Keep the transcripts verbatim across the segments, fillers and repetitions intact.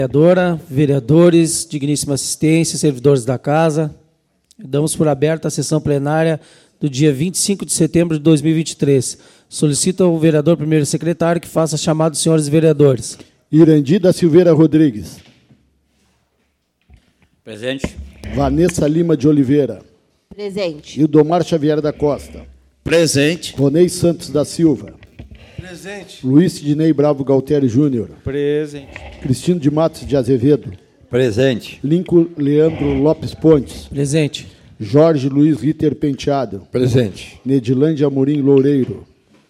Vereadora, vereadores, digníssima assistência, servidores da casa, damos por aberta a sessão plenária do dia vinte e cinco de setembro de dois mil e vinte e três. Solicito ao vereador primeiro secretário que faça chamado dos senhores vereadores. Irandi da Silveira Rodrigues. Presente. Vanessa Lima de Oliveira. Presente. Ildomar Xavier da Costa. Presente. Ronei Santos da Silva. Presente. Luiz Sidnei Bravo Galtério Júnior. Presente. Cristino de Matos de Azevedo. Presente. Lincoln Leandro Lopes Pontes. Presente. Jorge Luiz Ritter Penteado. Presente. Nedilândia Amorim Loureiro.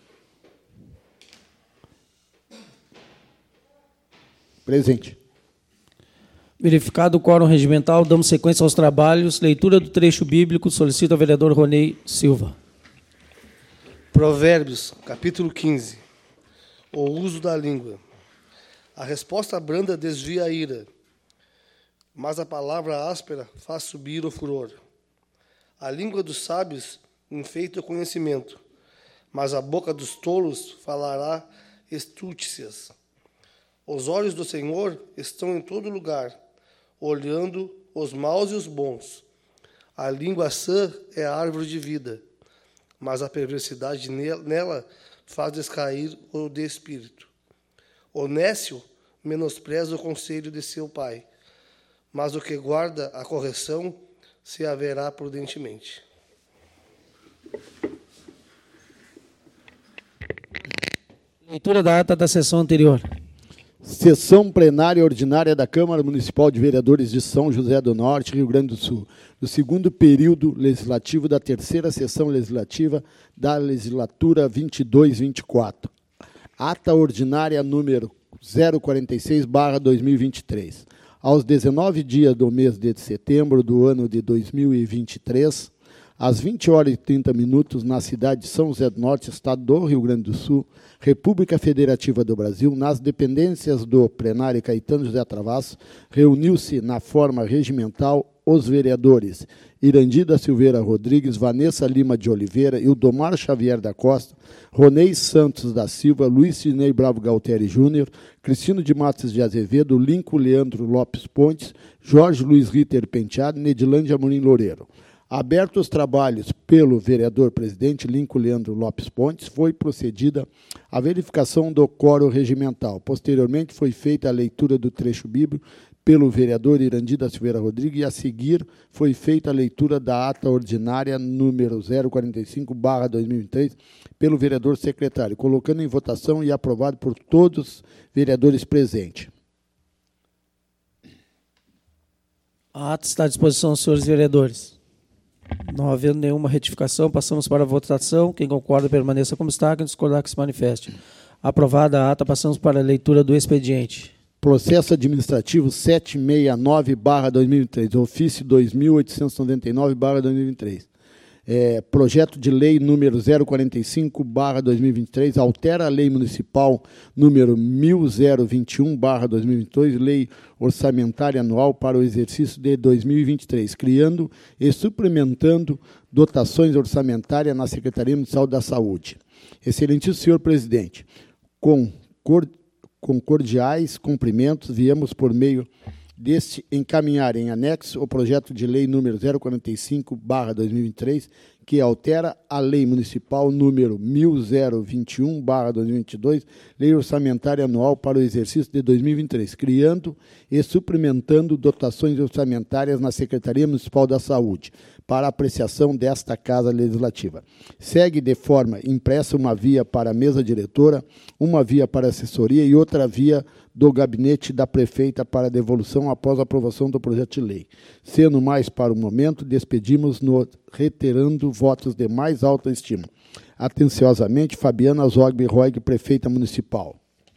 Presente. Verificado o quórum regimental, damos sequência aos trabalhos. Leitura do trecho bíblico, solicito ao vereador Ronei Silva. Provérbios, capítulo quinze. O uso da língua. A resposta branda desvia a ira, mas a palavra áspera faz subir o furor. A língua dos sábios enfeita o conhecimento, mas a boca dos tolos falará estúpidez. Os olhos do Senhor estão em todo lugar, olhando os maus e os bons. A língua sã é a árvore de vida, mas a perversidade nela faz descair o de espírito. O nécio menospreza o conselho de seu pai, mas o que guarda a correção se haverá prudentemente. Leitura da ata da sessão anterior. Sessão plenária ordinária da Câmara Municipal de Vereadores de São José do Norte, Rio Grande do Sul, no segundo período legislativo da terceira sessão legislativa da legislatura vinte e dois vinte e quatro. Ata ordinária número zero quarenta e seis barra dois mil e vinte e três. Aos dezenove dias do mês de setembro do ano de dois mil e vinte e três, às vinte horas e trinta minutos, na cidade de São José do Norte, estado do Rio Grande do Sul, República Federativa do Brasil, nas dependências do plenário Caetano José Travasso, reuniu-se na forma regimental os vereadores Irandi da Silveira Rodrigues, Vanessa Lima de Oliveira, Ildomar Xavier da Costa, Ronei Santos da Silva, Luiz Sidnei Bravo Galtério Júnior, Cristino de Matos de Azevedo, Lincoln Leandro Lopes Pontes, Jorge Luiz Ritter Penteado e Nedilândia Amorim Loureiro. Abertos os trabalhos pelo vereador-presidente Lincoln Leandro Lopes Pontes, foi procedida a verificação do quórum regimental. Posteriormente, foi feita a leitura do trecho bíblico pelo vereador Irandi da Silveira Rodrigues e, a seguir, foi feita a leitura da ata ordinária número zero quarenta e cinco barra dois mil e vinte e três pelo vereador secretário, colocando em votação e aprovado por todos os vereadores presentes. A ata está à disposição dos senhores vereadores. Não havendo nenhuma retificação, passamos para a votação. Quem concorda, permaneça como está. Quem discordar, que se manifeste. Aprovada a ata, passamos para a leitura do expediente. Processo administrativo setecentos e sessenta e nove barra dois mil e vinte e três, ofício dois mil oitocentos e noventa e nove barra dois mil e vinte e três. É, projeto de lei número zero quarenta e cinco barra dois mil e vinte e três, altera a lei municipal número mil vinte e um barra dois mil e vinte e dois, lei orçamentária anual para o exercício de dois mil e vinte e três, criando e suplementando dotações orçamentárias na Secretaria Municipal da Saúde. Excelentíssimo senhor presidente, com, cor, com cordiais cumprimentos, viemos por meio deste encaminhar em anexo o projeto de lei número zero quarenta e cinco barra dois mil e vinte e três, que altera a lei municipal número mil vinte e um barra dois mil e vinte e dois, lei orçamentária anual para o exercício de dois mil e vinte e três, criando e suplementando dotações orçamentárias na Secretaria Municipal da Saúde, para apreciação desta Casa Legislativa. Segue de forma impressa uma via para a mesa diretora, uma via para a assessoria e outra via do gabinete da prefeita para devolução após a aprovação do projeto de lei. Sendo mais para o momento, despedimos-nos reiterando votos de mais alta estima. Atenciosamente, Fabiana Zogby Roig, prefeita municipal.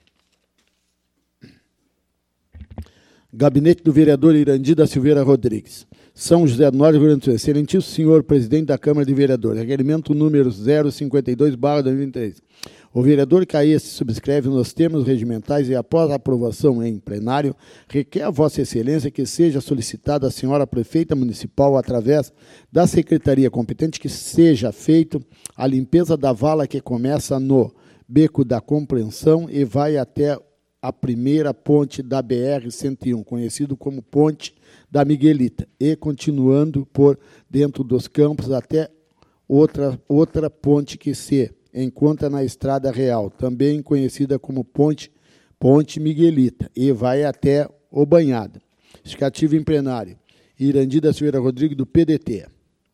Gabinete do vereador Irandi da Silveira Rodrigues. São José do Norte, Rio Grande do Sul. Excelentíssimo senhor presidente da Câmara de Vereadores. Requerimento número zero cinquenta e dois barra dois mil e vinte e três. O vereador Caia se subscreve nos termos regimentais e, após a aprovação em plenário, requer a Vossa Excelência que seja solicitada à senhora prefeita municipal, através da secretaria competente, que seja feita a limpeza da vala que começa no Beco da Compreensão e vai até a primeira ponte da B R cento e um, conhecido como Ponte da Miguelita, e continuando por dentro dos campos até outra, outra ponte que se encontra na Estrada Real, também conhecida como Ponte, Ponte Miguelita, e vai até o Banhado. Justificativa em plenário. Irandi da Silveira Rodrigues, do P D T.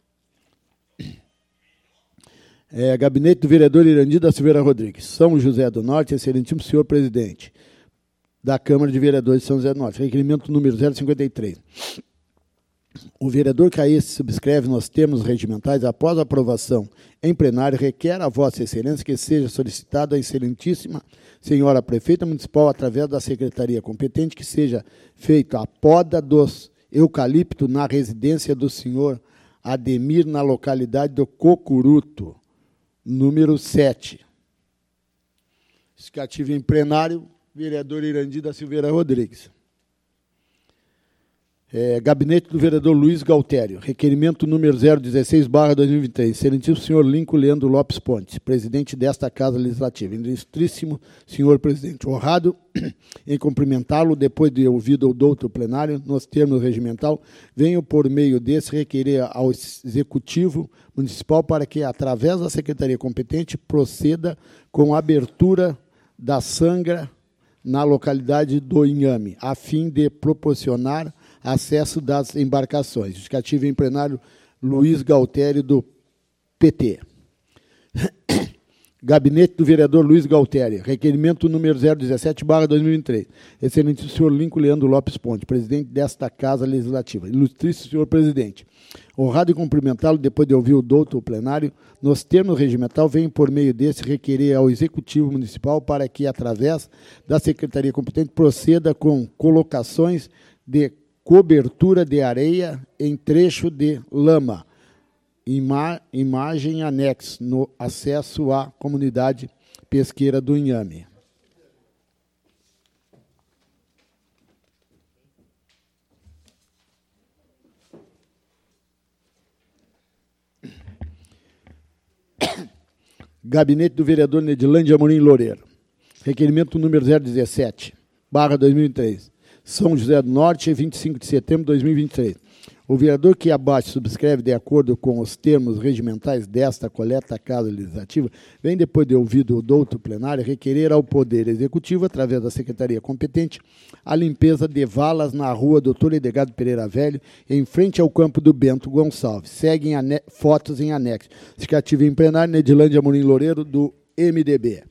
É, gabinete do vereador Irandi da Silveira Rodrigues. São José do Norte, excelentíssimo senhor presidente da Câmara de Vereadores de São José do Norte. Requerimento número zero cinquenta e três. O vereador que a esse subscreve nos termos regimentais, após a aprovação em plenário, requer a Vossa Excelência que seja solicitado à excelentíssima senhora prefeita municipal, através da secretaria competente, que seja feita a poda dos eucalipto na residência do senhor Ademir, na localidade do Cocuruto, número sete. Justificativa em plenário, vereador Irandi da Silveira Rodrigues. É, gabinete do vereador Luiz Galtério. Requerimento número zero dezesseis barra dois mil e vinte e três. Excelentíssimo senhor Lincoln Leandro Lopes Pontes, presidente desta Casa Legislativa. Ilustríssimo senhor presidente, honrado em cumprimentá-lo, depois de ouvido o douto plenário, nos termos regimental, venho por meio desse requerer ao Executivo Municipal para que, através da Secretaria competente, proceda com a abertura da sangra na localidade do Inhame, a fim de proporcionar acesso das embarcações. Justificativa em plenário, Luiz Galtério, do P T. Gabinete do vereador Luiz Galtério. Requerimento número zero dezessete barra dois mil e vinte e três. Excelentíssimo senhor Lincoln Leandro Lopes Ponte, presidente desta Casa Legislativa. Ilustríssimo senhor presidente, honrado em cumprimentá-lo, depois de ouvir o douto plenário, nos termos regimental, venho por meio desse requerer ao Executivo Municipal para que, através da Secretaria competente, proceda com colocações de cobertura de areia em trecho de lama, Ima, imagem anexo no acesso à comunidade pesqueira do Inhame. Gabinete do vereador Nedilândia Amorim Loureiro. Requerimento número zero dezessete barra dois mil e três. São José do Norte, vinte e cinco de setembro de dois mil e vinte e três. O vereador que abaixo subscreve de acordo com os termos regimentais desta coleta Casa Legislativa, vem, depois de ouvido o douto plenário, requerer ao Poder Executivo, através da Secretaria competente, a limpeza de valas na rua doutor Edegado Pereira Velho, em frente ao campo do Bento Gonçalves. Seguem fotos em anexo. Justificativa em plenário, Nedilândia Amorim Loureiro, do M D B.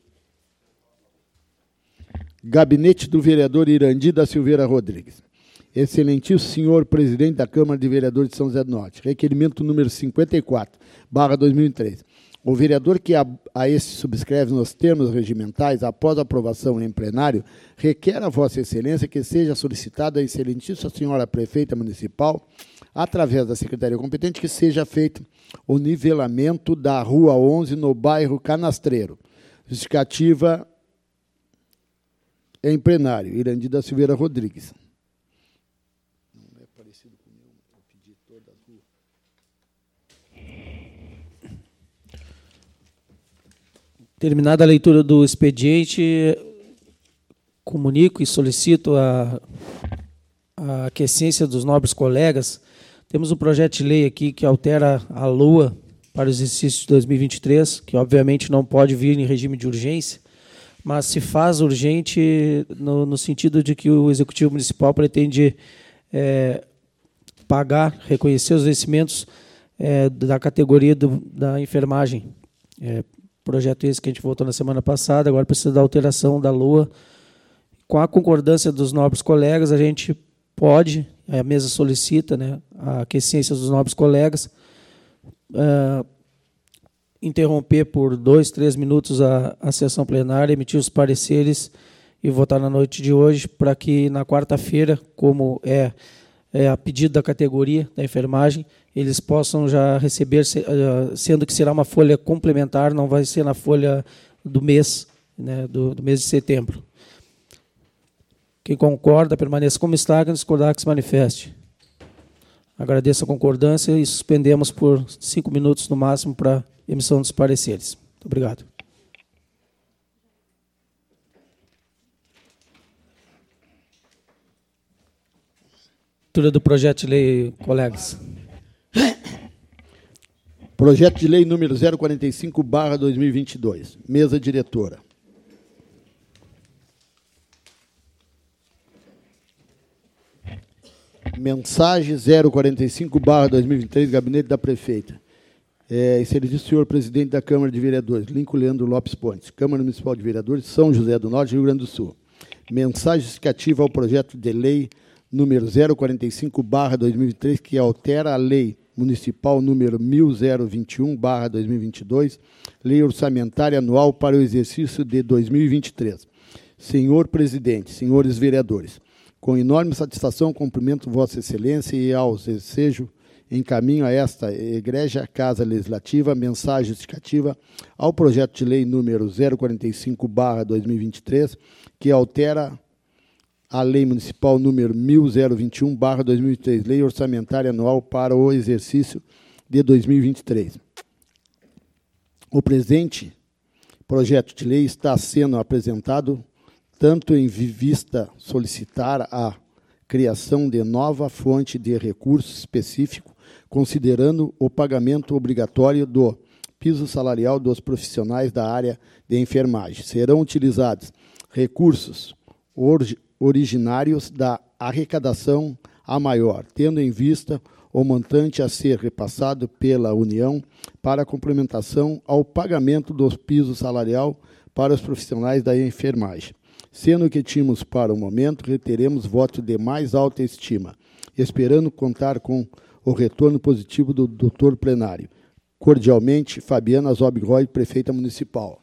Gabinete do vereador Irandi da Silveira Rodrigues. Excelentíssimo senhor presidente da Câmara de Vereadores de São José do Norte. Requerimento número cinquenta e quatro barra dois mil e três. O vereador que a, a esse subscreve nos termos regimentais, após aprovação em plenário, requer a Vossa Excelência que seja solicitada a excelentíssima senhora prefeita municipal, através da Secretaria competente, que seja feito o nivelamento da Rua onze, no bairro Canastreiro. Justificativa em plenário, Irandi da Silveira Rodrigues. Não é parecido com o meu, eu pedi toda a rua. Terminada a leitura do expediente, comunico e solicito a, a aquiescência dos nobres colegas. Temos um projeto de lei aqui que altera a L O A para o exercício de dois mil e vinte e três, que obviamente não pode vir em regime de urgência, mas se faz urgente no, no sentido de que o Executivo Municipal pretende é, pagar, reconhecer os vencimentos é, da categoria do, da enfermagem. É, projeto esse que a gente votou na semana passada, agora precisa da alteração da L O A. Com a concordância dos nobres colegas, a gente pode, a mesa solicita, né, a aquiescência dos nobres colegas, uh, interromper por dois, três minutos a, a sessão plenária, emitir os pareceres e votar na noite de hoje, para que na quarta-feira, como é, é a pedido da categoria da enfermagem, eles possam já receber, sendo que será uma folha complementar, não vai ser na folha do mês, né, do, do mês de setembro. Quem concorda, permaneça como está, quem discordar, que se manifeste. Agradeço a concordância e suspendemos por cinco minutos no máximo para emissão dos pareceres. Muito obrigado. leitura do projeto de lei, colegas. Projeto de lei número zero quarenta e cinco barra dois mil e vinte e dois. Mesa diretora. Mensagem zero quarenta e cinco barra dois mil e vinte e três, Gabinete da Prefeita. É, em serviço do senhor presidente da Câmara de Vereadores, Lincoln Leandro Lopes Pontes, Câmara Municipal de Vereadores, São José do Norte, Rio Grande do Sul. Mensagem justificativa ao projeto de lei número zero quarenta e cinco barra dois mil e vinte e três, que altera a lei municipal número mil e vinte e um barra dois mil e vinte e dois, lei orçamentária anual para o exercício de dois mil e vinte e três. Senhor presidente, senhores vereadores, com enorme satisfação cumprimento Vossa Excelência e aos desejo encaminho a esta egregia Casa Legislativa mensagem justificativa ao projeto de lei número zero quarenta e cinco barra dois mil e vinte e três, que altera a lei municipal número mil e vinte e um barra dois mil e vinte e três, lei orçamentária anual para o exercício de dois mil e vinte e três. O presente projeto de lei está sendo apresentado tanto em vista solicitar a criação de nova fonte de recurso específico, considerando o pagamento obrigatório do piso salarial dos profissionais da área de enfermagem. Serão utilizados recursos originários da arrecadação a maior, tendo em vista o montante a ser repassado pela União para complementação ao pagamento do piso salarial para os profissionais da enfermagem. Sendo que tínhamos, para o momento, reteremos voto de mais alta estima, esperando contar com o retorno positivo do doutor plenário. Cordialmente, Fabiana Zobroy, prefeita municipal.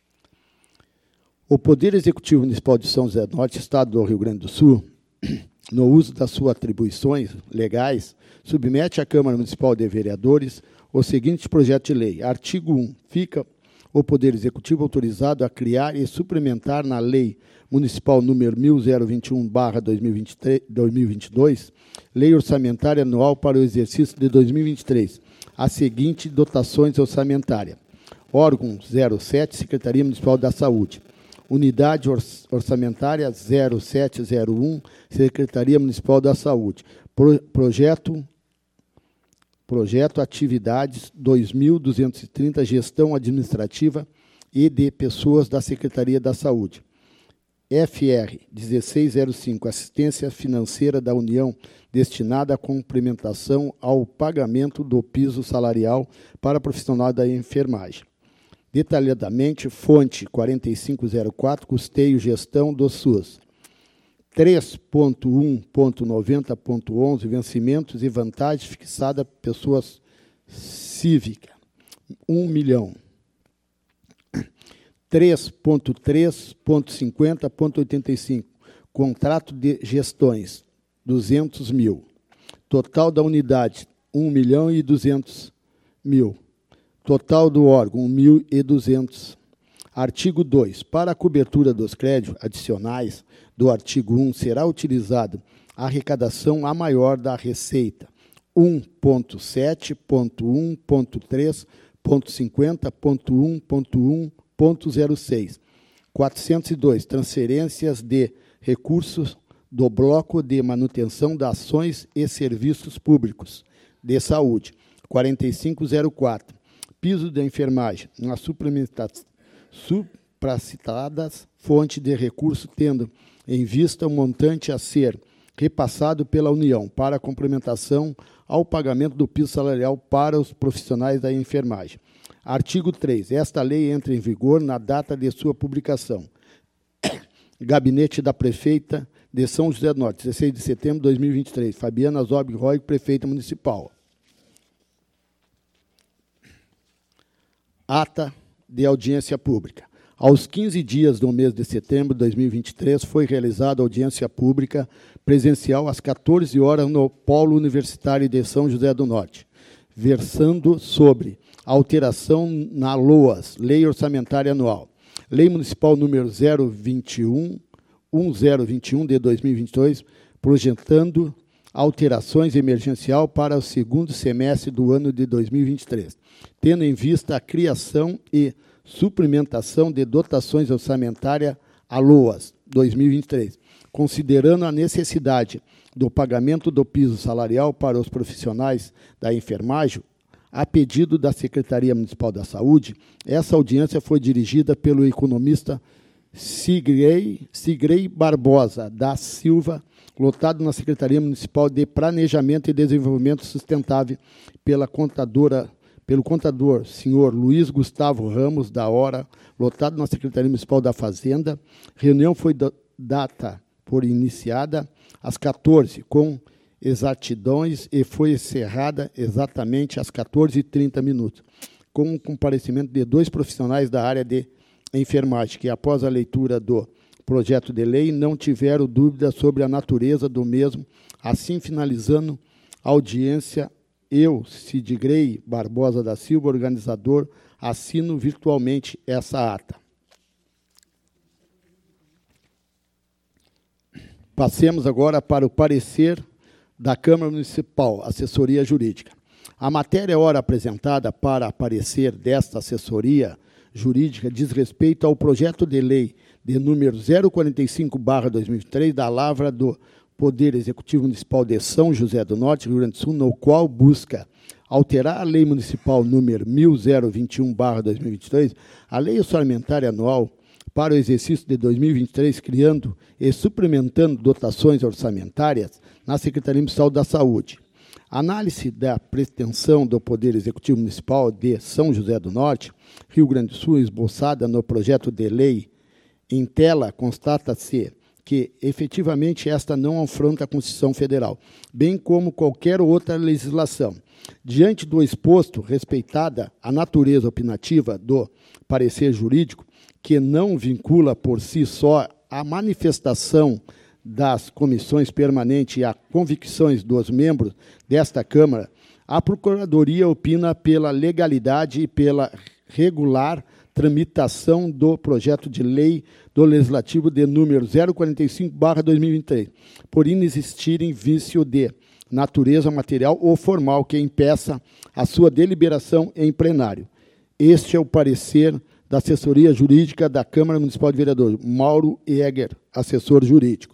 O Poder Executivo Municipal de São José do Norte, Estado do Rio Grande do Sul, no uso das suas atribuições legais, submete à Câmara Municipal de Vereadores o seguinte projeto de lei. Artigo um. Fica o Poder Executivo autorizado a criar e suplementar na Lei Municipal número mil e vinte e um barra dois mil e vinte e dois, Lei Orçamentária Anual para o exercício de dois mil e vinte e três, a seguinte dotações orçamentárias. Órgão zero sete, Secretaria Municipal da Saúde. Unidade Orçamentária zero sete zero um, Secretaria Municipal da Saúde. Pro, projeto, projeto Atividades dois mil duzentos e trinta, Gestão Administrativa e de Pessoas da Secretaria da Saúde. F R dezesseis zero cinco, Assistência Financeira da União destinada à complementação ao pagamento do piso salarial para profissional da enfermagem. Detalhadamente, fonte quarenta e cinco zero quatro, custeio gestão do SUS. três ponto um ponto noventa ponto onze, vencimentos e vantagens fixada pessoas cívica, um milhão. três ponto três ponto cinquenta ponto oitenta e cinco, contrato de gestões, duzentos mil. Total da unidade, um milhão e duzentos mil. Total do órgão, um mil e duzentos. Artigo dois. Para a cobertura dos créditos adicionais do artigo um, será utilizado a arrecadação a maior da receita, um ponto sete ponto um ponto três ponto cinquenta ponto um ponto um ponto zero seis. quatrocentos e dois. Transferências de recursos do bloco de manutenção de ações e serviços públicos de saúde, quarenta e cinco zero quatro. Piso da enfermagem, na supracitadas fonte de recurso, tendo em vista o montante a ser repassado pela União para a complementação ao pagamento do piso salarial para os profissionais da enfermagem. Artigo três. Esta lei entra em vigor na data de sua publicação. Gabinete da Prefeita de São José do Norte, dezesseis de setembro de dois mil e vinte e três. Fabiana Zobroy, prefeita municipal. Ata de audiência pública. Aos quinze dias do mês de setembro de dois mil e vinte e três, foi realizada audiência pública presencial às quatorze horas no Polo Universitário de São José do Norte, versando sobre alteração na LOAS, Lei Orçamentária Anual, Lei Municipal número zero vinte e um, um zero vinte e um de dois mil e vinte e dois, projetando alterações emergencial para o segundo semestre do ano de dois mil e vinte e três, tendo em vista a criação e suplementação de dotações orçamentárias a LOAS dois mil e vinte e três, considerando a necessidade do pagamento do piso salarial para os profissionais da enfermagem, a pedido da Secretaria Municipal da Saúde. Essa audiência foi dirigida pelo economista Sigrei, Sigrei Barbosa da Silva, lotado na Secretaria Municipal de Planejamento e Desenvolvimento Sustentável pela contadora, pelo contador senhor Luiz Gustavo Ramos da Hora, lotado na Secretaria Municipal da Fazenda. Reunião foi data por iniciada às quatorze, com exatidões, e foi encerrada exatamente às quatorze e trinta minutos, com o comparecimento de dois profissionais da área de enfermagem, que, após a leitura do projeto de lei, não tiveram dúvida sobre a natureza do mesmo. Assim, finalizando a audiência, eu, Sigrei Barbosa da Silva, organizador, assino virtualmente essa ata. Passemos agora para o parecer da Câmara Municipal, assessoria jurídica. A matéria ora apresentada para parecer desta assessoria jurídica diz respeito ao projeto de lei de número zero quarenta e cinco barra dois mil e vinte e três da Lavra do Poder Executivo Municipal de São José do Norte, Rio Grande do Sul, no qual busca alterar a Lei Municipal número mil e vinte e um barra dois mil e vinte e três, a Lei Orçamentária Anual para o exercício de dois mil e vinte e três, criando e suplementando dotações orçamentárias na Secretaria Municipal da Saúde. A análise da pretensão do Poder Executivo Municipal de São José do Norte, Rio Grande do Sul, esboçada no projeto de lei em tela, constata-se que, efetivamente, esta não afronta a Constituição Federal, bem como qualquer outra legislação. Diante do exposto, respeitada a natureza opinativa do parecer jurídico, que não vincula por si só a manifestação das comissões permanentes e as convicções dos membros desta Câmara, a Procuradoria opina pela legalidade e pela regular tramitação do projeto de lei do Legislativo de número zero quarenta e cinco barra dois mil e vinte e três, por inexistirem vício de natureza material ou formal que impeça a sua deliberação em plenário. Este é o parecer da assessoria jurídica da Câmara Municipal de Vereadores, Mauro Eger, assessor jurídico.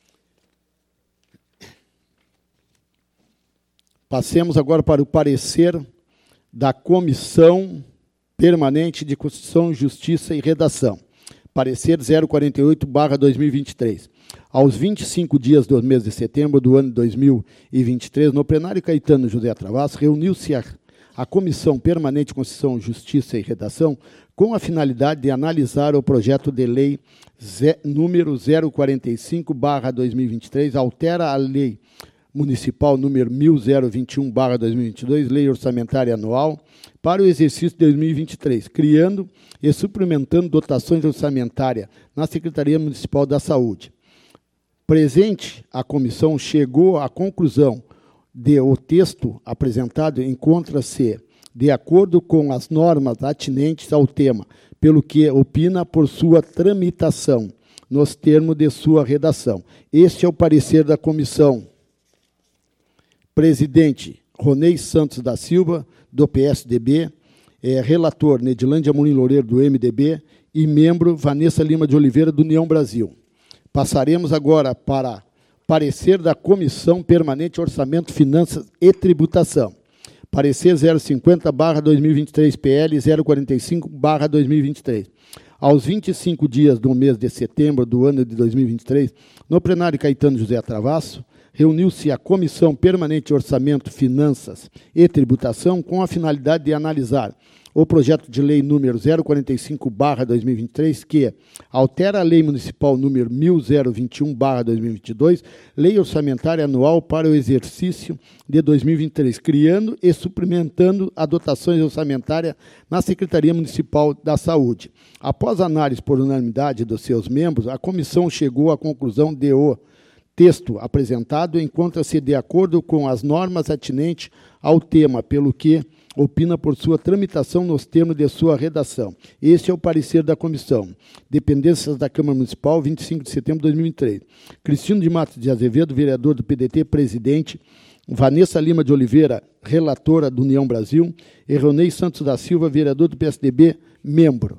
Passemos agora para o parecer da Comissão Permanente de Constituição, Justiça e Redação. Parecer zero quarenta e oito barra dois mil e vinte e três. Aos vinte e cinco dias do mês de setembro do ano de dois mil e vinte e três, no plenário Caetano José Travassos, reuniu-se a, a Comissão Permanente de Constituição, Justiça e Redação com a finalidade de analisar o projeto de lei Z, número zero quarenta e cinco barra dois mil e vinte e três, altera a lei municipal número mil e vinte e um barra dois mil e vinte e dois, lei orçamentária anual, para o exercício de dois mil e vinte e três, criando e suplementando dotações orçamentárias na Secretaria Municipal da Saúde. Presente, a comissão chegou à conclusão de o texto apresentado encontra-se de acordo com as normas atinentes ao tema, pelo que opina por sua tramitação, nos termos de sua redação. Este é o parecer da comissão. Presidente Ronei Santos da Silva, do P S D B, é, relator Nedilândia Amorim Loureiro, do M D B, e membro Vanessa Lima de Oliveira, do União Brasil. Passaremos agora para parecer da Comissão Permanente Orçamento, Finanças e Tributação. Parecer zero cinquenta barra dois mil e vinte e três, P L zero quarenta e cinco barra dois mil e vinte e três. Aos vinte e cinco dias do mês de setembro do ano de dois mil e vinte e três, no plenário Caetano José Travassos, reuniu-se a Comissão Permanente de Orçamento, Finanças e Tributação com a finalidade de analisar o projeto de lei número zero quarenta e cinco barra dois mil e vinte e três, que altera a lei municipal número mil e vinte e um barra dois mil e vinte e dois, lei orçamentária anual para o exercício de dois mil e vinte e três, criando e suplementando a dotações orçamentárias na Secretaria Municipal da Saúde. Após análise por unanimidade dos seus membros, a comissão chegou à conclusão de o texto apresentado encontra-se de acordo com as normas atinentes ao tema, pelo que opina por sua tramitação nos termos de sua redação. Este é o parecer da comissão. Dependências da Câmara Municipal, vinte e cinco de setembro de dois mil e três. Cristino de Matos de Azevedo, vereador do P D T, presidente. Vanessa Lima de Oliveira, relatora do União Brasil. E Ronei Santos da Silva, vereador do P S D B, membro.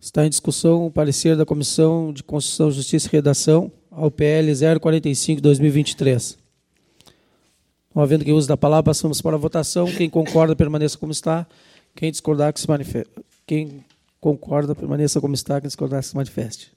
Está em discussão o parecer da Comissão de Constituição, Justiça e Redação ao P L zero quarenta e cinco, dois mil e vinte e três. Não havendo quem use da palavra, passamos para a votação. Quem concorda, permaneça como está. Quem discordar, que se manifeste. Quem concorda, permaneça como está. Quem discordar, que se manifeste.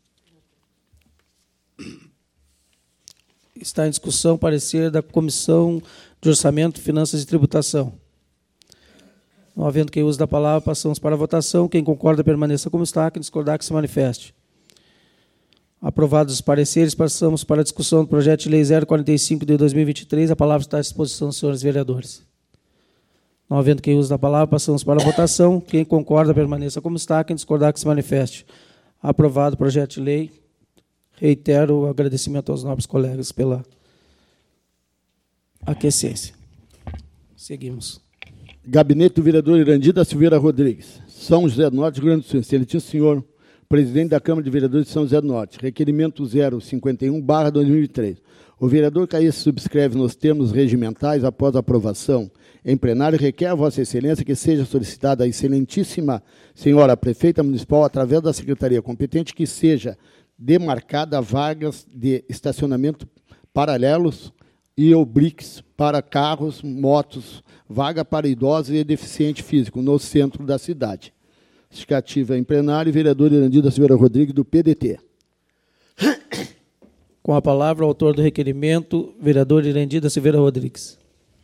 Está em discussão o parecer da Comissão de Orçamento, Finanças e Tributação. Não havendo quem use da palavra, passamos para a votação. Quem concorda, permaneça como está. Quem discordar, que se manifeste. Aprovados os pareceres, passamos para a discussão do projeto de lei zero quarenta e cinco de dois mil e vinte e três. A palavra está à disposição dos senhores vereadores. Não havendo quem use da palavra, passamos para a votação. Quem concorda, permaneça como está. Quem discordar, que se manifeste. Aprovado o projeto de lei. Reitero o agradecimento aos nobres colegas pela aquiescência. Seguimos. Gabinete do vereador Irandir da Silveira Rodrigues. São José do Norte, Rio Grande do Sul. Excelentíssimo senhor presidente da Câmara de Vereadores de São José do Norte, requerimento zero cinquenta e um barra dois mil e três. O vereador Caís subscreve nos termos regimentais, após aprovação em plenário, requer a Vossa Excelência que seja solicitada a excelentíssima senhora prefeita municipal, através da secretaria competente, que seja demarcada vagas de estacionamento paralelos e obliques para carros, motos, vaga para idosos e deficiente físico no centro da cidade. Justificativa em plenário, vereador Irandir da Silveira Rodrigues, do P D T. Com a palavra, o autor do requerimento, vereador Irandir da Silveira Rodrigues.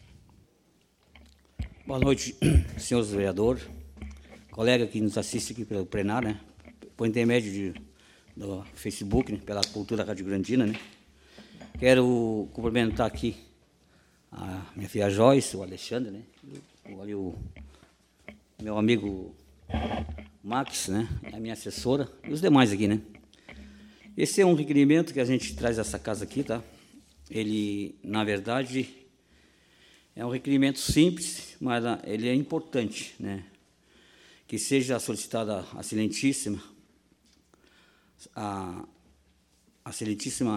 Boa noite, senhores vereadores, colega que nos assiste aqui pelo plenário, né, por intermédio de, do Facebook, né, pela Cultura Rádio Grandina, né. Quero cumprimentar aqui a minha filha Joyce, o Alexandre, né, o, o meu amigo Max, né, a minha assessora e os demais aqui, né. Esse é um requerimento que a gente traz essa casa aqui, tá? Ele, na verdade, é um requerimento simples, mas ele é importante, né? Que seja solicitada a excelentíssima, a, a excelentíssima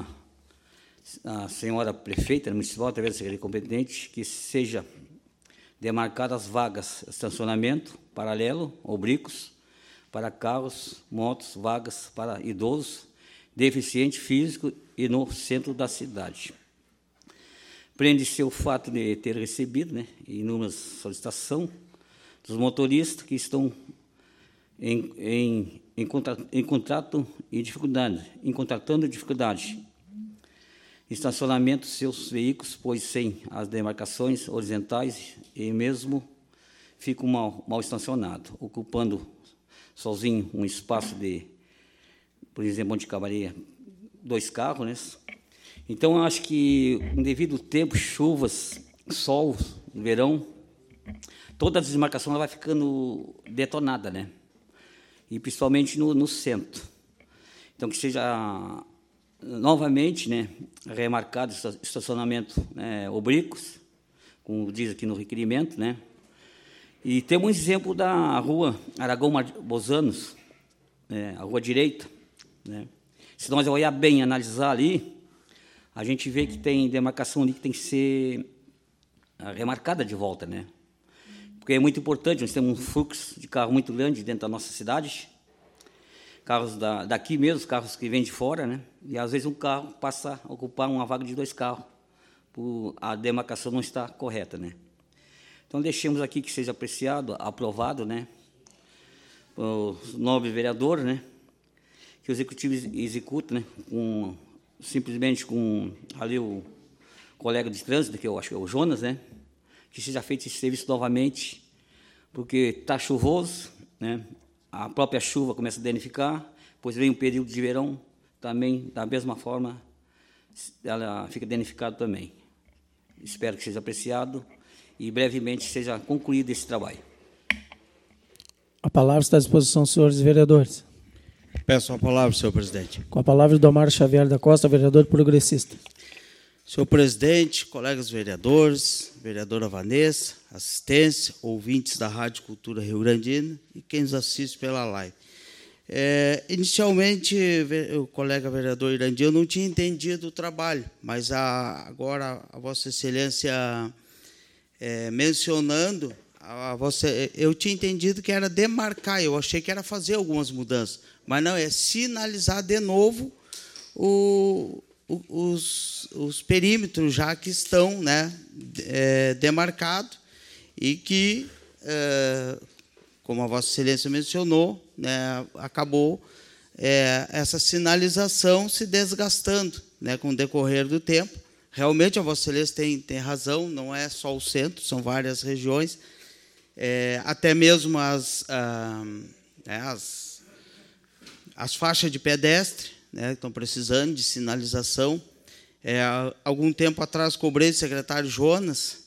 a senhora prefeita municipal, através da secretaria competente, que seja demarcadas vagas de estacionamento paralelo, oblíquos, para carros, motos, vagas para idosos, deficiente físico e no centro da cidade. Prende-se o fato de ter recebido, né, inúmeras solicitações dos motoristas que estão em, em, em, contra, em contrato e dificuldade, em contratando dificuldade. Estacionamento de seus veículos, pois sem as demarcações horizontais e mesmo ficam mal, mal estacionados, ocupando sozinho um espaço de, por exemplo, onde caberia dois carros, né? Então, acho que, devido ao tempo, chuvas, sol, verão, toda a desmarcação ela vai ficando detonada, né? E principalmente no, no centro. Então, que seja novamente, né, remarcado estacionamento, né, oblíquos, como diz aqui no requerimento, né? E temos um exemplo da rua Aragão Bozanos, né, a rua direita, né? Se nós olhar bem, analisar ali, a gente vê que tem demarcação ali que tem que ser remarcada de volta, né? Porque é muito importante, nós temos um fluxo de carro muito grande dentro da nossa cidade, carros da, daqui mesmo, carros que vêm de fora, né? E às vezes um carro passa a ocupar uma vaga de dois carros, por a demarcação não está correta, né? Então, deixemos aqui que seja apreciado, aprovado, né? O nobre vereador, né? Que o executivo executa, né? Com, simplesmente com ali o colega de trânsito, que eu acho que é o Jonas, né? Que seja feito esse serviço novamente, porque está chuvoso, né? A própria chuva começa a danificar, pois vem um período de verão, também, da mesma forma, ela fica danificada também. Espero que seja apreciado e brevemente seja concluído esse trabalho. A palavra está à disposição dos senhores vereadores. Peço a palavra, senhor presidente. Com a palavra, Domar Xavier da Costa, vereador progressista. Senhor presidente, colegas vereadores, vereadora Vanessa, assistência, ouvintes da Rádio Cultura Rio Grandina e quem nos assiste pela live. É, inicialmente, o colega vereador Irandir, eu não tinha entendido o trabalho, mas a, agora a Vossa Excelência é, mencionando a você, eu tinha entendido que era demarcar, eu achei que era fazer algumas mudanças, mas não, é sinalizar de novo o, o, os, os perímetros já que estão, né, é, demarcados e que, é, como a Vossa Excelência mencionou, né, acabou é, essa sinalização se desgastando, né, com o decorrer do tempo. Realmente, a Vossa Excelência tem, tem razão, não é só o centro, são várias regiões, é, até mesmo as, ah, é, as, as faixas de pedestre, né, estão precisando de sinalização. É, algum tempo atrás, cobrei o secretário Jonas,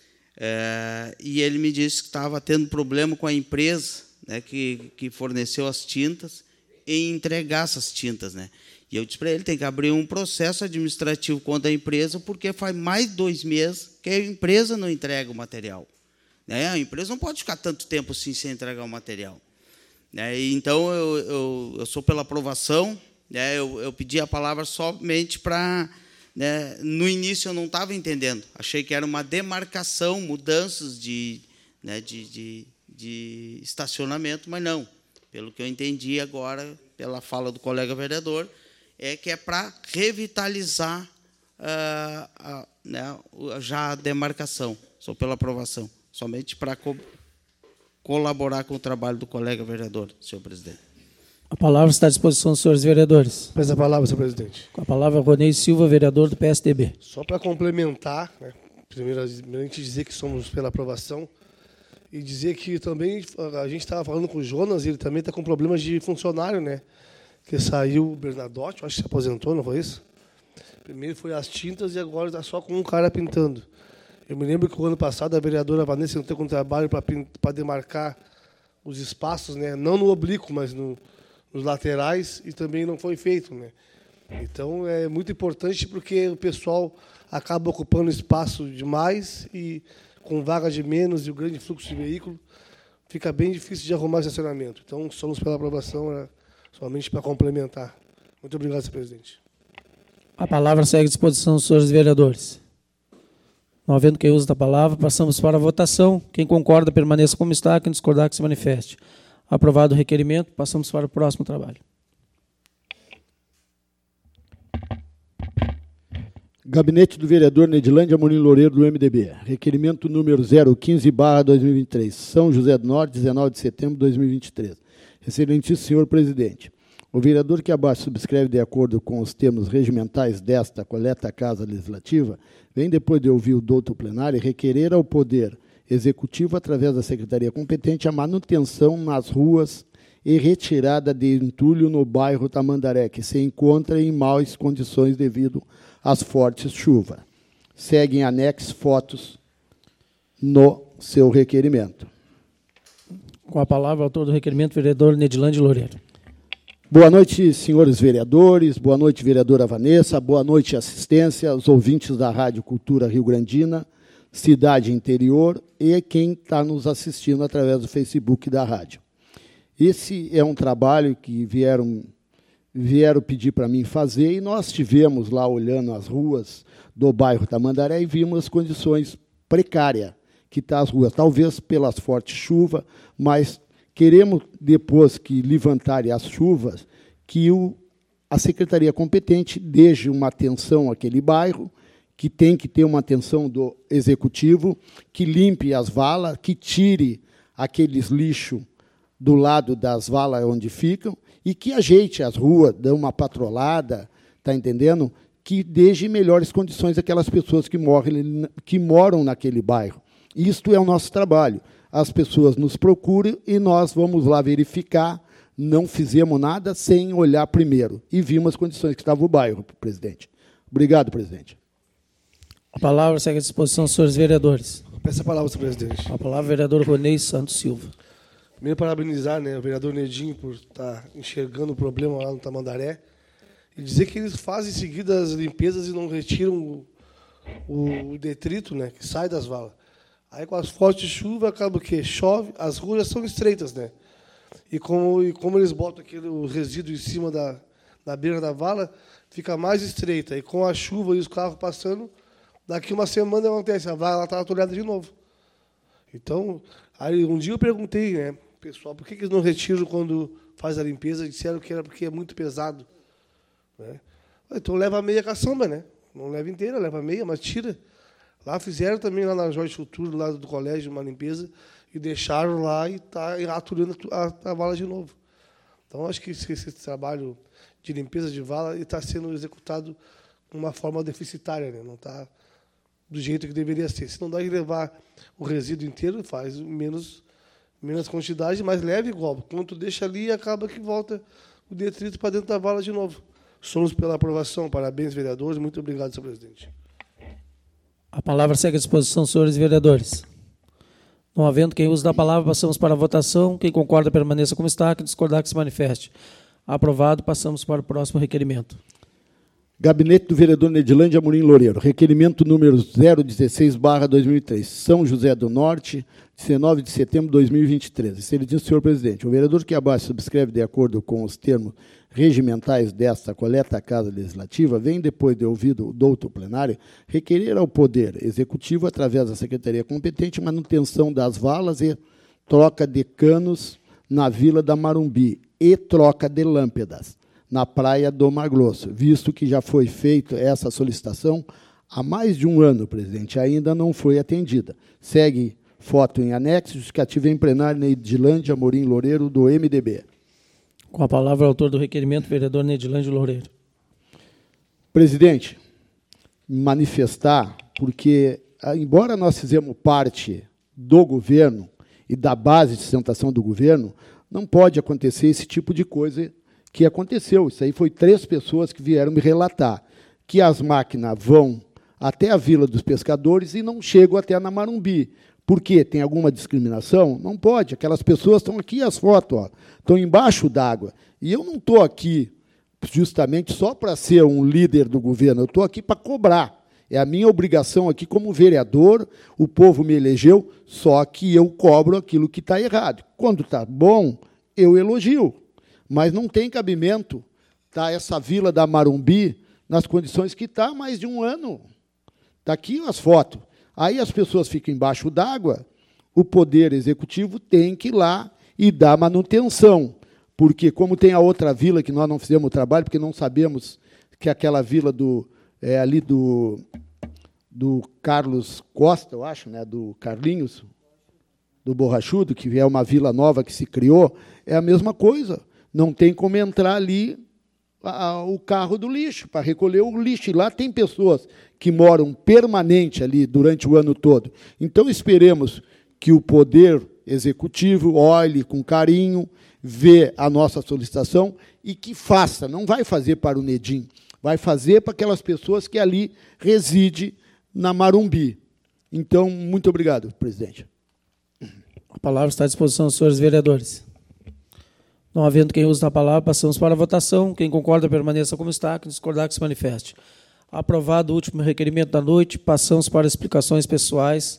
é, e ele me disse que estava tendo problema com a empresa, né, que, que forneceu as tintas, em entregar essas tintas, né? E eu disse para ele, tem que abrir um processo administrativo contra a empresa, porque faz mais de dois meses que a empresa não entrega o material. Né? A empresa não pode ficar tanto tempo assim sem entregar o material. Né? E, então, eu, eu, eu sou pela aprovação, né? eu, eu pedi a palavra somente para... Né? No início, eu não estava entendendo. Achei que era uma demarcação, mudanças de, né, de, de, de estacionamento, mas não. Pelo que eu entendi agora, pela fala do colega vereador, é que é para revitalizar uh, a, né, já a demarcação. Sou pela aprovação, somente para co colaborar com o trabalho do colega vereador, senhor presidente. A palavra está à disposição dos senhores vereadores. Presta a palavra, senhor presidente. Com a palavra, Ronei Silva, vereador do P S D B. Só para complementar, né, primeiramente dizer que somos pela aprovação e dizer que também a gente estava falando com o Jonas, ele também está com problemas de funcionário, né? Que saiu o Bernadotte, acho que se aposentou, não foi isso? Primeiro foi as tintas e agora está só com um cara pintando. Eu me lembro que o ano passado a vereadora Vanessa entrou com trabalho para demarcar os espaços, né? Não no oblíquo, mas no, nos laterais, e também não foi feito, né? Então é muito importante porque o pessoal acaba ocupando espaço demais e com vaga de menos e o grande fluxo de veículo, fica bem difícil de arrumar estacionamento. Então, somos pela aprovação, era somente para complementar. Muito obrigado, senhor presidente. A palavra segue à disposição dos senhores vereadores. Não havendo quem use da palavra, passamos para a votação. Quem concorda, permaneça como está. Quem discordar, que se manifeste. Aprovado o requerimento, passamos para o próximo trabalho. Gabinete do vereador Nedilândia Amorim Loureiro, do M D B. Requerimento número zero quinze barra dois mil e vinte e três. São José do Norte, dezenove de setembro de dois mil e vinte e três. Excelentíssimo senhor presidente, o vereador que abaixo subscreve de acordo com os termos regimentais desta coleta Casa Legislativa, vem depois de ouvir o douto plenário requerer ao Poder Executivo, através da Secretaria competente, a manutenção nas ruas e retirada de entulho no bairro Tamandaré, que se encontra em maus condições devido às fortes chuvas. Seguem anexos fotos no seu requerimento. Com a palavra, o autor do requerimento, vereador Nedilândia Loureiro. Boa noite, senhores vereadores, boa noite, vereadora Vanessa, boa noite, assistência, os ouvintes da Rádio Cultura Rio Grandina, Cidade Interior e quem está nos assistindo através do Facebook da rádio. Esse é um trabalho que vieram, vieram pedir para mim fazer e nós estivemos lá olhando as ruas do bairro Tamandaré e vimos as condições precárias que estão as ruas, talvez pelas fortes chuvas, mas queremos, depois que levantarem as chuvas, que o, a secretaria competente dê uma atenção àquele bairro, que tem que ter uma atenção do executivo, que limpe as valas, que tire aqueles lixos do lado das valas onde ficam e que ajeite as ruas, dê uma patrolada, está entendendo? Que deixe melhores condições aquelas pessoas que, morrem, que moram naquele bairro. Isto é o nosso trabalho. As pessoas nos procuram e nós vamos lá verificar. Não fizemos nada sem olhar primeiro. E vimos as condições que estava o bairro, presidente. Obrigado, presidente. A palavra segue à disposição dos senhores vereadores. Peço a palavra, senhor presidente. A palavra, vereador Ronei Santos Silva. Primeiro, parabenizar, né, o vereador Nedinho por estar enxergando o problema lá no Tamandaré e dizer que eles fazem em seguida as limpezas e não retiram o, o detrito, né, que sai das valas. Aí, com as fortes chuvas, acaba que chove, as ruas são estreitas, né? E como, e como eles botam aquele, o resíduo em cima da, da beira da vala, fica mais estreita. E com a chuva e os carros passando, daqui uma semana acontece, a vala está atolhada de novo. Então, aí um dia eu perguntei, né, pessoal, por que, que eles não retiram quando faz a limpeza? Disseram que era porque é muito pesado. Né? Então leva a meia caçamba, né? Não leva inteira, leva a meia, mas tira. Lá fizeram também, lá na Jorge Futuro, lá do colégio, uma limpeza, e deixaram lá e está aturando a, a vala de novo. Então, acho que esse, esse trabalho de limpeza de vala está sendo executado de uma forma deficitária, né? Não está do jeito que deveria ser. Se não dá de levar o resíduo inteiro, faz menos, menos quantidade, mas leve igual. Quando tu deixa ali, acaba que volta o detrito para dentro da vala de novo. Somos pela aprovação. Parabéns, vereadores. Muito obrigado, senhor presidente. A palavra segue à disposição, senhores vereadores. Não havendo quem use da palavra, passamos para a votação. Quem concorda, permaneça como está. Quem discordar, que se manifeste. Aprovado, passamos para o próximo requerimento. Gabinete do vereador Nedilândia Amorim Loureiro. Requerimento número zero dezesseis barra dois mil e três. São José do Norte, dezenove de setembro de dois mil e vinte e três. Excelentíssimo senhor presidente, o vereador que abaixo subscreve de acordo com os termos regimentais desta coleta à Casa Legislativa, vem, depois de ouvido o douto plenário, requerer ao Poder Executivo, através da Secretaria competente, manutenção das valas e troca de canos na Vila da Marumbi e troca de lâmpadas na Praia do Mar Grosso, visto que já foi feita essa solicitação há mais de um ano, presidente, ainda não foi atendida. Segue foto em anexo, justificativa em plenário, Nedilândia Amorim Loureiro, do M D B. Com a palavra, o autor do requerimento, vereador Nedilândia Loureiro. Presidente, manifestar, porque, embora nós fizemos parte do governo e da base de sustentação do governo, não pode acontecer esse tipo de coisa que aconteceu. Isso aí foi três pessoas que vieram me relatar, que as máquinas vão até a Vila dos Pescadores e não chegam até na Marumbi. Por quê? Tem alguma discriminação? Não pode. Aquelas pessoas estão aqui, as fotos, ó, estão embaixo d'água. E eu não estou aqui justamente só para ser um líder do governo, eu estou aqui para cobrar. É a minha obrigação aqui como vereador, o povo me elegeu, só que eu cobro aquilo que está errado. Quando está bom, eu elogio. Mas não tem cabimento tá, essa Vila da Marumbi nas condições que está há mais de um ano. Está aqui as fotos. Aí as pessoas ficam embaixo d'água, o Poder Executivo tem que ir lá e dar manutenção. Porque, como tem a outra vila que nós não fizemos o trabalho, porque não sabemos que aquela vila do, é, ali do, do Carlos Costa, eu acho, né, do Carlinhos, do Borrachudo, que é uma vila nova que se criou, é a mesma coisa. Não tem como entrar ali a, o carro do lixo, para recolher o lixo. E lá tem pessoas que moram permanente ali durante o ano todo. Então, esperemos que o Poder Executivo olhe com carinho, vê a nossa solicitação e que faça. Não vai fazer para o Nedim, vai fazer para aquelas pessoas que ali residem na Marumbi. Então, muito obrigado, presidente. A palavra está à disposição dos senhores vereadores. Não havendo quem use a palavra, passamos para a votação. Quem concorda, permaneça como está. Quem discordar, que se manifeste. Aprovado o último requerimento da noite, passamos para explicações pessoais.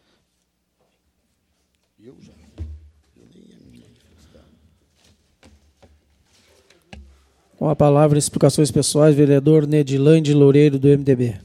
Eu já. Eu nem ia me manifestar. Com a palavra, explicações pessoais, vereador Nedilândia Loureiro, do M D B.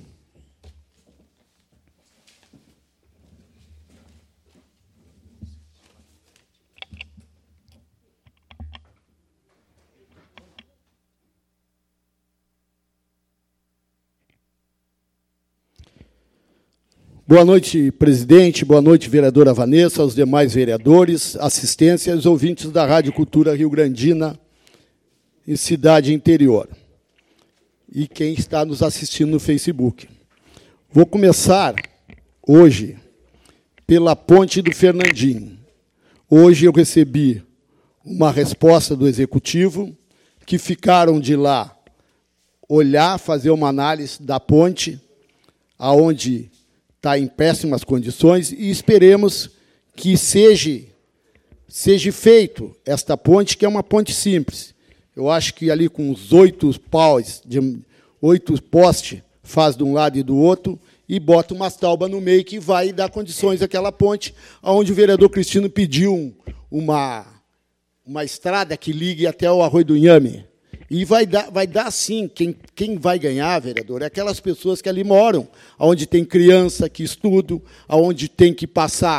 Boa noite, presidente. Boa noite, vereadora Vanessa, aos demais vereadores, assistência e aos ouvintes da Rádio Cultura Rio Grandina e Cidade Interior. E quem está nos assistindo no Facebook. Vou começar hoje pela Ponte do Fernandinho. Hoje eu recebi uma resposta do Executivo, que ficaram de lá olhar, fazer uma análise da ponte, aonde está em péssimas condições, e esperemos que seja, seja feito esta ponte, que é uma ponte simples. Eu acho que ali com os oito paus, de, oito postes, faz de um lado e do outro, e bota umas taubas no meio que vai dar condições àquela ponte, onde o vereador Cristino pediu uma, uma estrada que ligue até o Arroio do Inhame. E vai dar, vai dar sim, quem, quem vai ganhar, vereador, é aquelas pessoas que ali moram, onde tem criança que estudam, onde tem que passar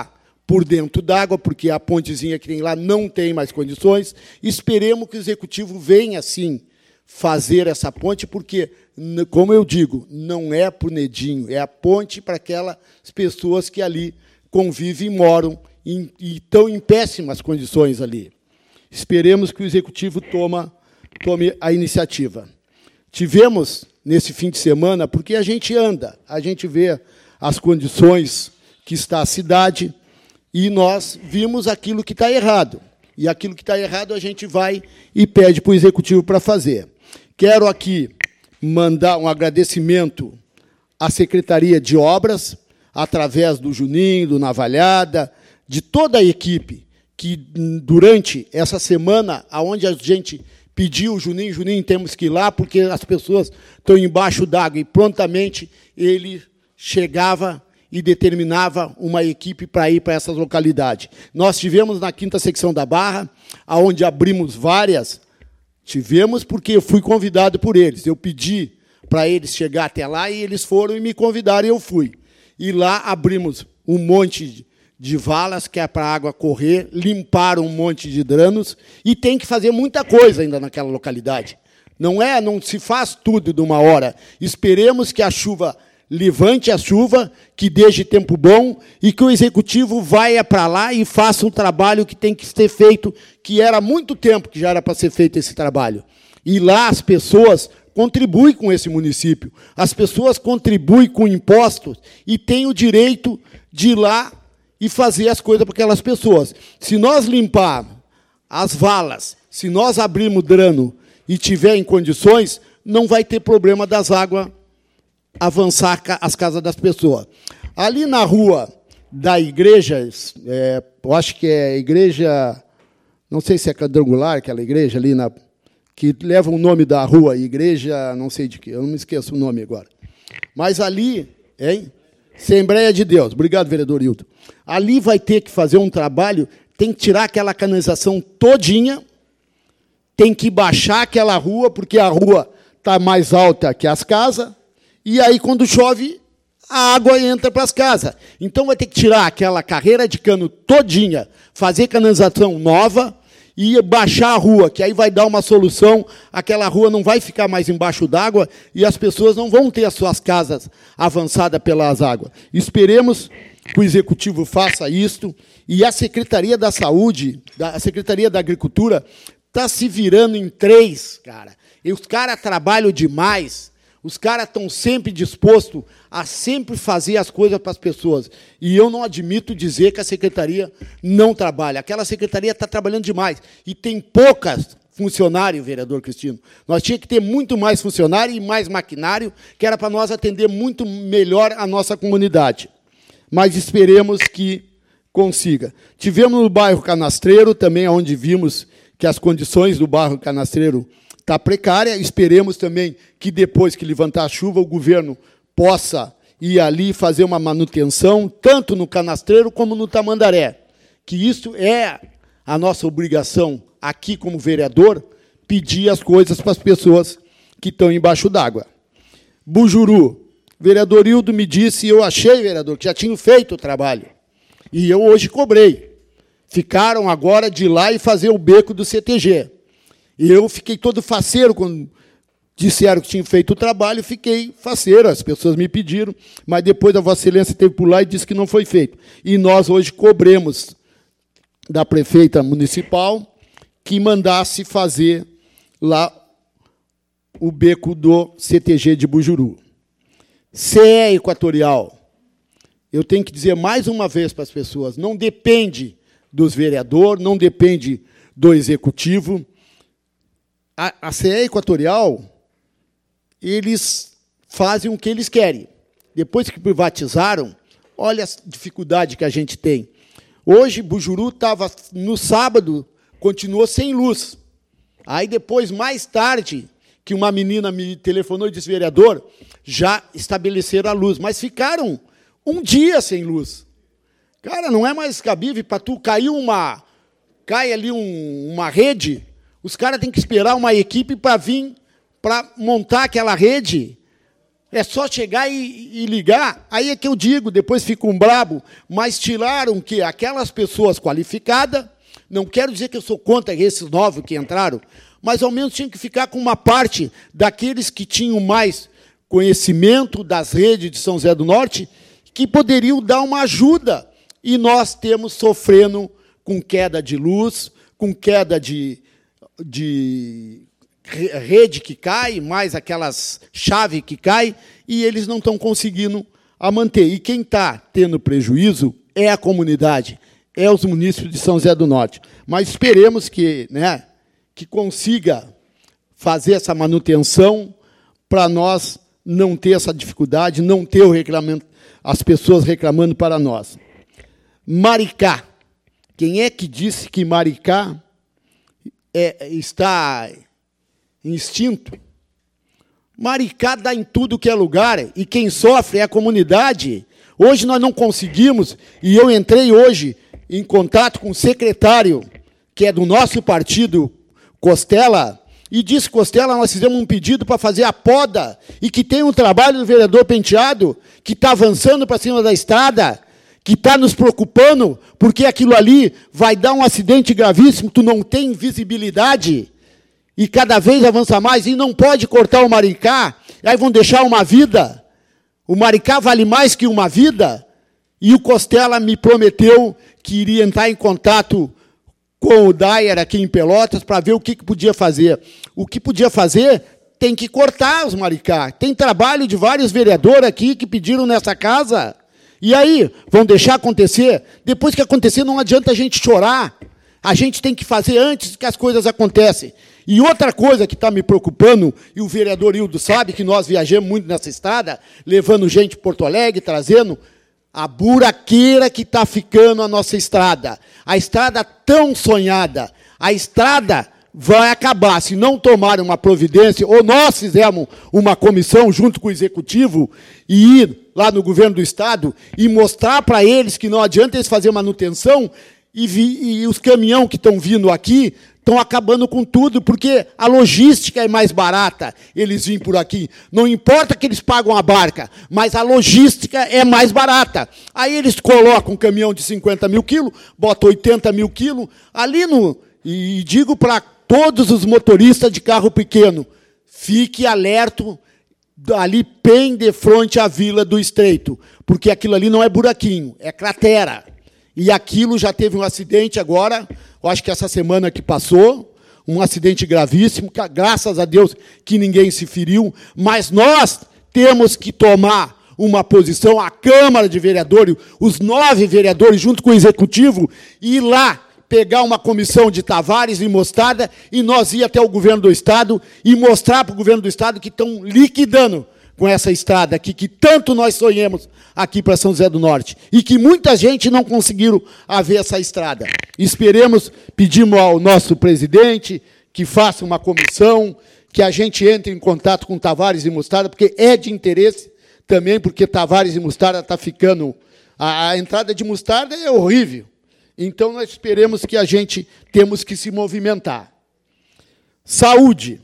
por dentro d'água, porque a pontezinha que tem lá não tem mais condições. Esperemos que o Executivo venha, sim, fazer essa ponte, porque, como eu digo, não é para o Nedinho, é a ponte para aquelas pessoas que ali convivem e moram e estão em péssimas condições ali. Esperemos que o Executivo toma, tome a iniciativa. Tivemos, nesse fim de semana, porque a gente anda, a gente vê as condições que está a cidade, e nós vimos aquilo que está errado. E aquilo que está errado a gente vai e pede para o Executivo para fazer. Quero aqui mandar um agradecimento à Secretaria de Obras, através do Juninho, do Navalhada, de toda a equipe, que durante essa semana, onde a gente pediu, Juninho, Juninho, temos que ir lá, porque as pessoas estão embaixo d'água, e prontamente ele chegava e determinava uma equipe para ir para essas localidades. Nós tivemos na quinta secção da Barra, onde abrimos várias, tivemos porque eu fui convidado por eles. Eu pedi para eles chegar até lá, e eles foram e me convidaram, e eu fui. E lá abrimos um monte de valas, que é para a água correr, limparam um monte de dranos, e tem que fazer muita coisa ainda naquela localidade. Não é, não se faz tudo de uma hora. Esperemos que a chuva levante a chuva, que deixe tempo bom, e que o Executivo vá para lá e faça um trabalho que tem que ser feito, que era há muito tempo que já era para ser feito esse trabalho. E lá as pessoas contribuem com esse município, as pessoas contribuem com impostos e têm o direito de ir lá e fazer as coisas para aquelas pessoas. Se nós limpar as valas, se nós abrirmos drano e tiver em condições, não vai ter problema das águas avançar as casas das pessoas. Ali na rua da igreja, é, eu acho que é a igreja, não sei se é quadrangular, aquela igreja ali, na, que leva o nome da rua, igreja, não sei de que, eu não me esqueço o nome agora. Mas ali, hein? Assembleia de Deus. Obrigado, vereador Hilton. Ali vai ter que fazer um trabalho, tem que tirar aquela canalização todinha, tem que baixar aquela rua, porque a rua está mais alta que as casas, e aí, quando chove, a água entra para as casas. Então, vai ter que tirar aquela carreira de cano todinha, fazer canalização nova e baixar a rua, que aí vai dar uma solução, aquela rua não vai ficar mais embaixo d'água e as pessoas não vão ter as suas casas avançadas pelas águas. Esperemos que o Executivo faça isto, e a Secretaria da Saúde, a Secretaria da Agricultura, está se virando em três, cara. E os caras trabalham demais. Os caras estão sempre dispostos a sempre fazer as coisas para as pessoas. E eu não admito dizer que a secretaria não trabalha. Aquela secretaria está trabalhando demais. E tem poucas funcionários, vereador Cristino. Nós tínhamos que ter muito mais funcionário e mais maquinário, que era para nós atender muito melhor a nossa comunidade. Mas esperemos que consiga. Tivemos no bairro Canastreiro, também onde vimos que as condições do bairro Canastreiro está precária. Esperemos também que, depois que levantar a chuva, o governo possa ir ali fazer uma manutenção, tanto no Canastreiro como no Tamandaré. Que isso é a nossa obrigação, aqui como vereador, pedir as coisas para as pessoas que estão embaixo d'água. Bujuru, vereador Hildo me disse, e eu achei, vereador, que já tinham feito o trabalho. E eu hoje cobrei. Ficaram agora de ir lá e fazer o beco do C T G. E eu fiquei todo faceiro quando disseram que tinham feito o trabalho, fiquei faceiro, as pessoas me pediram, mas depois a Vossa Excelência teve por lá e disse que não foi feito. E nós hoje cobremos da prefeita municipal que mandasse fazer lá o beco do C T G de Bujuru. C E Equatorial, eu tenho que dizer mais uma vez para as pessoas, não depende dos vereadores, não depende do executivo. A, a C E Equatorial, eles fazem o que eles querem. Depois que privatizaram, olha a dificuldade que a gente tem. Hoje, Bujuru estava, no sábado, continuou sem luz. Aí, depois, mais tarde, que uma menina me telefonou e disse, vereador, já estabeleceram a luz, mas ficaram um dia sem luz. Cara, não é mais cabível para tu cair uma... Cai ali um, uma rede... Os caras têm que esperar uma equipe para vir, para montar aquela rede. É só chegar e, e ligar. Aí é que eu digo, depois fica um brabo, mas tiraram que aquelas pessoas qualificadas, não quero dizer que eu sou contra esses novos que entraram, mas ao menos tinha que ficar com uma parte daqueles que tinham mais conhecimento das redes de São José do Norte, que poderiam dar uma ajuda. E nós temos sofrendo com queda de luz, com queda de, de rede que cai, mais aquelas chaves que caem, e eles não estão conseguindo a manter. E quem está tendo prejuízo é a comunidade, é os munícipes de São José do Norte. Mas esperemos que, né, que consiga fazer essa manutenção para nós não ter essa dificuldade, não ter o reclamamento, as pessoas reclamando para nós. Maricá. Quem é que disse que Maricá é, está em extinto? Maricá dá em tudo que é lugar, e quem sofre é a comunidade. Hoje nós não conseguimos, e eu entrei hoje em contato com o secretário, que é do nosso partido, Costela, e disse, Costela, nós fizemos um pedido para fazer a poda, e que tem um trabalho do vereador Penteado, que está avançando para cima da estrada, que está nos preocupando, porque aquilo ali vai dar um acidente gravíssimo, tu não tem visibilidade, e cada vez avança mais, e não pode cortar o Maricá, aí vão deixar uma vida. O Maricá vale mais que uma vida, e o Costela me prometeu que iria entrar em contato com o Dyer aqui em Pelotas para ver o que, que podia fazer. O que podia fazer tem que cortar os Maricá. Tem trabalho de vários vereadores aqui que pediram nessa casa. E aí, vão deixar acontecer? Depois que acontecer, não adianta a gente chorar. A gente tem que fazer antes que as coisas acontecem. E outra coisa que está me preocupando, e o vereador Hildo sabe que nós viajamos muito nessa estrada, levando gente de Porto Alegre, trazendo a buraqueira que está ficando a nossa estrada. A estrada tão sonhada, a estrada vai acabar. Se não tomarem uma providência, ou nós fizermos uma comissão junto com o Executivo e ir lá no governo do Estado e mostrar para eles que não adianta eles fazerem manutenção e, vi, e os caminhões que estão vindo aqui estão acabando com tudo, porque a logística é mais barata, eles vêm por aqui. Não importa que eles pagam a barca, mas a logística é mais barata. Aí eles colocam um caminhão de cinquenta mil quilos, botam oitenta mil quilos, ali no... E digo para todos os motoristas de carro pequeno, fique alerta ali bem de frente à Vila do Estreito, porque aquilo ali não é buraquinho, é cratera. E aquilo já teve um acidente agora, eu acho que essa semana que passou, um acidente gravíssimo, graças a Deus que ninguém se feriu, mas nós temos que tomar uma posição, a Câmara de Vereadores, os nove vereadores, junto com o Executivo, e ir lá pegar uma comissão de Tavares e Mostarda, e nós ir até o governo do Estado e mostrar para o governo do Estado que estão liquidando com essa estrada aqui, que tanto nós sonhamos aqui para São José do Norte, e que muita gente não conseguiram ver essa estrada. Esperemos, pedimos ao nosso presidente que faça uma comissão, que a gente entre em contato com Tavares e Mostarda, porque é de interesse também, porque Tavares e Mostarda está ficando... A, a entrada de Mostarda é horrível. Então, nós esperemos que a gente temos que se movimentar. Saúde.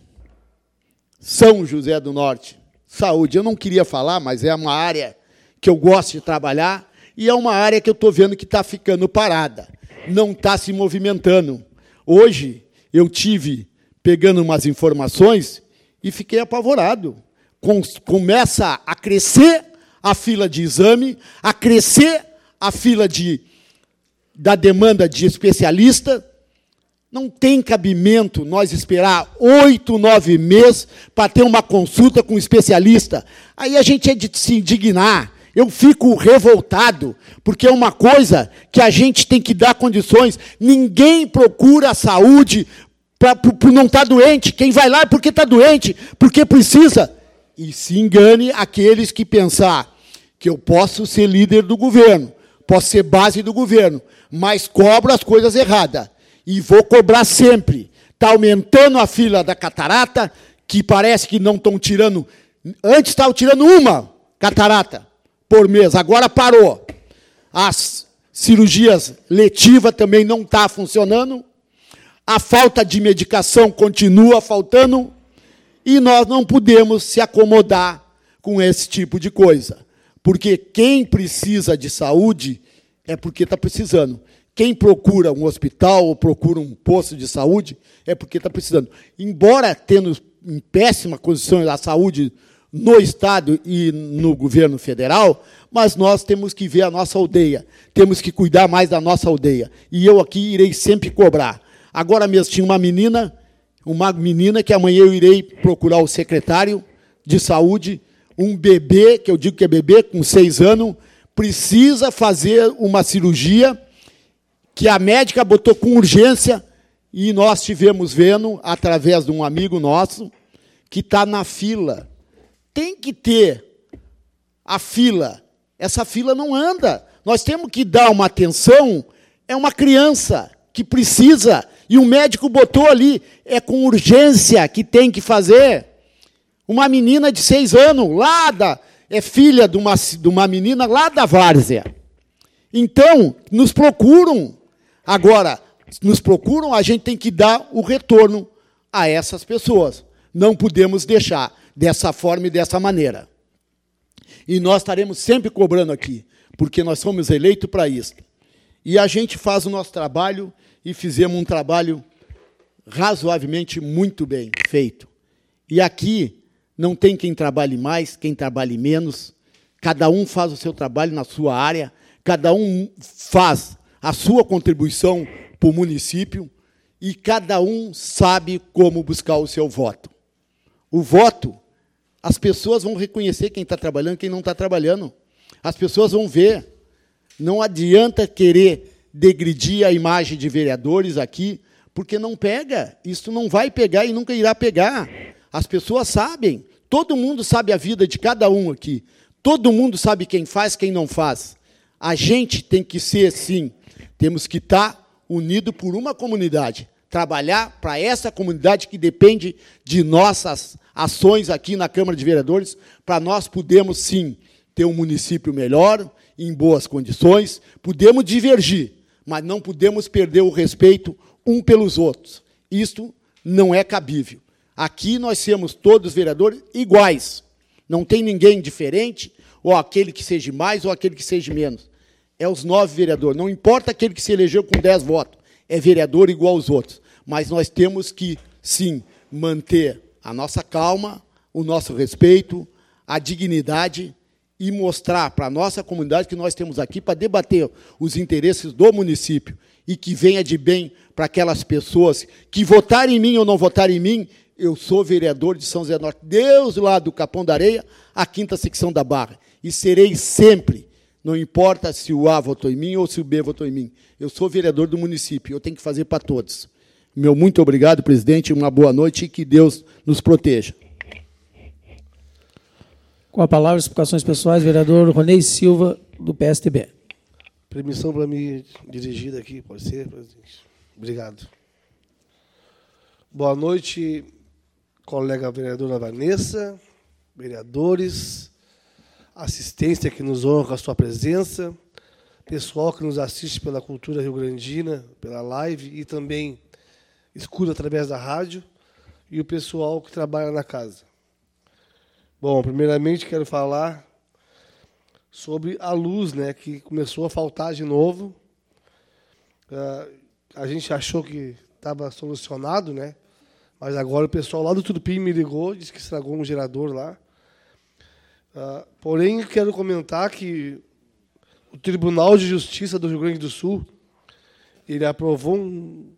São José do Norte. Saúde, eu não queria falar, mas é uma área que eu gosto de trabalhar e é uma área que eu estou vendo que está ficando parada, não está se movimentando. Hoje, eu tive pegando umas informações e fiquei apavorado. Começa a crescer a fila de exame, a crescer a fila de, da demanda de especialista. Não tem cabimento nós esperar oito, nove meses para ter uma consulta com um especialista. Aí a gente é de se indignar. Eu fico revoltado, porque é uma coisa que a gente tem que dar condições. Ninguém procura a saúde para não estar doente. Quem vai lá é porque está doente, porque precisa. E se engane aqueles que pensar que eu posso ser líder do governo, posso ser base do governo, mas cobro as coisas erradas. E vou cobrar sempre. Está aumentando a fila da catarata, que parece que não estão tirando... Antes estavam tirando uma catarata por mês, agora parou. As cirurgias letivas também não estão funcionando. A falta de medicação continua faltando. E nós não podemos se acomodar com esse tipo de coisa. Porque quem precisa de saúde é porque está precisando. Quem procura um hospital ou procura um posto de saúde é porque está precisando. Embora tendo em péssima condição a saúde no Estado e no governo federal, mas nós temos que ver a nossa aldeia, temos que cuidar mais da nossa aldeia. E eu aqui irei sempre cobrar. Agora mesmo tinha uma menina, uma menina que amanhã eu irei procurar o secretário de saúde, um bebê, que eu digo que é bebê, com seis anos, precisa fazer uma cirurgia que a médica botou com urgência, e nós estivemos vendo, através de um amigo nosso, que está na fila. Tem que ter a fila. Essa fila não anda. Nós temos que dar uma atenção. É uma criança que precisa, e o médico botou ali, é com urgência que tem que fazer. Uma menina de seis anos, lá da, é filha de uma, de uma menina lá da várzea. Então, nos procuram. Agora, nos procuram, a gente tem que dar o retorno a essas pessoas. Não podemos deixar dessa forma e dessa maneira. E nós estaremos sempre cobrando aqui, porque nós somos eleitos para isso. E a gente faz o nosso trabalho, e fizemos um trabalho razoavelmente muito bem feito. E aqui não tem quem trabalhe mais, quem trabalhe menos. Cada um faz o seu trabalho na sua área, cada um faz a sua contribuição para o município, e cada um sabe como buscar o seu voto. O voto, as pessoas vão reconhecer quem está trabalhando e quem não está trabalhando. As pessoas vão ver. Não adianta querer degredir a imagem de vereadores aqui, porque não pega. Isso não vai pegar e nunca irá pegar. As pessoas sabem. Todo mundo sabe a vida de cada um aqui. Todo mundo sabe quem faz, quem não faz. A gente tem que ser, sim, temos que estar unidos por uma comunidade. Trabalhar para essa comunidade que depende de nossas ações aqui na Câmara de Vereadores, para nós podermos, sim, ter um município melhor, em boas condições. Podemos divergir, mas não podemos perder o respeito um pelos outros. Isto não é cabível. Aqui nós somos todos vereadores iguais. Não tem ninguém diferente, ou aquele que seja mais, ou aquele que seja menos. É os nove vereadores. Não importa aquele que se elegeu com dez votos. É vereador igual aos outros. Mas nós temos que, sim, manter a nossa calma, o nosso respeito, a dignidade, e mostrar para a nossa comunidade que nós temos aqui para debater os interesses do município, e que venha de bem para aquelas pessoas que votarem em mim ou não votarem em mim. Eu sou vereador de São José do Norte, desde lá do Capão da Areia, a quinta secção da Barra. E serei sempre, não importa se o A votou em mim ou se o B votou em mim. Eu sou vereador do município, eu tenho que fazer para todos. Meu muito obrigado, presidente, uma boa noite e que Deus nos proteja. Com a palavra, explicações pessoais, vereador Ronei Silva, do P S T B. Permissão para me dirigir aqui, pode ser, presidente? Obrigado. Boa noite, colega vereadora Vanessa, vereadores, assistência que nos honra com a sua presença, pessoal que nos assiste pela Cultura Rio-Grandina, pela live, e também escuta através da rádio, e o pessoal que trabalha na casa. Bom, primeiramente quero falar sobre a luz, né, que começou a faltar de novo. Uh, a gente achou que estava solucionado, né? Mas agora o pessoal lá do Turupim me ligou, disse que estragou um gerador lá. Uh, porém, quero comentar que o Tribunal de Justiça do Rio Grande do Sul ele aprovou um,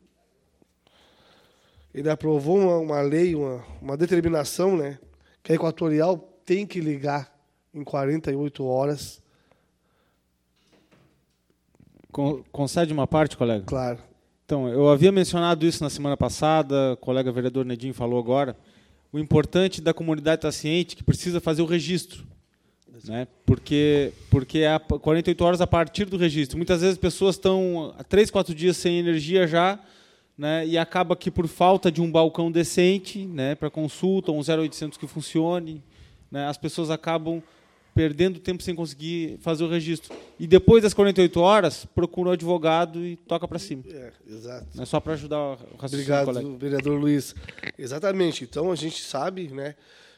ele aprovou uma, uma lei, uma, uma determinação, né, que a Equatorial tem que ligar em quarenta e oito horas. Con- concede uma parte, colega? Claro. Então, eu havia mencionado isso na semana passada, o colega vereador Nedim falou agora. O importante da comunidade estar ciente que precisa fazer o registro, né? Porque porque é quarenta e oito horas a partir do registro. Muitas vezes as pessoas estão há três, quatro dias sem energia já, né? E acaba que por falta de um balcão decente, né, para consulta, um zero oitocentos que funcione, né, as pessoas acabam perdendo tempo sem conseguir fazer o registro. E depois das quarenta e oito horas, procura um advogado e toca para cima. É, exato. É só para ajudar o raciocínio. Obrigado, colega. vereador Luiz. Exatamente. Então, a gente sabe, né,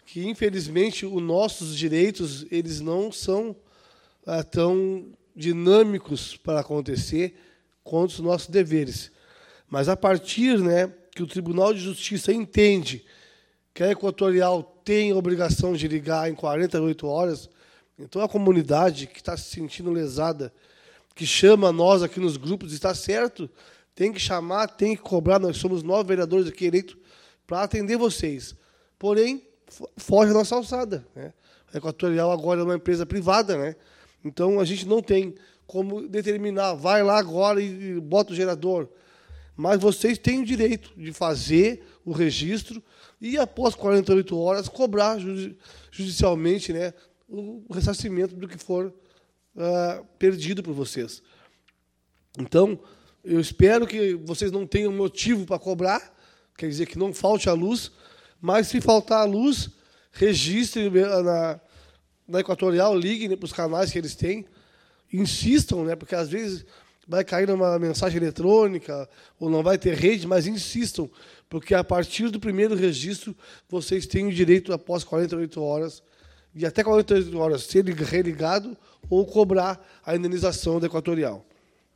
que, infelizmente, os nossos direitos eles não são ah, tão dinâmicos para acontecer quanto os nossos deveres. Mas, a partir, né, que o Tribunal de Justiça entende que a Equatorial tem a obrigação de ligar em quarenta e oito horas, então a comunidade que está se sentindo lesada, que chama nós aqui nos grupos, está certo, tem que chamar, tem que cobrar, nós somos nove vereadores aqui eleitos para atender vocês. Porém, foge a nossa alçada, né? A Equatorial agora é uma empresa privada, né? Então a gente não tem como determinar, vai lá agora e bota o gerador. Mas vocês têm o direito de fazer o registro e, após quarenta e oito horas, cobrar judicialmente, né, o ressarcimento do que for uh, perdido por vocês. Então, eu espero que vocês não tenham motivo para cobrar, quer dizer, que não falte a luz, mas, se faltar a luz, registrem na, na Equatorial, liguem, né, para os canais que eles têm, insistam, né, porque, às vezes, vai cair numa mensagem eletrônica ou não vai ter rede, mas insistam, porque a partir do primeiro registro vocês têm o direito, após quarenta e oito horas, e até quarenta e oito horas, ser religado ou cobrar a indenização da Equatorial.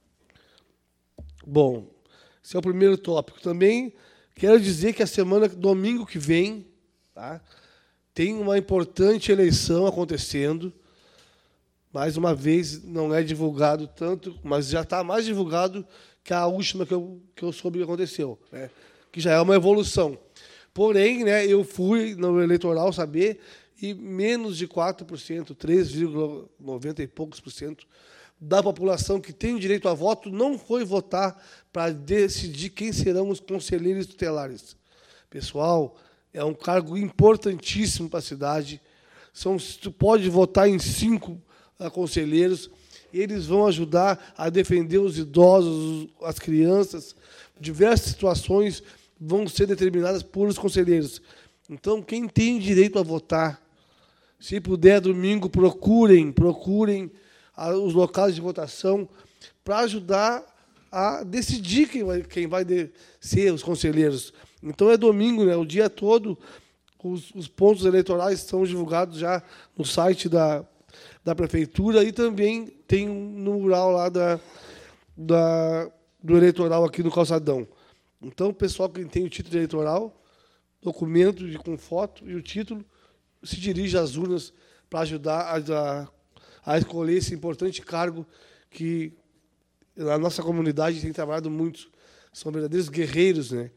Bom, esse é o primeiro tópico. Também quero dizer que a semana, domingo que vem, tá, tem uma importante eleição acontecendo. Mais uma vez, não é divulgado tanto, mas já está mais divulgado que a última que eu, que eu soube que aconteceu, né? Que já é uma evolução. Porém, né, eu fui no eleitoral saber, e menos de quatro por cento, três vírgula noventa e poucos por cento da população que tem direito a voto não foi votar para decidir quem serão os conselheiros tutelares. Pessoal, é um cargo importantíssimo para a cidade. São, tu pode votar em cinco conselheiros, eles vão ajudar a defender os idosos, as crianças. Diversas situações vão ser determinadas por os conselheiros. Então, quem tem direito a votar, se puder, domingo, procurem, procurem os locais de votação para ajudar a decidir quem vai, quem vai ser os conselheiros. Então, é domingo, né, o dia todo, os, os pontos eleitorais estão divulgados já no site da da prefeitura, e também tem no mural lá da, da, do eleitoral aqui no Calçadão. Então, o pessoal que tem o título eleitoral, documento de, com foto e o título, se dirige às urnas para ajudar a, a escolher esse importante cargo que a nossa comunidade tem trabalhado muito. São verdadeiros guerreiros, né?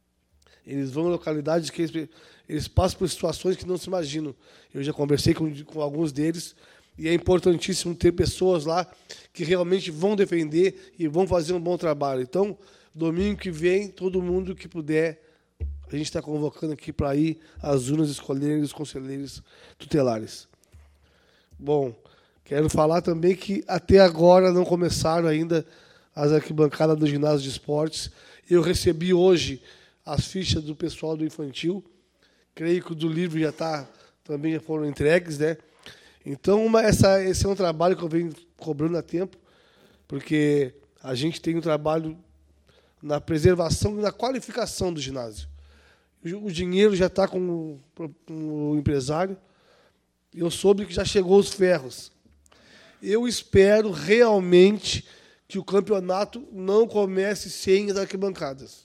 Eles vão em localidades que eles, eles passam por situações que não se imaginam. Eu já conversei com, com alguns deles, e é importantíssimo ter pessoas lá que realmente vão defender e vão fazer um bom trabalho. Então, domingo que vem, todo mundo que puder, a gente está convocando aqui para ir às urnas escolherem os conselheiros tutelares. Bom, quero falar também que até agora não começaram ainda as arquibancadas do ginásio de esportes. Eu recebi hoje as fichas do pessoal do infantil. Creio que o do livro já tá, também já foram entregues, né? Então, uma, essa, esse é um trabalho que eu venho cobrando há tempo, porque a gente tem um trabalho na preservação e na qualificação do ginásio. O dinheiro já está com, com o empresário. Eu soube que já chegou os ferros. Eu espero realmente que o campeonato não comece sem as arquibancadas.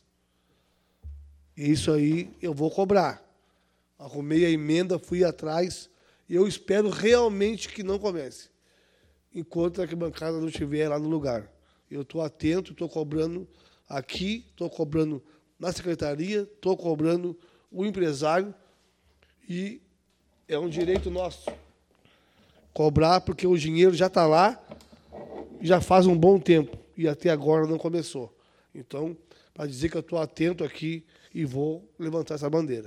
Isso aí eu vou cobrar. Arrumei a emenda, fui atrás. Eu espero realmente que não comece, enquanto a arquibancada não estiver lá no lugar. Eu estou atento, estou cobrando aqui, estou cobrando na secretaria, estou cobrando o empresário, e é um direito nosso cobrar, porque o dinheiro já está lá, já faz um bom tempo, e até agora não começou. Então, para dizer que eu estou atento aqui e vou levantar essa bandeira.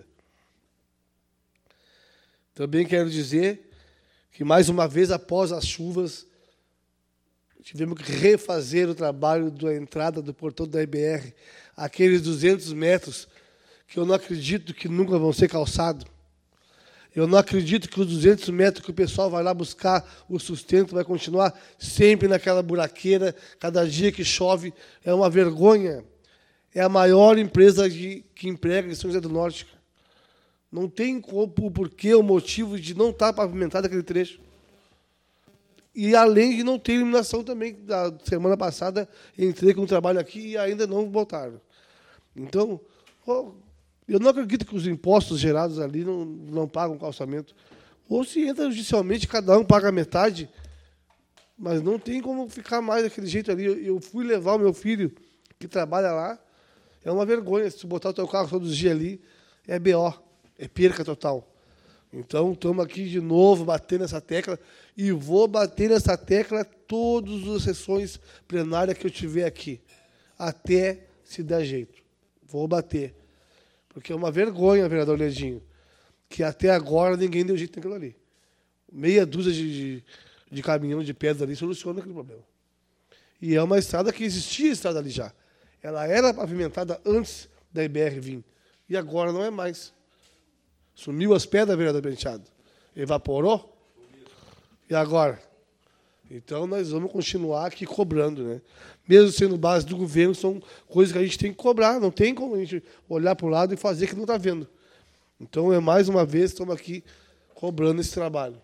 Também quero dizer que, mais uma vez, após as chuvas, tivemos que refazer o trabalho da entrada do portão da I B R, aqueles duzentos metros que eu não acredito que nunca vão ser calçados. Eu não acredito que os duzentos metros que o pessoal vai lá buscar o sustento vai continuar sempre naquela buraqueira, cada dia que chove. É uma vergonha. É a maior empresa de, que emprega em São José do Norte. Não tem o porquê, o motivo de não estar pavimentado aquele trecho. E além de não ter iluminação também, da semana passada entrei com um trabalho aqui e ainda não botaram. Então, eu não acredito que os impostos gerados ali não, não pagam calçamento. Ou se entra judicialmente, cada um paga metade, mas não tem como ficar mais daquele jeito ali. Eu fui levar o meu filho, que trabalha lá, é uma vergonha. Se tu botar o teu carro todos os dias ali, é B O, é perca total. Então, estamos aqui de novo, batendo nessa tecla, e vou bater nessa tecla todas as sessões plenárias que eu tiver aqui, até se der jeito. Vou bater. Porque é uma vergonha, vereador Ledinho, que até agora ninguém deu jeito naquilo ali. Meia dúzia de, de, de caminhão de pedra ali soluciona aquele problema. E é uma estrada que existia estrada ali já. Ela era pavimentada antes da I B R vir. E agora não é mais. Sumiu as pedras, vereador Penteado. Evaporou? E agora? Então, nós vamos continuar aqui cobrando, né? Mesmo sendo base do governo, são coisas que a gente tem que cobrar. Não tem como a gente olhar para o lado e fazer que não está vendo. Então, é mais uma vez, estamos aqui cobrando esse trabalho.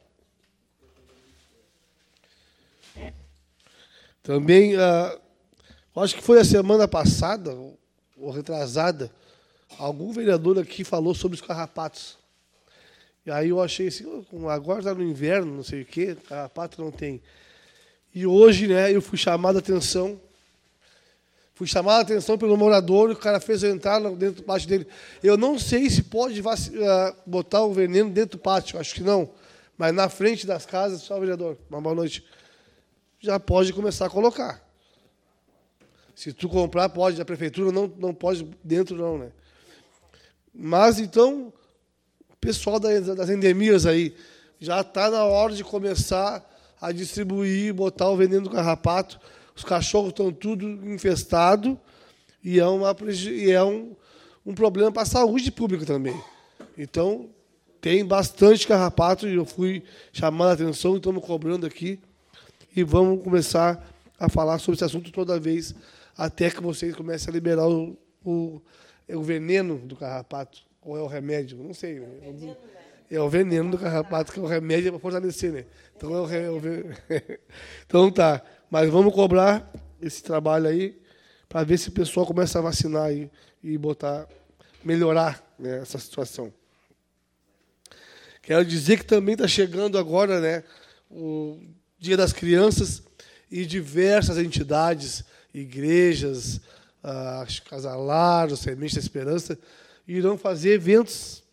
Também, ah, acho que foi a semana passada, ou retrasada, algum vereador aqui falou sobre os carrapatos. E aí eu achei assim, agora está no inverno, não sei o quê, carrapato não tem. E hoje, né, eu fui chamado a atenção, fui chamado a atenção pelo morador, e o cara fez eu entrar dentro do pátio dele. Eu não sei se pode botar o veneno dentro do pátio, acho que não, mas na frente das casas, só vereador, uma boa noite, já pode começar a colocar. Se tu comprar, pode, a prefeitura não, não pode dentro não, né? Mas, então, o pessoal das endemias aí, já está na hora de começar a distribuir, botar o veneno do carrapato. Os cachorros estão tudo infestados e é, uma, e é um, um problema para a saúde pública também. Então, tem bastante carrapato e eu fui chamando a atenção e estamos cobrando aqui. E vamos começar a falar sobre esse assunto toda vez, até que vocês comecem a liberar o, o, o veneno do carrapato. Ou é o remédio? Não sei. Né? É o veneno do carrapato, que é o remédio para fortalecer. Né? Então, é o, é o, então, tá. Mas vamos cobrar esse trabalho aí para ver se o pessoal começa a vacinar aí e botar, melhorar, né, essa situação. Quero dizer que também está chegando agora, né, o Dia das Crianças, e diversas entidades, igrejas, a Casalar, o Semente da Esperança, irão fazer eventos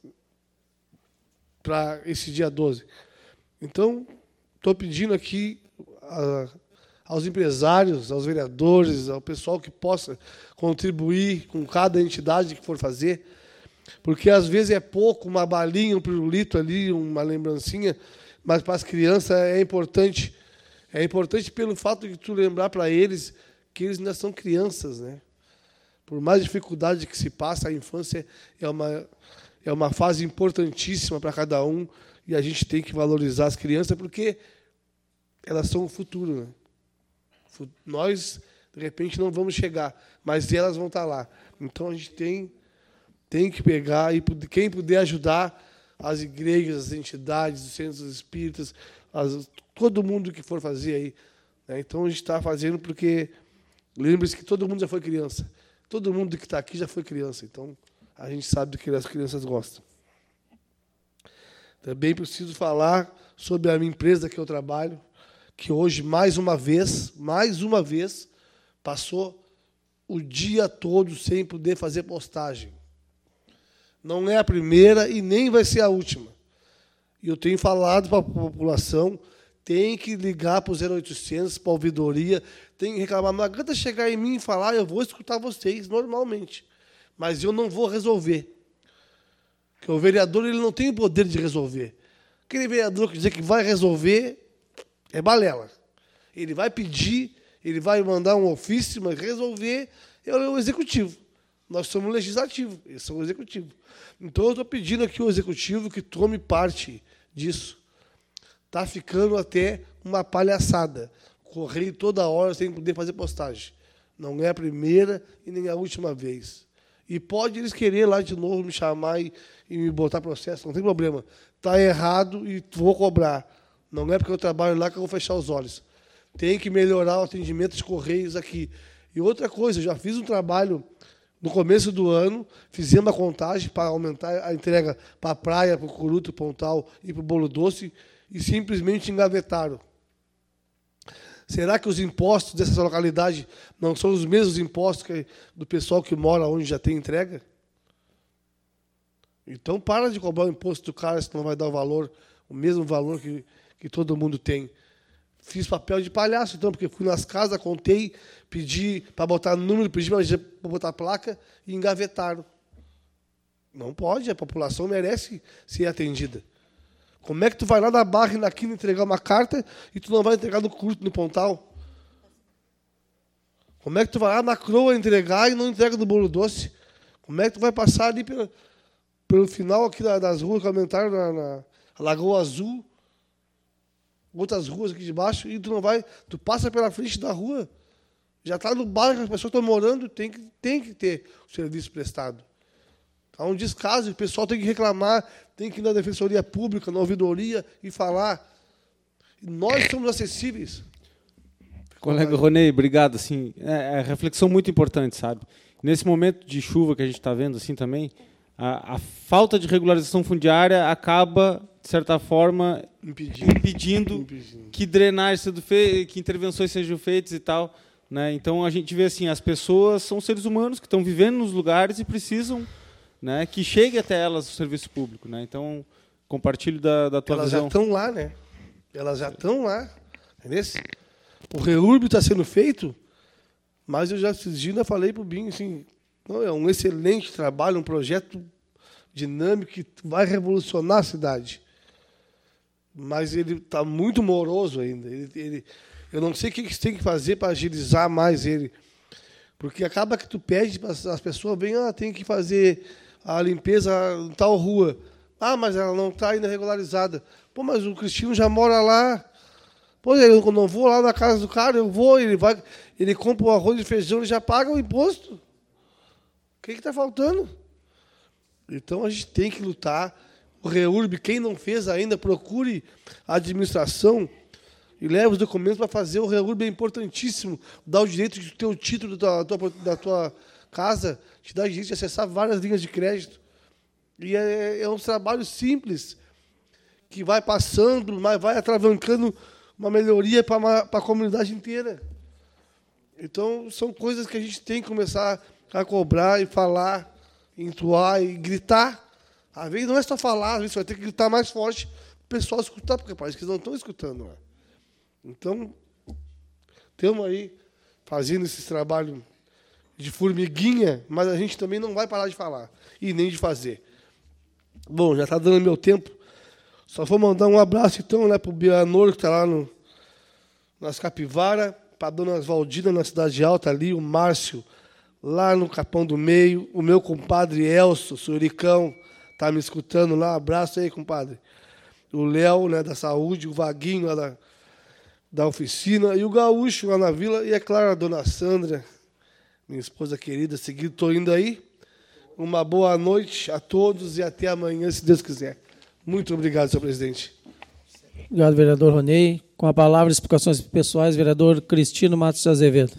para esse dia doze. Então, estou pedindo aqui a, aos empresários, aos vereadores, ao pessoal que possa contribuir com cada entidade que for fazer, porque às vezes é pouco, uma balinha, um pirulito ali, uma lembrancinha, mas para as crianças é importante. É importante pelo fato de tu lembrar para eles que eles ainda são crianças, né? Por mais dificuldade que se passa, a infância é uma, é uma fase importantíssima para cada um e a gente tem que valorizar as crianças porque elas são o futuro, né? Nós, de repente, não vamos chegar, mas elas vão estar lá. Então, a gente tem, tem que pegar e quem puder ajudar as igrejas, as entidades, os centros espíritas, as, todo mundo que for fazer aí. Né? Então, a gente está fazendo porque, lembre-se que todo mundo já foi criança. Todo mundo que está aqui já foi criança. Então, a gente sabe do que as crianças gostam. Também preciso falar sobre a minha empresa que eu trabalho, que hoje, mais uma vez, mais uma vez, passou o dia todo sem poder fazer postagem. Não é a primeira e nem vai ser a última. E eu tenho falado para a população, tem que ligar para o zero oitocentos, para a ouvidoria, tem que reclamar. Não adianta chegar em mim e falar, eu vou escutar vocês normalmente, mas eu não vou resolver. Porque o vereador ele não tem o poder de resolver. Aquele vereador que dizer que vai resolver é balela. Ele vai pedir, ele vai mandar um ofício, mas resolver é o executivo. Nós somos o legislativo, eles são o executivo. Então, eu estou pedindo aqui ao executivo que tome parte disso. Está ficando até uma palhaçada. Correr toda hora sem poder fazer postagem. Não é a primeira e nem a última vez. E pode eles querer lá de novo me chamar e, e me botar processo, não tem problema. Está errado e vou cobrar. Não é porque eu trabalho lá que eu vou fechar os olhos. Tem que melhorar o atendimento de Correios aqui. E outra coisa, eu já fiz um trabalho no começo do ano, fizemos uma contagem para aumentar a entrega para a praia, para o Curuto, Pontal e para o Bolo Doce, e simplesmente engavetaram. Será que os impostos dessa localidade não são os mesmos impostos que do pessoal que mora onde já tem entrega? Então, para de cobrar o imposto do cara, se não vai dar o valor, o mesmo valor que, que todo mundo tem. Fiz papel de palhaço, então, porque fui nas casas, contei, pedi para botar número, pedi para botar placa e engavetaram. Não pode, a população merece ser atendida. Como é que tu vai lá na Barra e na Quina entregar uma carta e tu não vai entregar no Curto, no Pontal? Como é que tu vai lá na Croa entregar e não entrega no Bolo Doce? Como é que tu vai passar ali pelo, pelo final aqui das ruas que aumentaram na, na Lagoa Azul, outras ruas aqui de baixo, e tu não vai, tu passa pela frente da rua, já está no bairro, as pessoas estão morando, tem que, tem que ter o serviço prestado. Há um descaso, o pessoal tem que reclamar, tem que ir na Defensoria Pública, na ouvidoria e falar. Nós somos acessíveis. Colega Ronei, obrigado. Assim, é, é reflexão muito importante, sabe? Nesse momento de chuva que a gente está vendo assim também, a, a falta de regularização fundiária acaba, de certa forma, impedindo, impedindo, impedindo. que drenagem seja feita, que intervenções sejam feitas e tal. Né? Então, a gente vê assim, as pessoas são seres humanos que estão vivendo nos lugares e precisam, né, que chegue até elas o serviço público. Né? Então, compartilho da, da tua elas visão. Elas já estão lá, né? Elas já estão lá. Entendeu? O REURB está sendo feito, mas eu já esses dias falei para o Binho, assim, não, é um excelente trabalho, um projeto dinâmico que vai revolucionar a cidade. Mas ele está muito moroso ainda. Ele, ele, eu não sei o que você tem que fazer para agilizar mais ele. Porque acaba que tu pede para as pessoas, vem, ah, tem que fazer a limpeza em tal rua. Ah, mas ela não está ainda regularizada. Pô, mas o Cristino já mora lá. Pô, eu não vou lá na casa do cara, eu vou, ele vai, ele compra o arroz e feijão, ele já paga o imposto. O que está faltando? Então a gente tem que lutar. O REURB, quem não fez ainda, procure a administração e leve os documentos para fazer. O REURB é importantíssimo. Dá o direito de ter o título da tua, da tua casa, te dá o direito de acessar várias linhas de crédito. E é, é um trabalho simples, que vai passando, mas vai atravancando uma melhoria para a comunidade inteira. Então, são coisas que a gente tem que começar a cobrar e falar, entoar e gritar. Às vezes não é só falar, às vezes você vai ter que gritar mais forte para o pessoal escutar, porque parece que eles não estão escutando. Né? Então, estamos aí fazendo esse trabalho de formiguinha, mas a gente também não vai parar de falar e nem de fazer. Bom, já está dando meu tempo. Só vou mandar um abraço, então, né, para o Bianor, que está lá no, nas Capivara, para a dona Valdina, na Cidade Alta, ali, o Márcio, lá no Capão do Meio, o meu compadre Elcio, Suricão, está me escutando lá. Abraço aí, compadre. O Léo, né, da Saúde, o Vaguinho, lá da, da oficina, e o Gaúcho, lá na vila, e, é claro, a dona Sandra, minha esposa querida, seguido, estou indo aí. Uma boa noite a todos e até amanhã, se Deus quiser. Muito obrigado, senhor presidente. Obrigado, vereador Ronei. Com a palavra, explicações pessoais, vereador Cristino Matos de Azevedo.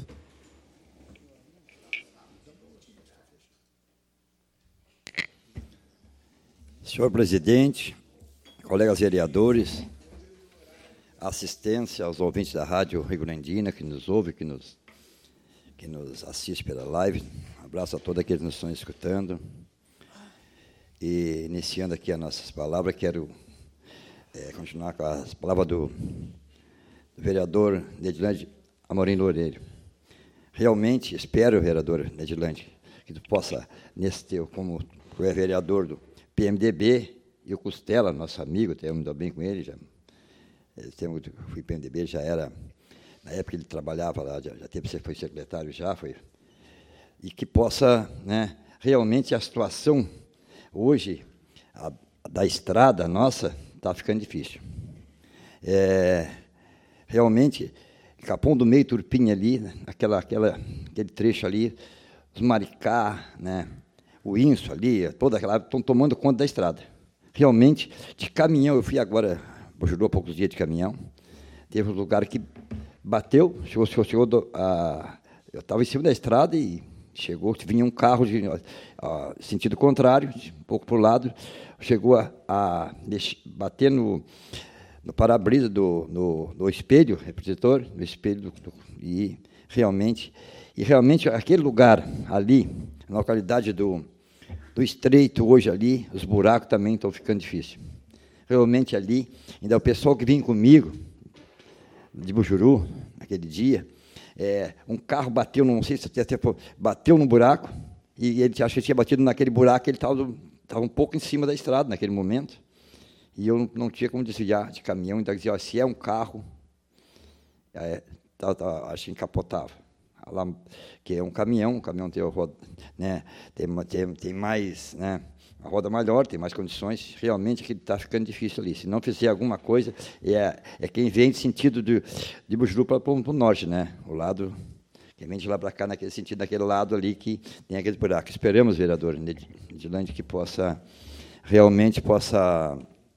Senhor presidente, colegas vereadores, assistência aos ouvintes da Rádio Rio Grandina, que nos ouve, que nos, que nos assiste pela live. Um abraço a todos aqueles que nos estão escutando. E, iniciando aqui as nossas palavras, quero é, continuar com as palavras do, do vereador Nedilande Amorim Loureiro. Realmente, espero, vereador Nedilande, que tu possa, nesse teu, como tu é vereador do P M D B, e o Costela, nosso amigo, eu me dou bem com ele, já, eu fui P M D B, já era, na época ele trabalhava lá, já, já teve, você foi secretário já, foi, e que possa, né, realmente a situação hoje, a, da estrada nossa, está ficando difícil. É, realmente, Capão do Meio, Turpinha ali, aquela, aquela, aquele trecho ali, os Maricá, né, o Inso ali, toda aquela área, estão tomando conta da estrada. Realmente, de caminhão, eu fui agora, Bujuru há poucos dias de caminhão, teve um lugar que bateu, chegou, chegou, chegou do, a, eu estava em cima da estrada e chegou, vinha um carro de a, sentido contrário, um pouco para o lado, chegou a, a bater no, no para-brisa do no, no espelho, reprodutor, no espelho, do, do, e realmente, e realmente aquele lugar ali, na localidade do, do Estreito, hoje ali, os buracos também estão ficando difíceis. Realmente ali, ainda o pessoal que vinha comigo, de Bujuru, naquele dia, é, um carro bateu, não sei se até bateu no buraco, e ele achou que tinha batido naquele buraco, ele estava estava um pouco em cima da estrada naquele momento, e eu não, não tinha como desviar de caminhão, então dizia, ó, se é um carro, é, tá, tá, acho que encapotava. Lá, que é um caminhão, um caminhão tem, roda, né, tem, tem, tem mais, né, a roda maior, tem mais condições, realmente que está ficando difícil ali. Se não fizer alguma coisa, é, é quem vem de sentido de, de Bujuru para o norte, né, o lado, quem vem de lá para cá, naquele sentido, naquele lado ali que tem aquele buraco. Esperamos, vereador Edilande, que possa, realmente possa,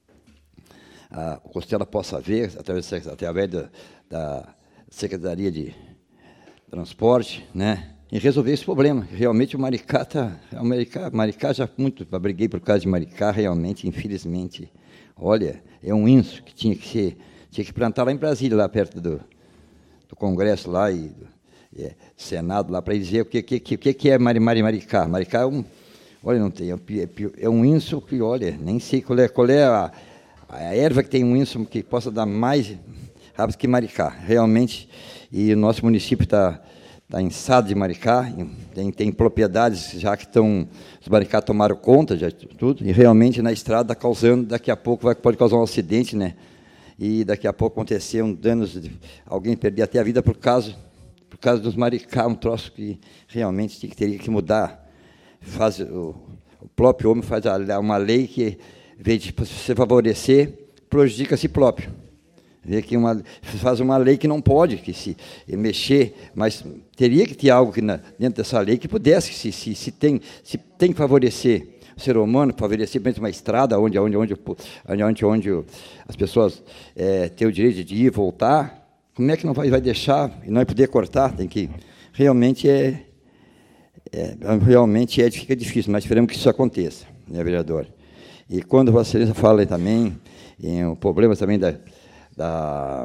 a Costela possa ver, através, através da, da Secretaria de Transporte, né, e resolver esse problema. Realmente o Maricá está... Maricá, Maricá já muito... Eu briguei por causa de Maricá, realmente, infelizmente. Olha, é um Inso que tinha que ser... Tinha que plantar lá em Brasília, lá perto do, do Congresso, lá, e do é, Senado, lá, para dizer o que, que, que, que é Mari, Mari, Maricá. Maricá é um... Olha, não tem... É, é um Inso que, olha, nem sei qual é, qual é a, a erva que tem um Inso que possa dar mais rápido que Maricá. Realmente... E o nosso município está tá inçado de Maricá, tem, tem propriedades já que estão, os Maricá tomaram conta de tudo, e realmente na estrada está causando, daqui a pouco vai, pode causar um acidente, né? E daqui a pouco acontecer um dano, alguém perder até a vida por causa, por causa dos Maricá, um troço que realmente tem, teria que mudar. Faz, o, o próprio homem faz a, uma lei que, em vez de se favorecer, prejudica a si próprio. Vê que uma, faz uma lei que não pode que se mexer, mas teria que ter algo que na, dentro dessa lei que pudesse, se, se, se, tem, se tem que favorecer o ser humano, favorecer uma estrada onde, onde, onde, onde, onde as pessoas é, têm o direito de ir e voltar, como é que não vai, vai deixar e não vai poder cortar? Tem que, realmente é, é, realmente é, fica difícil, mas esperamos que isso aconteça, né, vereador? E quando Vossa Excelência fala também em o problema também da Da,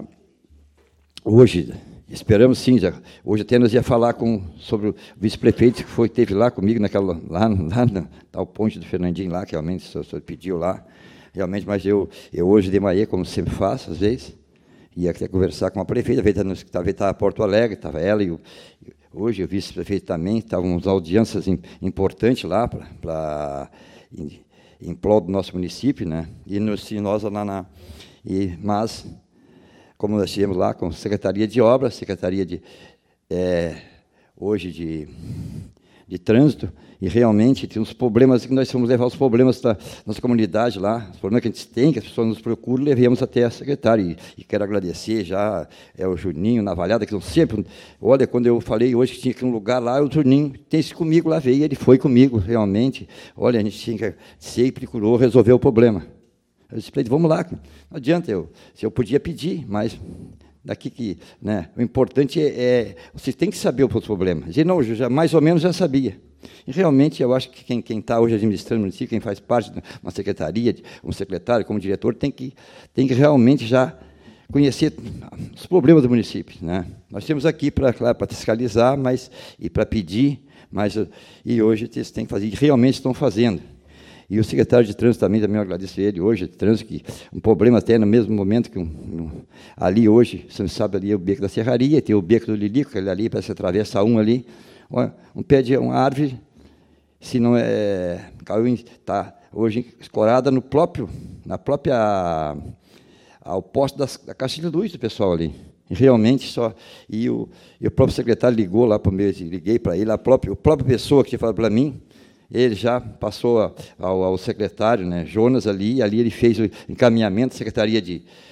hoje, esperamos sim, já, hoje até nós ia falar com, sobre o vice-prefeito que foi, teve lá comigo, naquela, lá, lá no tal ponte do Fernandinho, lá, que realmente o senhor, o senhor pediu lá, realmente, mas eu, eu hoje de manhã, como sempre faço, às vezes, ia até conversar com a prefeita, talvez estava em Porto Alegre, estava ela e o, hoje o vice-prefeito também, estavam umas audiências importantes lá, pra, pra, em, em prol do nosso município, né, e nós, e nós lá na... E, mas, como nós tivemos lá com a Secretaria de Obras, Secretaria de, é, hoje de, de Trânsito, e realmente tem uns problemas que nós vamos levar os problemas da nossa comunidade lá, os problemas que a gente tem, que as pessoas nos procuram, levamos até a secretária. E, e quero agradecer já é o Juninho, Navalhada, que são sempre... Olha, quando eu falei hoje que tinha que ir um lugar lá, o Juninho tem esse comigo lá, veio, ele foi comigo, realmente. Olha, a gente tinha que sempre procurou resolver o problema. Eu disse para ele, vamos lá, não adianta, eu, se eu podia pedir, mas daqui que, né, o importante é, é, vocês têm que saber os problemas. E não, eu já, mais ou menos já sabia. E realmente eu acho que quem está hoje administrando o município, quem faz parte de uma secretaria, um secretário, como diretor, tem que, tem que realmente já conhecer os problemas do município, né? Nós temos aqui para, claro, para fiscalizar, mas, e para pedir, mas, e hoje eles têm que fazer, e realmente estão fazendo. E o secretário de Trânsito também, também eu agradeço a ele hoje, de Trânsito, que um problema até no mesmo momento que um, um, ali hoje, você sabe, ali é o beco da Serraria, tem o beco do Lilico, que ali parece que atravessa um ali, um pé de uma árvore, se não é, caiu, está hoje escorada no próprio, na própria, ao posto das, da caixa de luz do pessoal ali. E realmente só, e o, e o próprio secretário ligou lá para o meu, liguei para ele, a própria, a própria pessoa que tinha falado para mim, ele já passou ao, ao secretário, né, Jonas, ali, ali ele fez o encaminhamento, Secretaria de,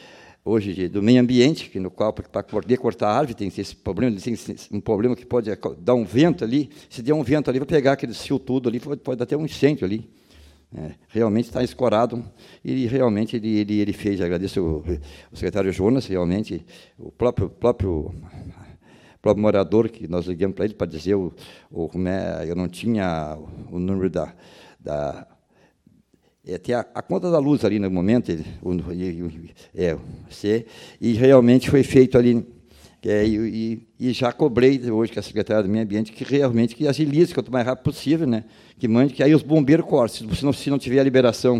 hoje de, do meio ambiente, que no qual, para poder cortar a árvore, tem esse problema, tem um problema que pode dar um vento ali, se der um vento ali, vai pegar aquele fio tudo ali, pode, pode dar até um incêndio ali. É, realmente está escorado, e realmente ele, ele, ele fez, agradeço o, o secretário Jonas, realmente, o próprio, próprio, próprio morador, que nós ligamos para ele para dizer, o, o, como é, eu não tinha o número da... da É, tem a, a conta da luz ali no momento, ele, o, é, C, e realmente foi feito ali, é, e, e já cobrei hoje com a secretária do Meio Ambiente que realmente que agilize, quanto mais rápido possível, né, que mande, que aí os bombeiros cortam, se não, se não tiver a liberação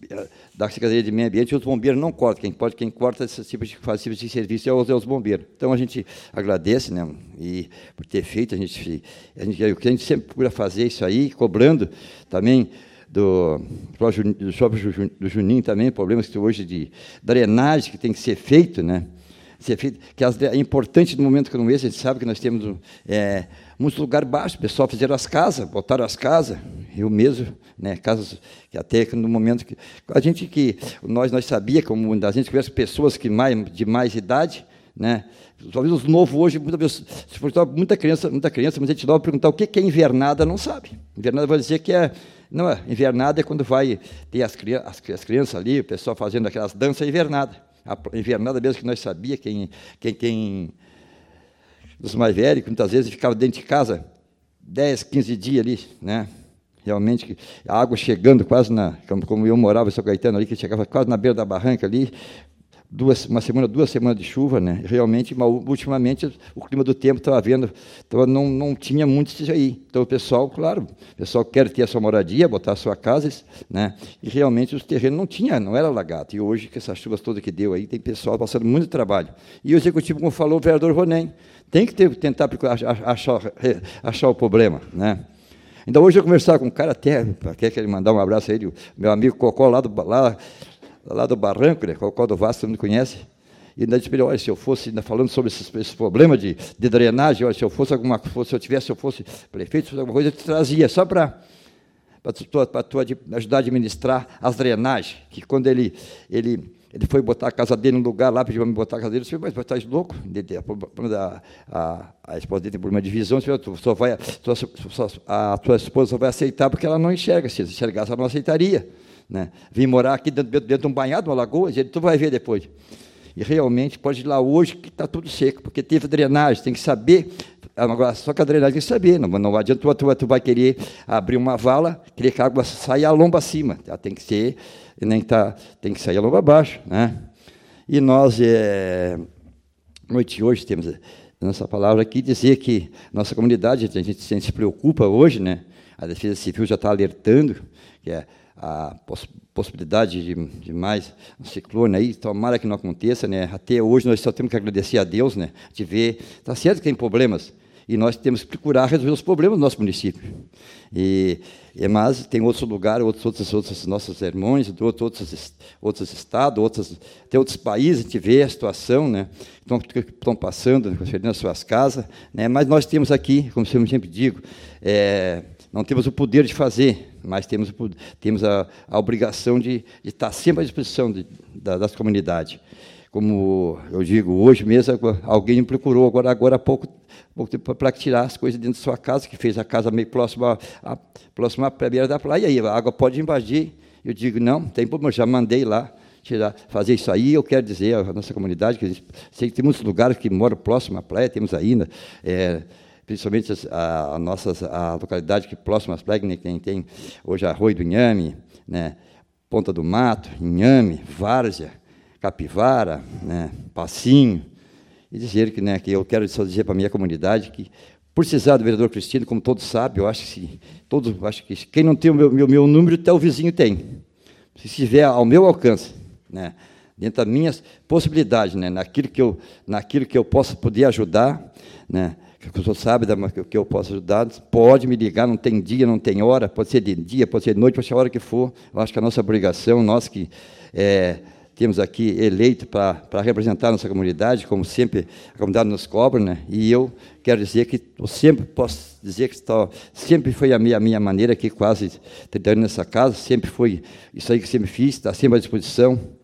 da Secretaria de Meio Ambiente, os bombeiros não cortam, quem pode, quem corta esse tipo de, faz esse tipo de serviço é os, é os bombeiros. Então, a gente agradece, né, e por ter feito, a gente, a gente, a gente sempre procura fazer isso aí, cobrando também, do próprio do Juninho também, problemas que hoje de drenagem que tem que ser feito, né? Ser feito, que é importante no momento como esse, a gente sabe que nós temos é, muitos lugares baixos, o pessoal fizeram as casas, botaram as casas, eu mesmo, né, casas que até no momento que a gente que nós nós sabia como a gente conhece pessoas que mais de mais idade, né? Talvez os novos hoje, muita, muita criança, muita criança, mas a gente nova perguntar o que é invernada, não sabe. Invernada vai dizer que é não, invernada é quando vai ter as, as, as crianças ali, o pessoal fazendo aquelas danças invernada. A invernada mesmo que nós sabia, quem, quem, quem dos mais velhos, que muitas vezes ficava dentro de casa dez, quinze dias ali, né? Realmente, a água chegando quase na, como eu morava em São Caetano ali, que chegava quase na beira da barranca ali, duas, uma semana, duas semanas de chuva, né? Realmente, mas, ultimamente, o clima do tempo estava vendo, então não, não tinha muito isso aí. Então, o pessoal, claro, o pessoal quer ter a sua moradia, botar a sua casa, né? E realmente os terrenos não tinha, não era alagado. E hoje, com essas chuvas todas que deu aí, tem pessoal passando muito trabalho. E o executivo, como falou o vereador Ronem, tem que ter, tentar achar, achar o problema, né? Então, hoje eu conversava com um cara até, quer que ele mandar um abraço a ele, o meu amigo Cocó, lá do, lá, lá do Barranco, né? Cocó do Vasco, todo mundo conhece, e ainda disse para ele, olha, se eu fosse, ainda falando sobre esses, esses problemas de, de drenagem, olha, se eu fosse alguma coisa, se eu tivesse, se eu fosse prefeito, alguma coisa, eu te trazia, só para para tu ajudar a administrar as drenagens, que quando ele, ele, ele foi botar a casa dele no lugar lá, pediu para me botar a casa dele, eu disse, mas você está louco? A, a, a esposa dele tem problema de visão, tu só vai, tu, só, a tua esposa só vai aceitar porque ela não enxerga, se enxergasse ela não aceitaria. Né? Vim morar aqui dentro, dentro de um banhado, uma lagoa, ele, tu vai ver depois. E realmente pode ir lá hoje que está tudo seco, porque teve drenagem, tem que saber. Agora, só que a drenagem tem que saber, não, não adianta tu, tu, tu vai querer abrir uma vala, querer que a água saia a lomba acima, tá? Tem que ser, nem tá, tem que sair a lomba abaixo, né? E nós, é, noite de hoje, temos nossa palavra aqui, dizer que nossa comunidade, a gente, a gente se preocupa hoje, né? A Defesa Civil já está alertando, que é a poss possibilidade de, de mais um ciclone aí, tomara que não aconteça, né? Até hoje nós só temos que agradecer a Deus, né? De ver, está certo que tem problemas, e nós temos que procurar resolver os problemas do nosso município. E, e mas tem outros lugares, outros, outros, outros nossos irmãos, outros, outros, outros estados, outros, tem outros países, a gente vê a situação, né? Estão, estão passando, construindo as suas casas, né? Mas nós temos aqui, como eu sempre digo, é, não temos o poder de fazer, mas temos, temos a, a obrigação de, de estar sempre à disposição de, da, das comunidades. Como eu digo, hoje mesmo, alguém me procurou, agora, agora há pouco, pouco para tirar as coisas dentro da sua casa, que fez a casa meio próxima à, próxima à beira da praia, e aí a água pode invadir. Eu digo, não, tem problema, eu já mandei lá tirar, fazer isso aí. Eu quero dizer à nossa comunidade, que a gente, sei que tem muitos lugares que moram próximo à praia, temos ainda, é, principalmente a, a nossa a localidade que próxima às praias, né, que tem, tem hoje Arroio do Inhame, né, Ponta do Mato, Inhame, Várzea, Capivara, né, Passinho, e dizer que, né, que eu quero só dizer para a minha comunidade que, por precisar do vereador Cristino, como todos sabem, eu acho que, se, todos, acho que quem não tem o meu, meu, meu número, até o vizinho tem. Se estiver ao meu alcance, né, dentro das minhas possibilidades, né, naquilo, que eu, naquilo que eu possa poder ajudar, né, que o senhor sabe que eu posso ajudar, pode me ligar, não tem dia, não tem hora, pode ser de dia, pode ser de noite, pode ser a hora que for. Eu acho que a nossa obrigação, nós que é, temos aqui eleito para representar a nossa comunidade, como sempre a comunidade nos cobra, né? E eu quero dizer que eu sempre posso dizer que está, sempre foi a minha, a minha maneira aqui, quase trinta anos nessa casa, sempre foi isso aí que sempre fiz, está sempre à disposição.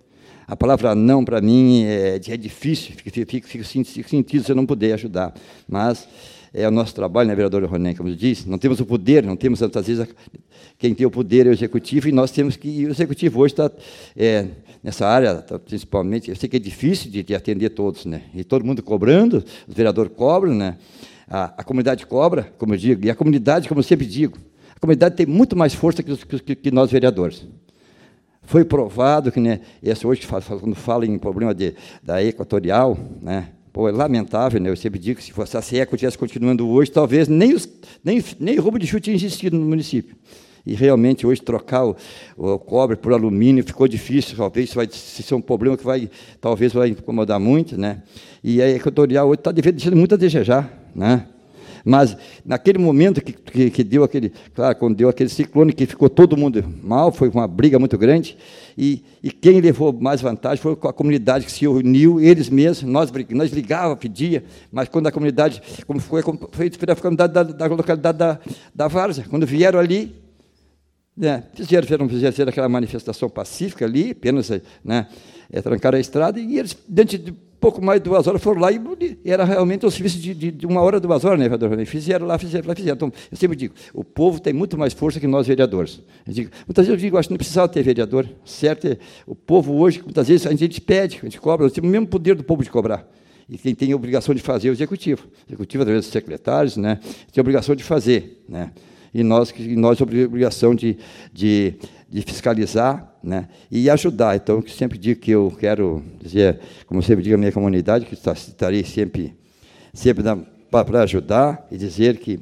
A palavra não, para mim, é, é difícil, fica, fica, fica sentido se eu não puder ajudar. Mas é o nosso trabalho, né, vereador Ronen, como eu disse, não temos o poder, não temos, tantas vezes, quem tem o poder é o executivo, e nós temos que, e o executivo hoje está, é, nessa área, tá, principalmente, eu sei que é difícil de, de atender todos, né, e todo mundo cobrando, os vereadores cobram, né, a, a comunidade cobra, como eu digo, e a comunidade, como eu sempre digo, a comunidade tem muito mais força que, que, que nós, vereadores. Foi provado que, né, esse hoje, quando fala em problema de, da equatorial, né, pô, é lamentável, né, eu sempre digo que se fosse a C E C estivesse continuando hoje, talvez nem, os, nem, nem roubo de chute tinha existido no município. E realmente hoje trocar o, o cobre por alumínio ficou difícil, talvez isso vai ser um problema que vai, talvez vai incomodar muito, né? E a equatorial hoje está deixando muito a desejar, né? Mas, naquele momento que, que, que deu aquele, claro, quando deu aquele ciclone, que ficou todo mundo mal, foi uma briga muito grande, e, e quem levou mais vantagem foi a comunidade que se uniu, eles mesmos, nós, nós ligávamos, pedia, mas quando a comunidade, como foi, como foi a comunidade da, da localidade da, da Várzea, quando vieram ali, né, fizeram, fizeram, fizeram aquela manifestação pacífica ali, apenas, né, é, trancaram a estrada, e eles, dentro de pouco mais de duas horas, foram lá e era realmente um serviço de, de, de uma hora, duas horas, né, vereador? Fizeram lá, fizeram lá, fizeram. Então, eu sempre digo, o povo tem muito mais força que nós, vereadores. Eu digo, muitas vezes eu digo, acho que não precisava ter vereador, certo? É, o povo hoje, muitas vezes, a gente pede, a gente cobra, nós temos o mesmo poder do povo de cobrar. E quem tem a obrigação de fazer é o executivo. O executivo, através dos secretários, né, tem a obrigação de fazer, né? E nós, e nós temos a obrigação de, de, de fiscalizar, né, e ajudar. Então, eu sempre digo que eu quero dizer, como eu sempre digo à minha comunidade, que estarei sempre, sempre para ajudar, e dizer que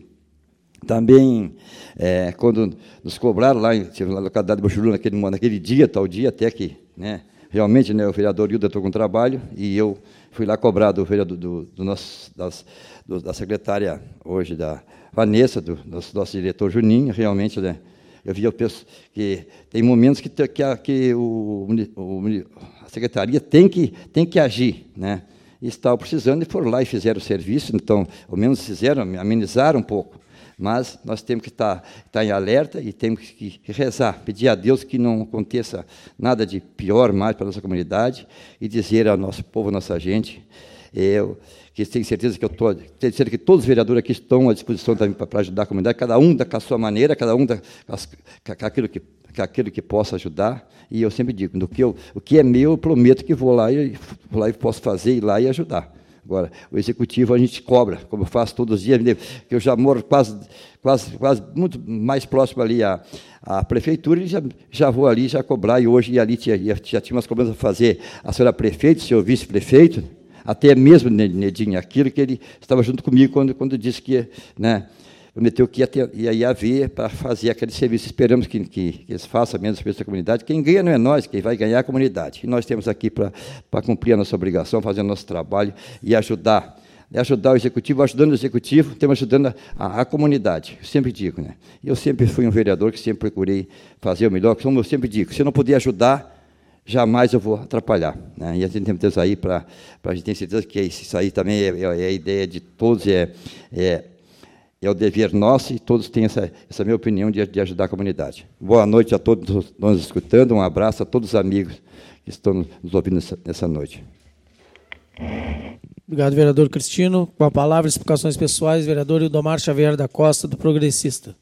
também, é, quando nos cobraram lá, na localidade de Bochuru, naquele, naquele dia, tal dia, até que, né, realmente, né, o vereador Hilda estou com trabalho, e eu fui lá cobrar do vereador, do, do nosso, das, do, da secretária hoje, da Vanessa, do nosso, nosso diretor Juninho, realmente, né, eu vi, eu penso que tem momentos que, que, a, que o, o, a secretaria tem que, tem que agir, né, e estavam precisando, e foram lá e fizeram o serviço, então, ao menos fizeram, amenizaram um pouco, mas nós temos que estar, estar em alerta e temos que rezar, pedir a Deus que não aconteça nada de pior mais para a nossa comunidade e dizer ao nosso povo, à nossa gente, eu que tenho certeza que eu estou, tenho certeza que todos os vereadores aqui estão à disposição também para ajudar a comunidade, cada um da com a sua maneira, cada um da, com aquilo que, com aquilo que possa ajudar, e eu sempre digo, do que eu, o que é meu, eu prometo que vou lá e vou lá e posso fazer, ir lá e ajudar. Agora, o executivo a gente cobra, como eu faço todos os dias, que eu já moro quase, quase, quase muito mais próximo ali à, à prefeitura, e já, já vou ali já cobrar, e hoje e ali tinha, já tinha umas cobranças a fazer a senhora prefeito, o senhor vice-prefeito, até mesmo, Nedinho, aquilo que ele estava junto comigo quando, quando disse que, né, prometeu que ia, ter, ia, ia haver para fazer aquele serviço. Esperamos que, que, que eles façam menos para essa comunidade. Quem ganha não é nós, quem vai ganhar é a comunidade. E nós temos aqui para, para cumprir a nossa obrigação, fazer o nosso trabalho e ajudar. E ajudar o executivo, ajudando o executivo, temos ajudando a, a, a comunidade. Eu sempre digo, né? Eu sempre fui um vereador que sempre procurei fazer o melhor, como eu sempre digo, se eu não puder ajudar, jamais eu vou atrapalhar, né? E a gente tem que ter isso aí para a gente ter certeza que isso aí também é, é, é a ideia de todos, é, é, é o dever nosso, e todos têm essa, essa minha opinião de, de ajudar a comunidade. Boa noite a todos nos escutando, um abraço a todos os amigos que estão nos ouvindo nessa, nessa noite. Obrigado, vereador Cristino. Com a palavra, explicações pessoais, vereador Ildomar Xavier da Costa, do Progressista.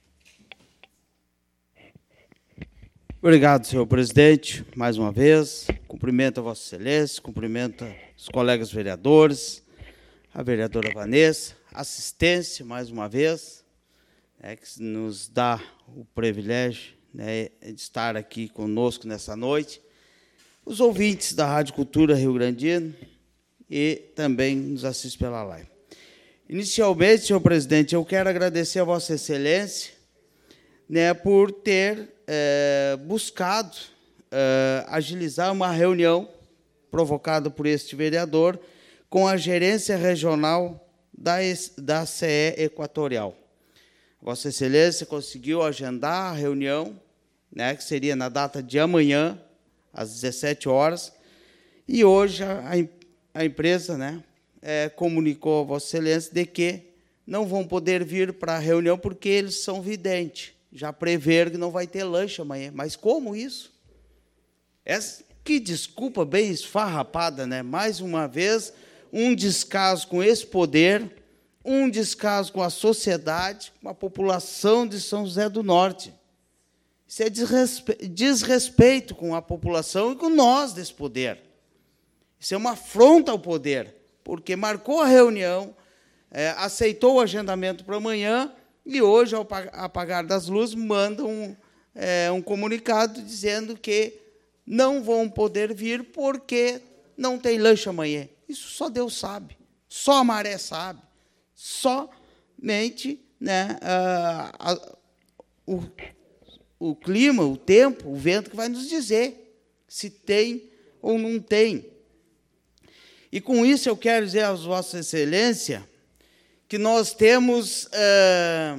Obrigado, senhor presidente, mais uma vez. Cumprimento a Vossa Excelência, cumprimento os colegas vereadores, a vereadora Vanessa, assistência, mais uma vez, né, que nos dá o privilégio, né, de estar aqui conosco nessa noite, os ouvintes da Rádio Cultura Rio Grandino e também nos assistem pela live. Inicialmente, senhor presidente, eu quero agradecer a Vossa Excelência, né, por ter é, buscado é, agilizar uma reunião provocada por este vereador com a gerência regional da, da C E Equatorial. Vossa Excelência conseguiu agendar a reunião, né, que seria na data de amanhã, às dezessete horas, e hoje a, a empresa, né, é, comunicou a Vossa Excelência de que não vão poder vir para a reunião porque eles são videntes, já preveram que não vai ter lanche amanhã. Mas como isso? Essa, Que desculpa bem esfarrapada, né? Mais uma vez, um descaso com esse poder, um descaso com a sociedade, com a população de São José do Norte. Isso é desrespeito, desrespeito com a população e com nós desse poder. Isso é uma afronta ao poder, porque marcou a reunião, é, aceitou o agendamento para amanhã e hoje, ao apagar das luzes, mandam um, é, um comunicado dizendo que não vão poder vir porque não tem lanche amanhã. Isso só Deus sabe, só a maré sabe, somente, né, a, a, o, o clima, o tempo, o vento que vai nos dizer se tem ou não tem. E, com isso, eu quero dizer às Vossas Excelências que nós temos é,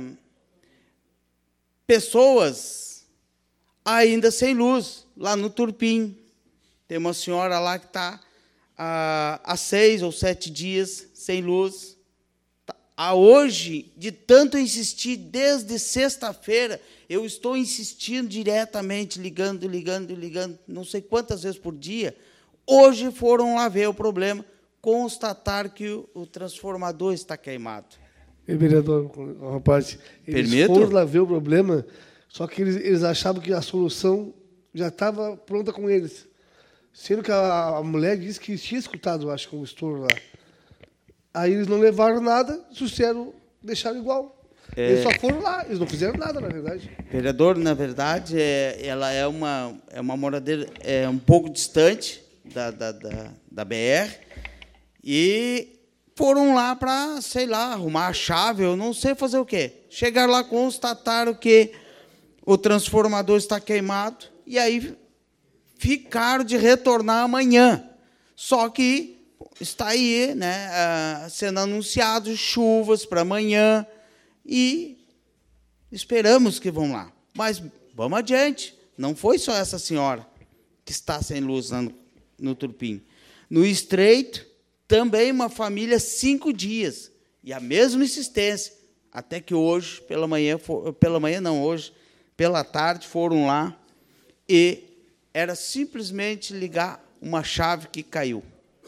pessoas ainda sem luz, lá no Turpim. Tem uma senhora lá que está há, há seis ou sete dias sem luz. A hoje, de tanto insistir, desde sexta-feira, eu estou insistindo diretamente, ligando, ligando, ligando, não sei quantas vezes por dia. Hoje foram lá ver o problema, constatar que o, o transformador está queimado. E, vereador, rapaz, eles Permito? foram lá ver o problema, só que eles, eles achavam que a solução já estava pronta com eles. Sendo que a, a mulher disse que tinha escutado, acho, com o estouro lá. Aí eles não levaram nada, trouxeram, deixaram igual. É... Eles só foram lá, eles não fizeram nada, na verdade. Vereador, na verdade, é, ela é uma, é uma moradeira é, um pouco distante da, da, da, da B R, e foram lá para, sei lá, arrumar a chave, eu não sei fazer o quê. Chegaram lá, constataram que o transformador está queimado, e aí ficaram de retornar amanhã. Só que está aí, né, sendo anunciado chuvas para amanhã, e esperamos que vão lá. Mas vamos adiante. Não foi só essa senhora que está sem luz lá no, no Turpim. No Estreito, também uma família, cinco dias, e a mesma insistência, até que hoje, pela manhã, for, pela manhã não, hoje, pela tarde, foram lá, e era simplesmente ligar uma chave que caiu.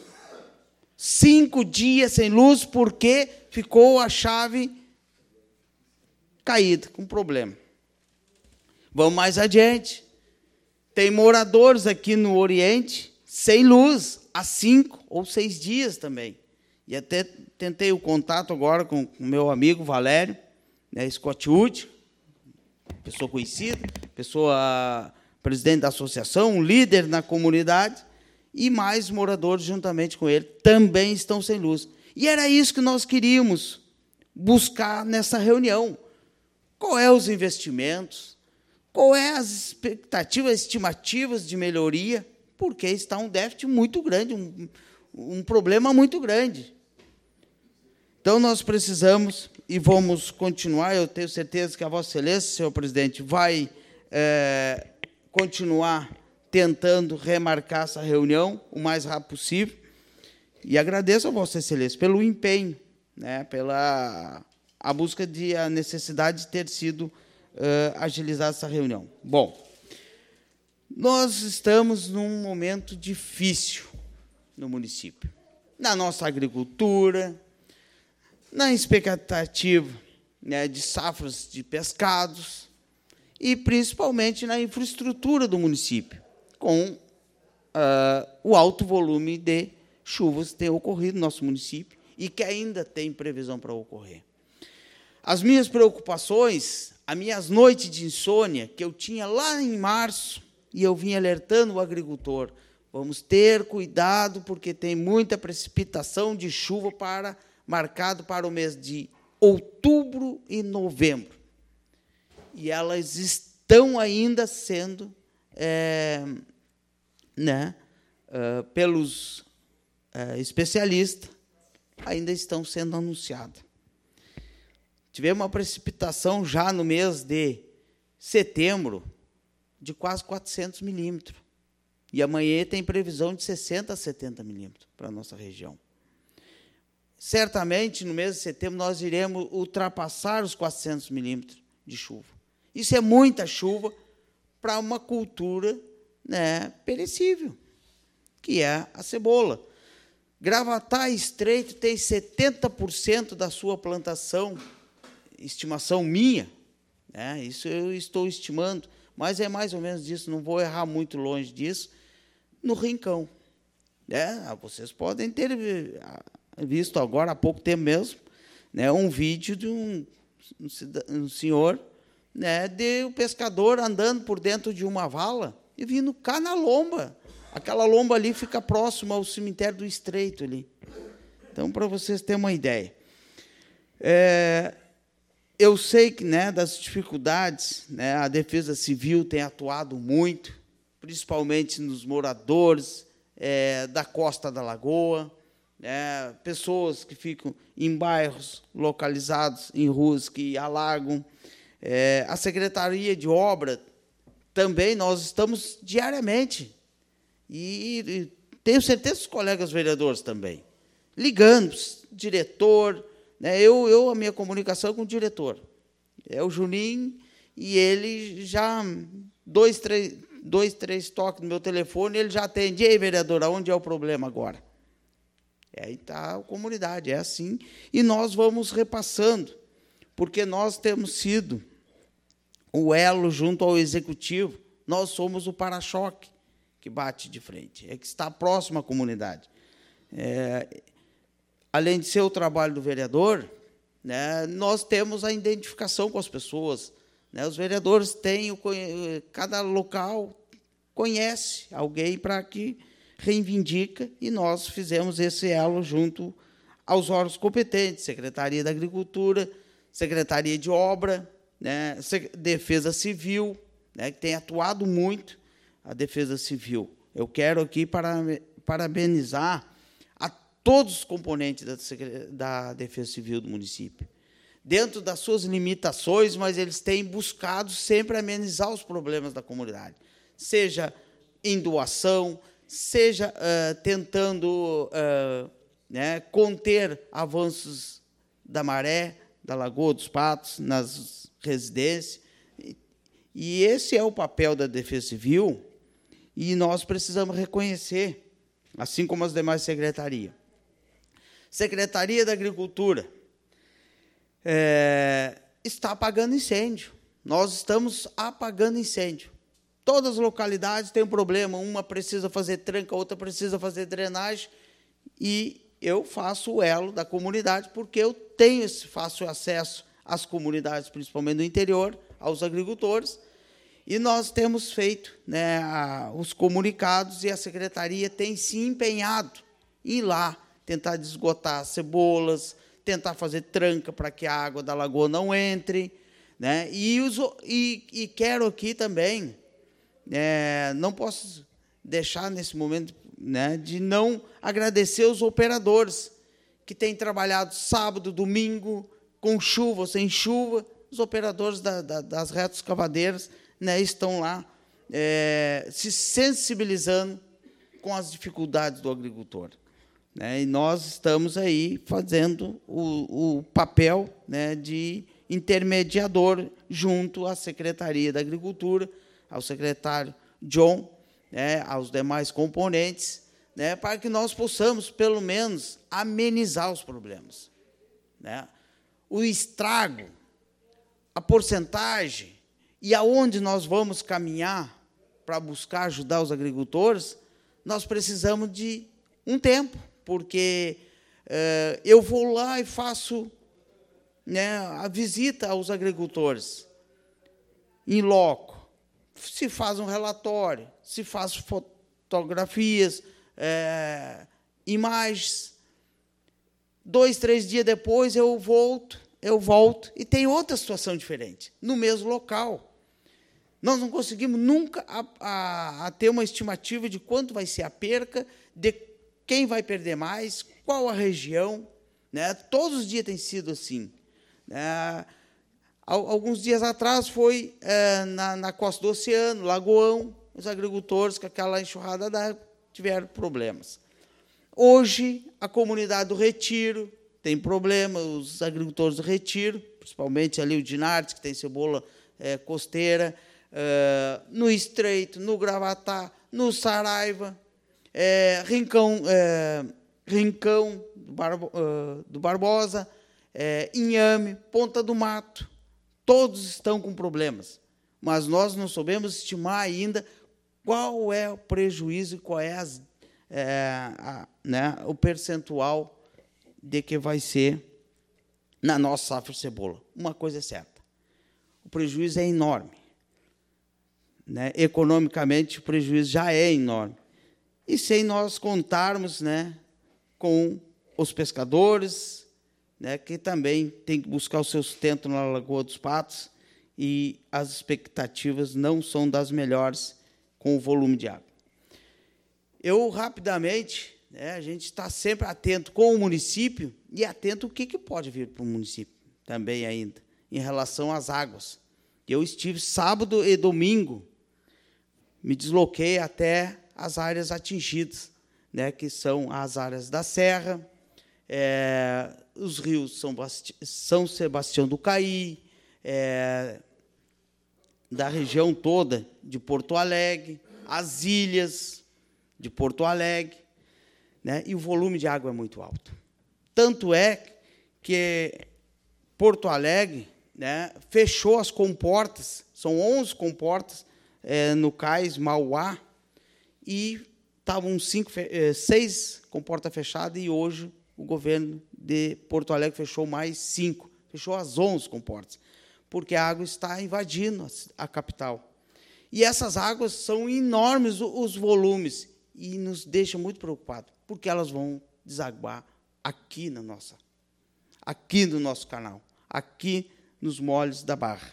Cinco dias sem luz, porque ficou a chave caída, com problema. Vamos mais adiante. Tem moradores aqui no Oriente sem luz há cinco ou seis dias também. E até tentei o contato agora com o meu amigo Valério, né, Scott Wood, pessoa conhecida, pessoa presidente da associação, um líder na comunidade, e mais moradores juntamente com ele também estão sem luz. E era isso que nós queríamos buscar nessa reunião. Qual é os investimentos? Qual é as expectativas, estimativas de melhoria? Porque está um déficit muito grande, um, um problema muito grande. Então, nós precisamos, e vamos continuar, eu tenho certeza que a Vossa Excelência, senhor presidente, vai é, continuar tentando remarcar essa reunião o mais rápido possível. E agradeço a Vossa Excelência pelo empenho, né, pela a busca de a necessidade de ter sido uh, agilizada essa reunião. Bom, nós estamos num momento difícil no município, na nossa agricultura, na expectativa, né, de safras de pescados e, principalmente, na infraestrutura do município, com uh, o alto volume de chuvas que tem ocorrido no nosso município e que ainda tem previsão para ocorrer. As minhas preocupações, as minhas noites de insônia, que eu tinha lá em março, e eu vim alertando o agricultor, vamos ter cuidado, porque tem muita precipitação de chuva para, marcado para o mês de outubro e novembro. E elas estão ainda sendo, é, né, uh, pelos uh, especialistas, ainda estão sendo anunciadas. Tivemos uma precipitação já no mês de setembro de quase quatrocentos milímetros. E amanhã tem previsão de sessenta a setenta milímetros para a nossa região. Certamente, no mês de setembro, nós iremos ultrapassar os quatrocentos milímetros de chuva. Isso é muita chuva para uma cultura, né, perecível. que é a cebola. Gravatá e Estreito tem setenta por cento da sua plantação, estimação minha, né? Isso eu estou estimando, mas é mais ou menos isso, não vou errar muito longe disso, no Rincão. É, vocês podem ter visto agora, há pouco tempo mesmo, né, um vídeo de um, um senhor, né, de um pescador andando por dentro de uma vala e vindo cá na lomba. Aquela lomba ali fica próxima ao cemitério do Estreito ali. Então, para vocês terem uma ideia. É, eu sei que, né, das dificuldades, né, a Defesa Civil tem atuado muito, principalmente nos moradores é, da costa da Lagoa, né, pessoas que ficam em bairros localizados em ruas que alagam. É, a Secretaria de Obra também, nós estamos diariamente, e, e tenho certeza que os colegas vereadores também, ligando, diretor, né, eu, eu, a minha comunicação com o diretor, é o Juninho, e ele já, dois, três, dois, três toques no meu telefone, ele já atende. E aí, vereador, onde é o problema agora? E aí está a comunidade, é assim, e nós vamos repassando, porque nós temos sido o elo junto ao executivo, nós somos o para-choque que bate de frente, é que está próximo à comunidade. É, além de ser o trabalho do vereador, né, nós temos a identificação com as pessoas, né, os vereadores têm, o, cada local conhece alguém para que reivindica, e nós fizemos esse elo junto aos órgãos competentes, Secretaria da Agricultura, Secretaria de Obra, né, Defesa Civil, né, que tem atuado muito a Defesa Civil. Eu quero aqui para, parabenizar a todos os componentes da, da Defesa Civil do município, dentro das suas limitações, mas eles têm buscado sempre amenizar os problemas da comunidade, seja em doação, seja uh, tentando uh, né, conter avanços da maré, da Lagoa dos Patos, nas residências. E esse é o papel da Defesa Civil, e nós precisamos reconhecer, assim como as demais secretarias. Secretaria da Agricultura é, está apagando incêndio. Nós estamos apagando incêndio. Todas as localidades têm um problema, uma precisa fazer tranca, outra precisa fazer drenagem, e eu faço o elo da comunidade, porque eu tenho esse fácil acesso às comunidades, principalmente do interior, aos agricultores, e nós temos feito, né, a, os comunicados, e a Secretaria tem se empenhado em ir lá, tentar desgotar cebolas, tentar fazer tranca para que a água da lagoa não entre, né, e, os, e, e quero aqui também, é, não posso deixar nesse momento, né, de não agradecer os operadores que têm trabalhado sábado, domingo, com chuva ou sem chuva. Os operadores da, da, das retas escavadeiras, né, estão lá é, se sensibilizando com as dificuldades do agricultor, né, e nós estamos aí fazendo o, o papel, né, de intermediador junto à Secretaria da Agricultura, ao secretário John, né, aos demais componentes, né, para que nós possamos, pelo menos, amenizar os problemas, né. O estrago, a porcentagem e aonde nós vamos caminhar para buscar ajudar os agricultores, nós precisamos de um tempo, porque eh, eu vou lá e faço, né, a visita aos agricultores, em loco, se faz um relatório, se faz fotografias, é, imagens. Dois, três dias depois eu volto, eu volto e tem outra situação diferente, no mesmo local. Nós não conseguimos nunca a, a, a ter uma estimativa de quanto vai ser a perca, de quem vai perder mais, qual a região, né? Todos os dias tem sido assim, né? Alguns dias atrás foi é, na, na costa do oceano, Lagoão, os agricultores, com aquela enxurrada d'água, tiveram problemas. Hoje, a comunidade do Retiro tem problema, os agricultores do Retiro, principalmente ali o Dinarte, que tem cebola é, costeira, é, no Estreito, no Gravatá, no Saraiva, é, Rincão, é, Rincão do, Barbo, uh, do Barbosa, é, Inhame, Ponta do Mato, todos estão com problemas, mas nós não soubemos estimar ainda qual é o prejuízo e qual é, as, é a, né, o percentual de que vai ser na nossa safra de cebola. Uma coisa é certa, o prejuízo é enorme. Né? Economicamente, o prejuízo já é enorme. E sem nós contarmos, né, com os pescadores, né, que também têm que buscar o seu sustento na Lagoa dos Patos, e as expectativas não são das melhores com o volume de água. Eu, rapidamente, né, a gente está sempre atento com o município e atento o que, que pode vir para o município também ainda, em relação às águas. Eu estive sábado e domingo, me desloquei até as áreas atingidas, né, que são as áreas da Serra, é, os rios São, Basti São Sebastião do Caí, é, da região toda de Porto Alegre, as ilhas de Porto Alegre, né, e o volume de água é muito alto. Tanto é que Porto Alegre, né, fechou as comportas, são onze comportas, é, no cais Mauá, e estavam cinco, seis comportas fechadas, e hoje o governo de Porto Alegre fechou mais cinco, fechou as onze comportas, porque a água está invadindo a capital. E essas águas são enormes, os volumes, e nos deixa muito preocupados, porque elas vão desaguar aqui na nossa, aqui no nosso canal, aqui nos moles da Barra.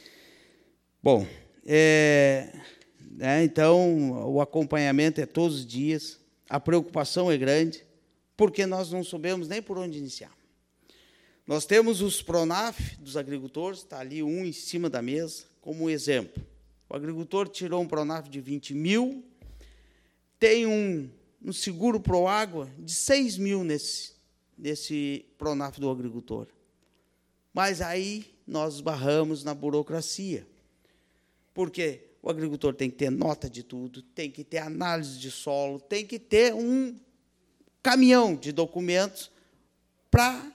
Bom, é, né, então, o acompanhamento é todos os dias, a preocupação é grande, porque nós não soubemos nem por onde iniciar. Nós temos os Pronaf dos agricultores, está ali um em cima da mesa, como exemplo. O agricultor tirou um Pronaf de vinte mil, tem um, um seguro Proágua de seis mil nesse, nesse Pronaf do agricultor. Mas aí nós esbarramos na burocracia, porque o agricultor tem que ter nota de tudo, tem que ter análise de solo, tem que ter um caminhão de documentos para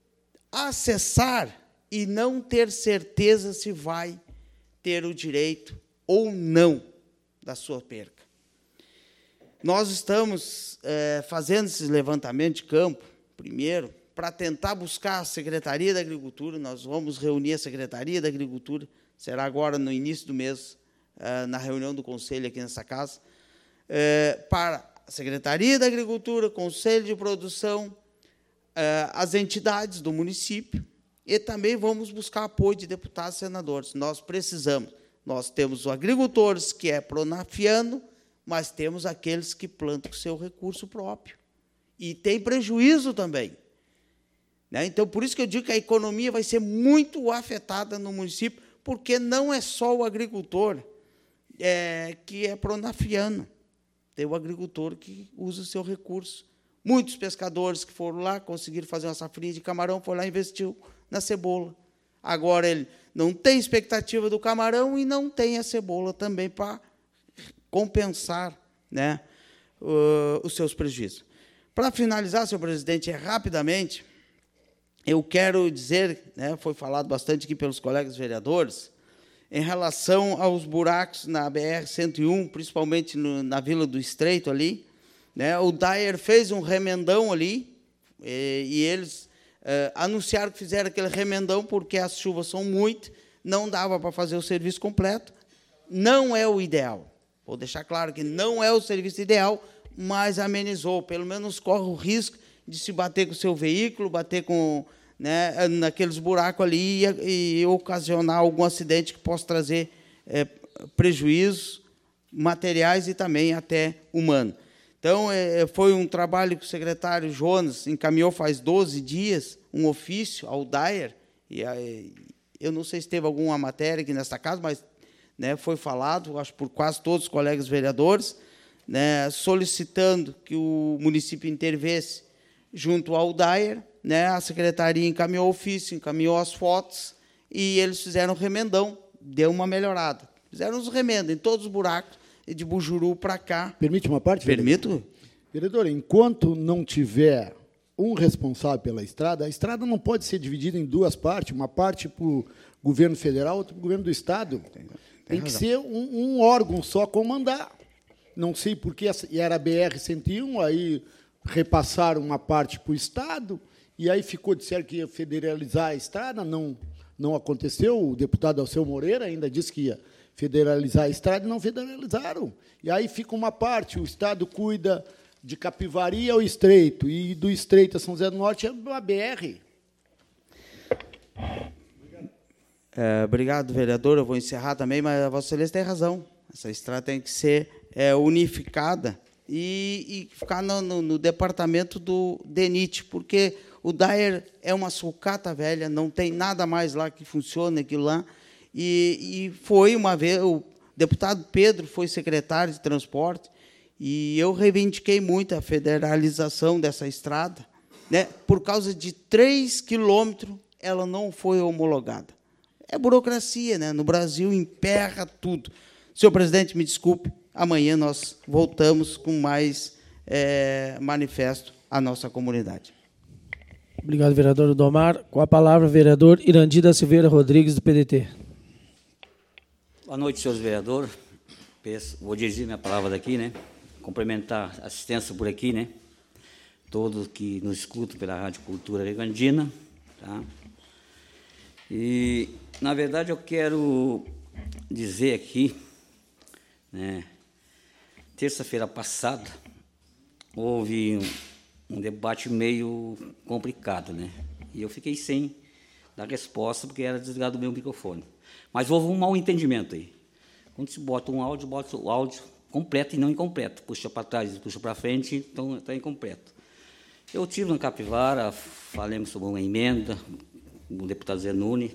acessar e não ter certeza se vai ter o direito ou não da sua perca. Nós estamos é, fazendo esse levantamento de campo, primeiro, para tentar buscar a Secretaria da Agricultura. Nós vamos reunir a Secretaria da Agricultura, será agora no início do mês, é, na reunião do Conselho aqui nessa casa, é, para a Secretaria da Agricultura, Conselho de Produção, é, as entidades do município, e também vamos buscar apoio de deputados e senadores. Nós precisamos. Nós temos os agricultores, que é pronafiano, mas temos aqueles que plantam com seu recurso próprio. E tem prejuízo também. Né? Então, por isso que eu digo que a economia vai ser muito afetada no município, porque não é só o agricultor é, que é pronafiano. Tem o agricultor que usa o seu recurso. Muitos pescadores que foram lá, conseguiram fazer uma safrinha de camarão, foram lá e investiu na cebola. Agora, ele não tem expectativa do camarão e não tem a cebola também para compensar, né, uh, os seus prejuízos. Para finalizar, senhor presidente, rapidamente, eu quero dizer, né, foi falado bastante aqui pelos colegas vereadores, em relação aos buracos na B R cento e um, principalmente no, na Vila do Estreito ali, né, o Dyer fez um remendão ali, e, e eles uh, anunciaram que fizeram aquele remendão porque as chuvas são muitas, não dava para fazer o serviço completo, não é o ideal. Vou deixar claro que não é o serviço ideal, mas amenizou, pelo menos corre o risco de se bater com o seu veículo, bater com, né, naqueles buracos ali e, e ocasionar algum acidente que possa trazer é, prejuízos materiais e também até humano. Então, é, foi um trabalho que o secretário Jonas encaminhou faz doze dias, um ofício ao Dyer, e a, eu não sei se teve alguma matéria aqui nesta casa, mas, né, foi falado, acho, por quase todos os colegas vereadores, né, solicitando que o município intervesse junto ao Dyer, né, a secretaria encaminhou o ofício, encaminhou as fotos, e eles fizeram remendão, deu uma melhorada. Fizeram os remendos em todos os buracos, de Bujuru para cá. Permite uma parte? Permito? Vereador? Vereador, enquanto não tiver um responsável pela estrada, a estrada não pode ser dividida em duas partes, uma parte para o governo federal, outra para o governo do Estado. Tem, tem, tem que razão. ser um, um órgão só comandar. Não sei por que era a B R cento e um, aí repassaram uma parte para o Estado, e aí ficou, disseram que ia federalizar a estrada, não, não aconteceu. O deputado Alceu Moreira ainda disse que ia federalizar a estrada e não federalizaram. E aí fica uma parte, o Estado cuida de Capivari ao Estreito, e do Estreito a São José do Norte é uma B R. É, obrigado, vereador. Eu vou encerrar também, mas a Vossa Excelência tem razão. Essa estrada tem que ser é, unificada e, e ficar no, no, no departamento do DENIT, porque o Daer é uma sucata velha, não tem nada mais lá que funcione aquilo lá. E, e foi uma vez, o deputado Pedro foi secretário de transporte, e eu reivindiquei muito a federalização dessa estrada, né? Por causa de três quilômetros, ela não foi homologada. É burocracia, né? No Brasil, emperra tudo. Senhor presidente, me desculpe, amanhã nós voltamos com mais é, manifesto à nossa comunidade. Obrigado, vereador Domar. Com a palavra, vereador Irandi da Silveira Rodrigues, do P D T. Boa noite, senhores vereadores. Vou dirigir minha palavra daqui, né? Cumprimentar a assistência por aqui, né? Todos que nos escutam pela Rádio Cultura Rio Grandina, tá? E, na verdade, eu quero dizer aqui, né? Terça-feira passada, houve um, um debate meio complicado, né? E eu fiquei sem dar resposta, porque era desligado o meu microfone. Mas houve um mal-entendimento aí. Quando se bota um áudio, bota o áudio completo e não incompleto. Puxa para trás, puxa para frente, então está incompleto. Eu tive na Capivara, falamos sobre uma emenda, o deputado Zenuni.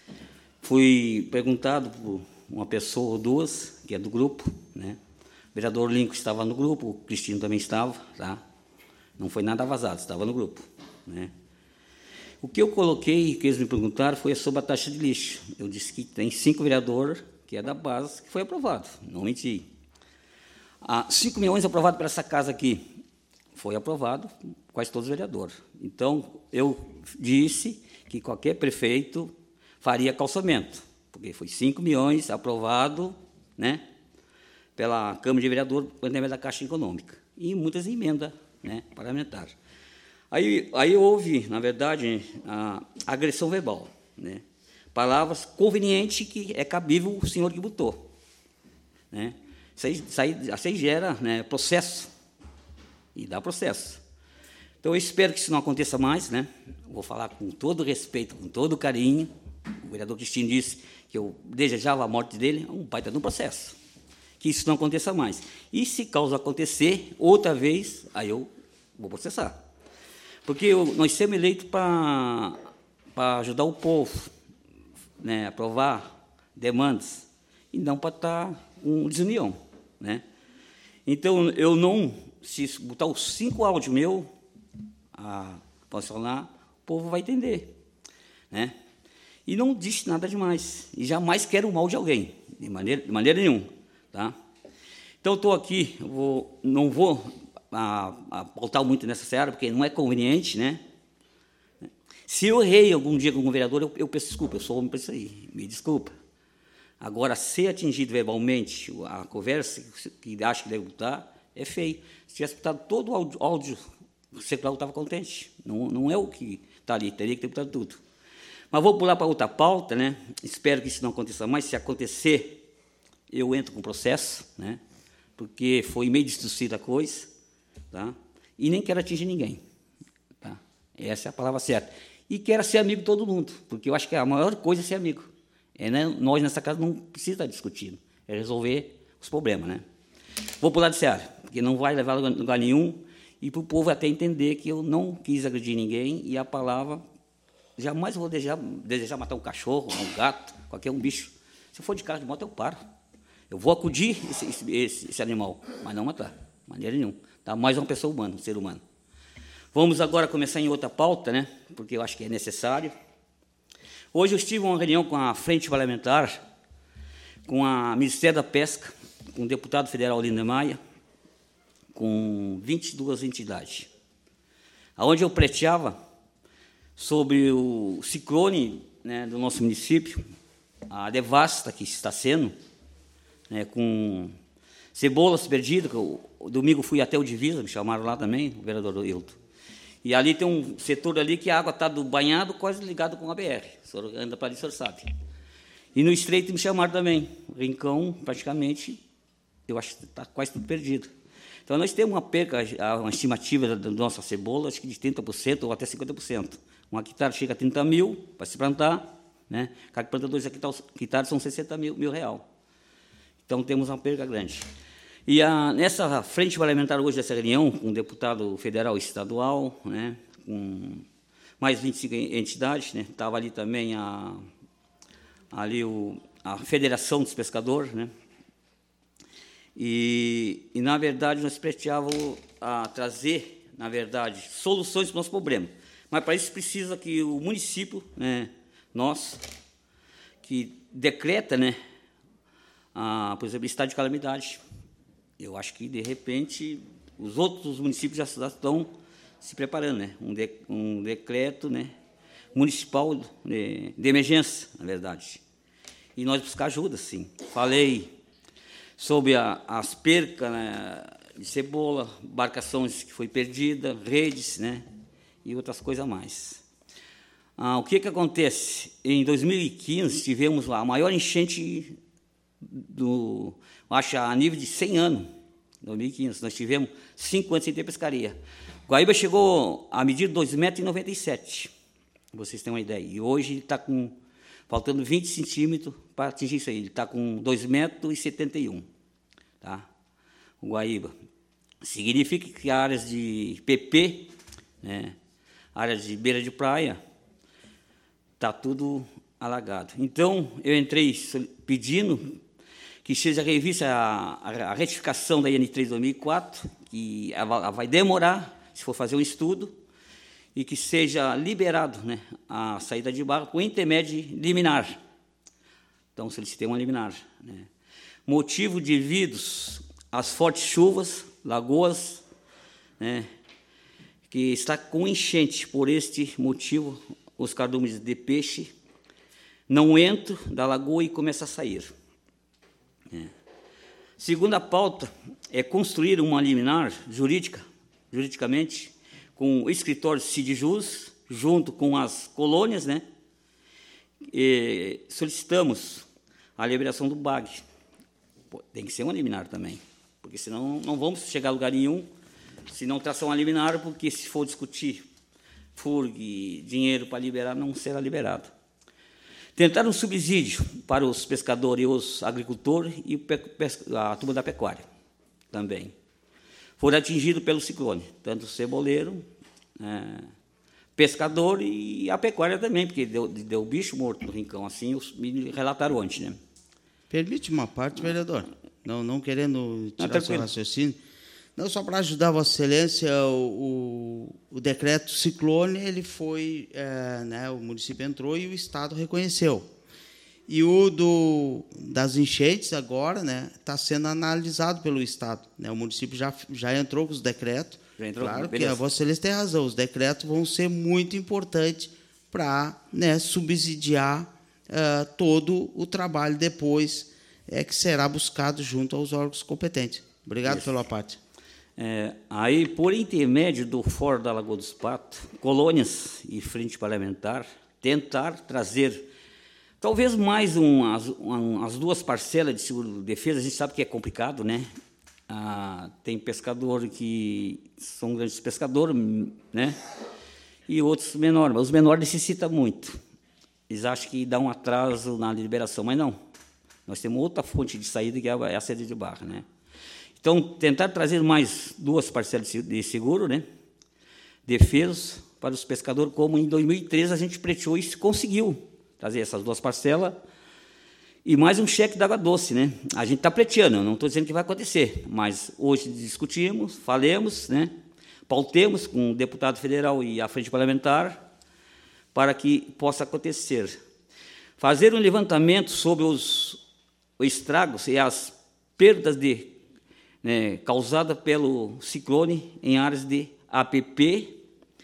Fui perguntado por uma pessoa ou duas, que é do grupo, né? O vereador Lincoln estava no grupo, o Cristino também estava, tá? Não foi nada vazado, estava no grupo, né? O que eu coloquei, que eles me perguntaram, foi sobre a taxa de lixo. Eu disse que tem cinco vereadores, que é da base, que foi aprovado, não menti. Ah, cinco milhões aprovados para essa casa aqui, foi aprovado, quase todos os vereadores. Então, eu disse que qualquer prefeito faria calçamento, porque foi cinco milhões aprovado, né, pela Câmara de Vereadores, por intermédio da Caixa Econômica, e muitas emendas, né, parlamentares. Aí, aí houve, na verdade, a agressão verbal, né, palavras convenientes que é cabível o senhor que botou, né. Isso aí, isso aí, isso aí gera, né, processo, e dá processo. Então, eu espero que isso não aconteça mais, né? Vou falar com todo respeito, com todo carinho. O vereador Cristino disse que eu desejava a morte dele, um baita de um processo. Que isso não aconteça mais. E, se causa acontecer, outra vez, aí eu vou processar. Porque eu, nós somos eleitos para para ajudar o povo, né, aprovar demandas, e não para estar com desunião, né? Então, eu não, se botar os cinco áudios meus a funcionar, o povo vai entender, né? E não disse nada demais, e jamais quero o mal de alguém, de maneira, de maneira nenhuma, tá? Então, estou aqui, eu vou, não vou a, a pautar muito nessa seara, porque não é conveniente, né? Se eu errei algum dia com o vereador, eu, eu peço desculpa, eu sou homem para isso aí, me desculpa. Agora, ser atingido verbalmente, a conversa que acha que deve botar, é feio. Se tivesse botado todo o áudio, áudio o secretário estava contente. Não, não é o que está ali, teria que ter botado tudo. Mas vou pular para outra pauta, né? Espero que isso não aconteça mais. Se acontecer, eu entro com processo, né? Porque foi meio distorcida a coisa, tá? E nem quero atingir ninguém, tá? Essa é a palavra certa. E quero ser amigo de todo mundo, porque eu acho que a maior coisa é ser amigo. É, né? Nós, nessa casa, não precisa estar discutindo, é resolver os problemas, né? Vou pular de seara, porque não vai levar a lugar nenhum, e para o povo até entender que eu não quis agredir ninguém, e a palavra, jamais vou desejar, desejar matar um cachorro, um gato, qualquer um bicho. Se eu for de carro de moto, eu paro. Eu vou acudir esse, esse, esse, esse animal, mas não matar, de maneira nenhuma. Tá? Mais uma pessoa humana, um ser humano. Vamos agora começar em outra pauta, né? Porque eu acho que é necessário. Hoje eu estive em uma reunião com a Frente Parlamentar, com o Ministério da Pesca, com o deputado federal Linda Maia, com vinte e duas entidades, onde eu pleiteava sobre o ciclone, né, do nosso município, a devasta que está sendo, né, com Cebolas perdidas. O domingo fui até o Divisa, me chamaram lá também, o vereador Hilton. E ali tem um setor ali que a água está do banhado, quase ligado com a B R. O senhor anda para ali, o senhor sabe. E no Estreito me chamaram também. O Rincão, praticamente, eu acho que está quase tudo perdido. Então, nós temos uma perca, uma estimativa da nossa cebola, acho que de trinta por cento ou até cinquenta por cento. Um hectare chega a trinta mil para se plantar, né? Cada planta dois hectares são sessenta mil, mil real. Então, temos uma perca grande. E a, nessa frente parlamentar hoje dessa reunião, com o deputado federal e estadual, né, com mais vinte e cinco entidades, né, estava ali também a, ali o, a Federação dos Pescadores, né, e, e, na verdade, nós pleiteávamos a trazer, na verdade, soluções para o nosso problema. Mas, para isso, precisa que o município, né, nós, que decreta, né, a, por exemplo, estado de calamidade. Eu acho que, de repente, os outros municípios já, já estão se preparando, né? Um, de, um decreto, né, municipal de, de emergência, na verdade. E nós buscar ajuda, sim. Falei sobre a, as percas, né, de cebola, embarcações que foi perdida, redes, né, e outras coisas a mais. Ah, o que, que acontece? Em dois mil e quinze, tivemos lá a maior enchente do... acho a nível de cem anos, em dois mil e quinze, nós tivemos cinco anos sem ter pescaria. Guaíba chegou a medir dois metros e noventa e sete, vocês têm uma ideia. E hoje ele está com, faltando vinte centímetros para atingir isso aí. Ele está com dois metros e setenta e um. Tá? O Guaíba. Significa que áreas de P P, né, áreas de beira de praia, está tudo alagado. Então, eu entrei pedindo que seja revista a, a, a retificação da I N três dois mil e quatro, que ela vai demorar, se for fazer um estudo, e que seja liberado, né, a saída de barra com intermédio liminar. Então, solicitei uma liminar. Né. Motivo devidos às fortes chuvas, lagoas, né, que está com enchente. Por este motivo, os cardumes de peixe não entram da lagoa e começam a sair. É. Segunda pauta é construir uma liminar jurídica, juridicamente, com o escritório Sidjus, junto com as colônias, né? E solicitamos a liberação do B A G. Pô, tem que ser uma liminar também, porque senão não vamos chegar a lugar nenhum se não traçar uma liminar, porque se for discutir F U R G, dinheiro para liberar, não será liberado. Tentar um subsídio para os pescadores e os agricultores e a turma da pecuária também. Foram atingidos pelo ciclone, tanto o ceboleiro, é, pescador e a pecuária também, porque deu, deu bicho morto no Rincão, assim me relataram antes. Né? Permite uma parte, vereador, não, não querendo tirar o seu raciocínio. Não, só para ajudar a Vossa Excelência, o, o, o decreto ciclone, ele foi, é, né, o município entrou e o Estado reconheceu. E o do, das enchentes agora, né, está sendo analisado pelo Estado. Né, o município já, já entrou com os decretos. Já entrou, claro que a Vossa Excelência tem razão, os decretos vão ser muito importantes para, né, subsidiar uh, todo o trabalho depois, é, que será buscado junto aos órgãos competentes. Obrigado Isso. pela parte. É, aí, por intermédio do Fórum da Lagoa dos Patos, colônias e frente parlamentar, tentar trazer, talvez mais um, as, um, as duas parcelas de seguro-defesa. A gente sabe que é complicado, né? Ah, tem pescador que são grandes pescadores, né? E outros menores, mas os menores necessitam muito. Eles acham que dá um atraso na liberação, mas não. Nós temos outra fonte de saída, que é a saída de barra, né? Então, tentar trazer mais duas parcelas de seguro, né, defesas para os pescadores, como em dois mil e treze a gente pleiteou e conseguiu trazer essas duas parcelas, e mais um cheque d'água doce. Né? A gente está pleiteando, não estou dizendo que vai acontecer, mas hoje discutimos, falemos, né, pautemos com o deputado federal e a frente parlamentar para que possa acontecer. Fazer um levantamento sobre os, os estragos e as perdas de, né, causadas pelo ciclone em áreas de A P P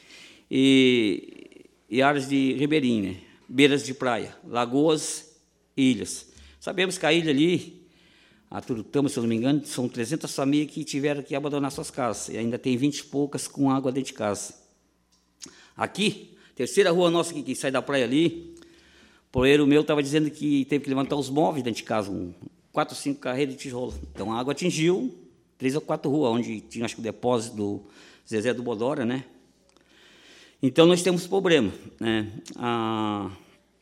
e, e áreas de ribeirinho, né, beiras de praia, lagoas e ilhas. Sabemos que a ilha ali, a Turutama, se eu não me engano, são trezentas famílias que tiveram que abandonar suas casas, e ainda tem vinte e poucas com água dentro de casa. Aqui, terceira rua nossa que, que sai da praia ali, o poeiro meu estava dizendo que teve que levantar os móveis dentro de casa, um, quatro, cinco carreiras de tijolo. Então, a água atingiu três ou quatro ruas, onde tinha, acho que, o depósito do Zezé do Bodora, né? Então, nós temos problema, né? Ah,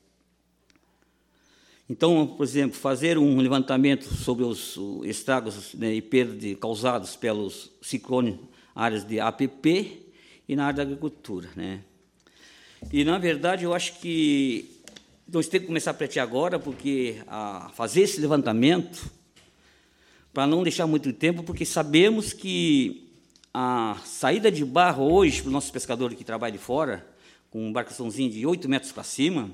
então, por exemplo, fazer um levantamento sobre os estragos, né, e perdas causados pelos ciclones, áreas de A P P e na área da agricultura, né? E, na verdade, eu acho que nós temos que começar a pleitear agora, porque a fazer esse levantamento, para não deixar muito tempo, porque sabemos que a saída de barro hoje, para os nossos pescadores que trabalham de fora, com uma embarcaçãozinha de oito metros para cima,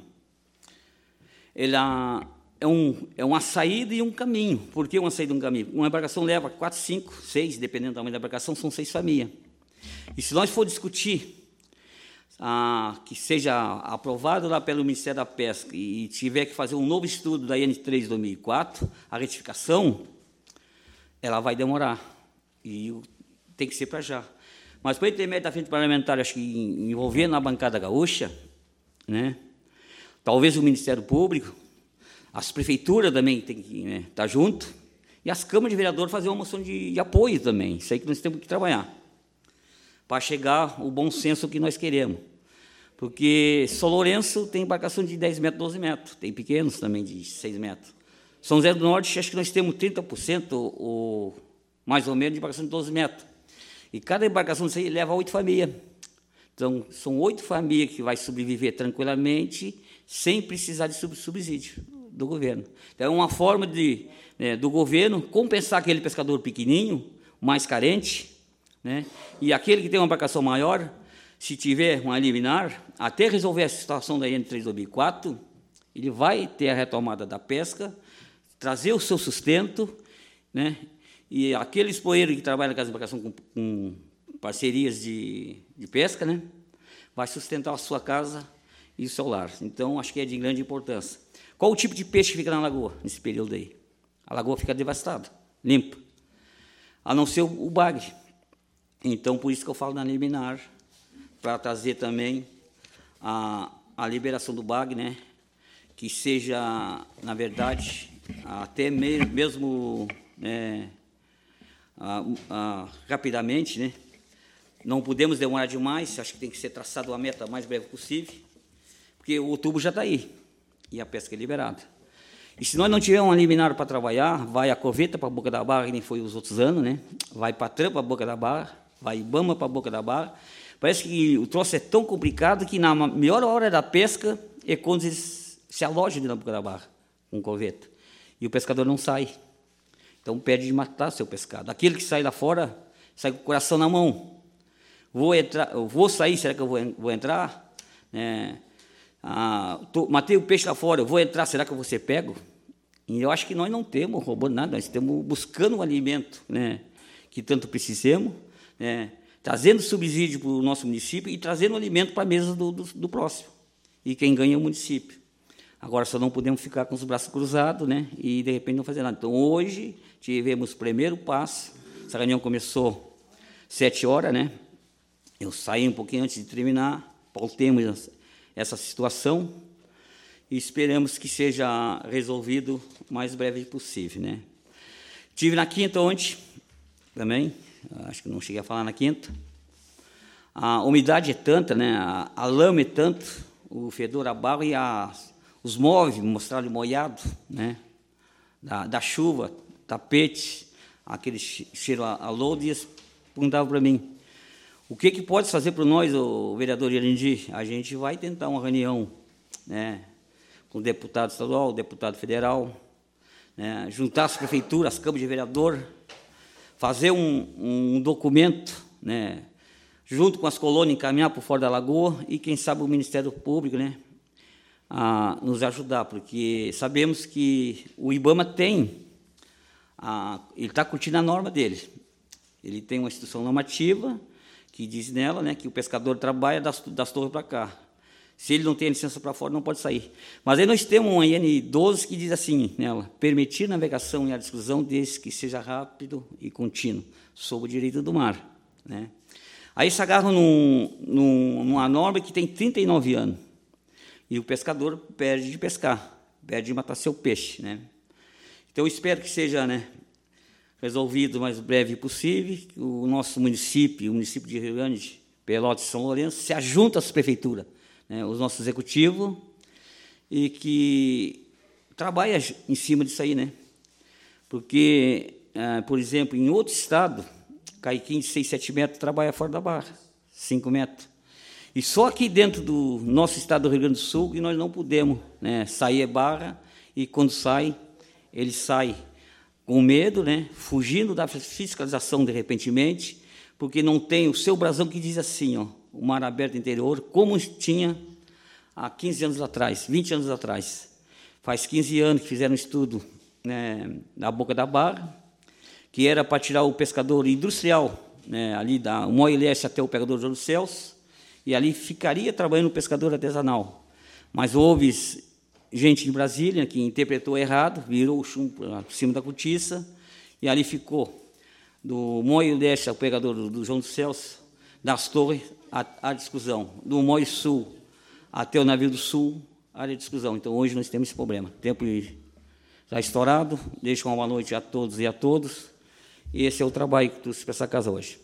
ela é, um, é uma saída e um caminho. Por que uma saída e um caminho? Uma embarcação leva quatro, cinco, seis, dependendo do tamanho da embarcação, são seis famílias. E se nós for discutir ah, que seja aprovado lá pelo Ministério da Pesca e tiver que fazer um novo estudo da I N três de dois mil e quatro, a retificação, ela vai demorar. E tem que ser para já. Mas, por intermédio da frente parlamentar, acho que envolvendo a bancada gaúcha, né, talvez o Ministério Público, as prefeituras também têm que, né, estar junto, e as câmaras de vereadores fazer uma moção de, de apoio também. Isso aí que nós temos que trabalhar, para chegar o bom senso que nós queremos. Porque São Lourenço tem embarcação de dez metros, doze metros, tem pequenos também de seis metros. São José do Norte, acho que nós temos trinta por cento, ou mais ou menos, de embarcação de doze metros. E cada embarcação disso aí leva oito famílias. Então, são oito famílias que vai sobreviver tranquilamente, sem precisar de subsídio do governo. Então, é uma forma de, né, do governo compensar aquele pescador pequenininho, mais carente, né, e aquele que tem uma embarcação maior, se tiver uma liminar, até resolver a situação da I N três de dois mil e quatro, ele vai ter a retomada da pesca, trazer o seu sustento, né, e aqueles poeiros que trabalham com as embarcações com, com parcerias de, de pesca, né, vai sustentar a sua casa e o seu lar. Então, acho que é de grande importância. Qual o tipo de peixe que fica na lagoa nesse período aí? A lagoa fica devastada, limpa, a não ser o, o bagre. Então, por isso que eu falo na liminar, para trazer também a, a liberação do bagre, né, que seja, na verdade, até me, mesmo né, a, a, rapidamente, né, não podemos demorar demais, acho que tem que ser traçado a meta mais breve possível, porque o outubro já está aí, e a pesca é liberada. E se nós não tivermos uma liminar para trabalhar, vai a corveta para a boca da barra, que nem foi os outros anos, né? Vai para a trampa para a boca da barra, vai Ibama para a boca da barra. Parece que o troço é tão complicado que na melhor hora da pesca é quando eles se alojam na boca da barra, com corveta. E o pescador não sai. Então, perde de matar seu pescado. Aquele que sai lá fora, sai com o coração na mão. Vou, entrar, vou sair, será que eu vou, vou entrar? É, ah, tô, matei o peixe lá fora, eu vou entrar, será que eu vou ser pego? E eu acho que nós não temos roubando nada, nós estamos buscando um alimento, né, que tanto precisamos, né, trazendo subsídio para o nosso município e trazendo alimento para a mesa do, do, do próximo. E quem ganha é o município. Agora, só não podemos ficar com os braços cruzados, né, e, de repente, não fazer nada. Então, hoje, tivemos o primeiro passo. Essa reunião começou às sete horas, né? Eu saí um pouquinho antes de terminar, pautemos essa situação e esperamos que seja resolvido o mais breve possível, né? Tive na quinta ontem, também, acho que não cheguei a falar na quinta. A umidade é tanta, né? A, a lama é tanto, o fedor, a barro e a, os móveis mostraram molhado, né? Da, da chuva, tapete, aquele cheiro a, a lodo, e eles perguntavam para mim, o que, que pode fazer para nós, o vereador Irendi? A gente vai tentar uma reunião, né, com o deputado estadual, o deputado federal, né, juntar as prefeituras, as câmaras de vereador, fazer um, um documento, né, junto com as colônias, encaminhar por fora da lagoa e, quem sabe, o Ministério Público, né, a nos ajudar, porque sabemos que o Ibama tem a, ele está curtindo a norma dele. Ele tem uma instituição normativa que diz nela, né, que o pescador trabalha das, das torres para cá. Se ele não tem licença para fora, não pode sair. Mas aí nós temos uma I N doze que diz assim, nela, permitir navegação e a exclusão desde que seja rápido e contínuo, sob o direito do mar. Né? Aí se agarram num, num, numa norma que tem trinta e nove anos. E o pescador perde de pescar, perde de matar seu peixe. Né? Então, eu espero que seja, né, resolvido o mais breve possível, que o nosso município, o município de Rio Grande, Pelotas e São Lourenço, se ajunta às prefeituras, né, os nossos executivos, e que trabalhe em cima disso aí, né? Porque, ah, por exemplo, em outro estado, caiquinho de seis, sete metros trabalha fora da barra, cinco metros. E só aqui dentro do nosso estado do Rio Grande do Sul que nós não podemos, né, sair a barra, e quando sai, ele sai com medo, né, fugindo da fiscalização de repentemente, porque não tem o seu brasão que diz assim, ó, o mar aberto interior, como tinha há quinze anos atrás, vinte anos atrás. Faz quinze anos que fizeram um estudo, né, na boca da barra, que era para tirar o pescador industrial, né, ali da Moio Leste até o pegador João dos Céus, e ali ficaria trabalhando o pescador artesanal. Mas houve gente de Brasília que interpretou errado, virou o chumbo por cima da cortiça, e ali ficou, do Moio Leste ao pegador do João dos Céus, das torres, a, a discussão. Do Moio Sul até o navio do Sul, área de discussão. Então, hoje nós temos esse problema. Tempo já estourado, deixo uma boa noite a todos e a todos. E esse é o trabalho que trouxe para essa casa hoje.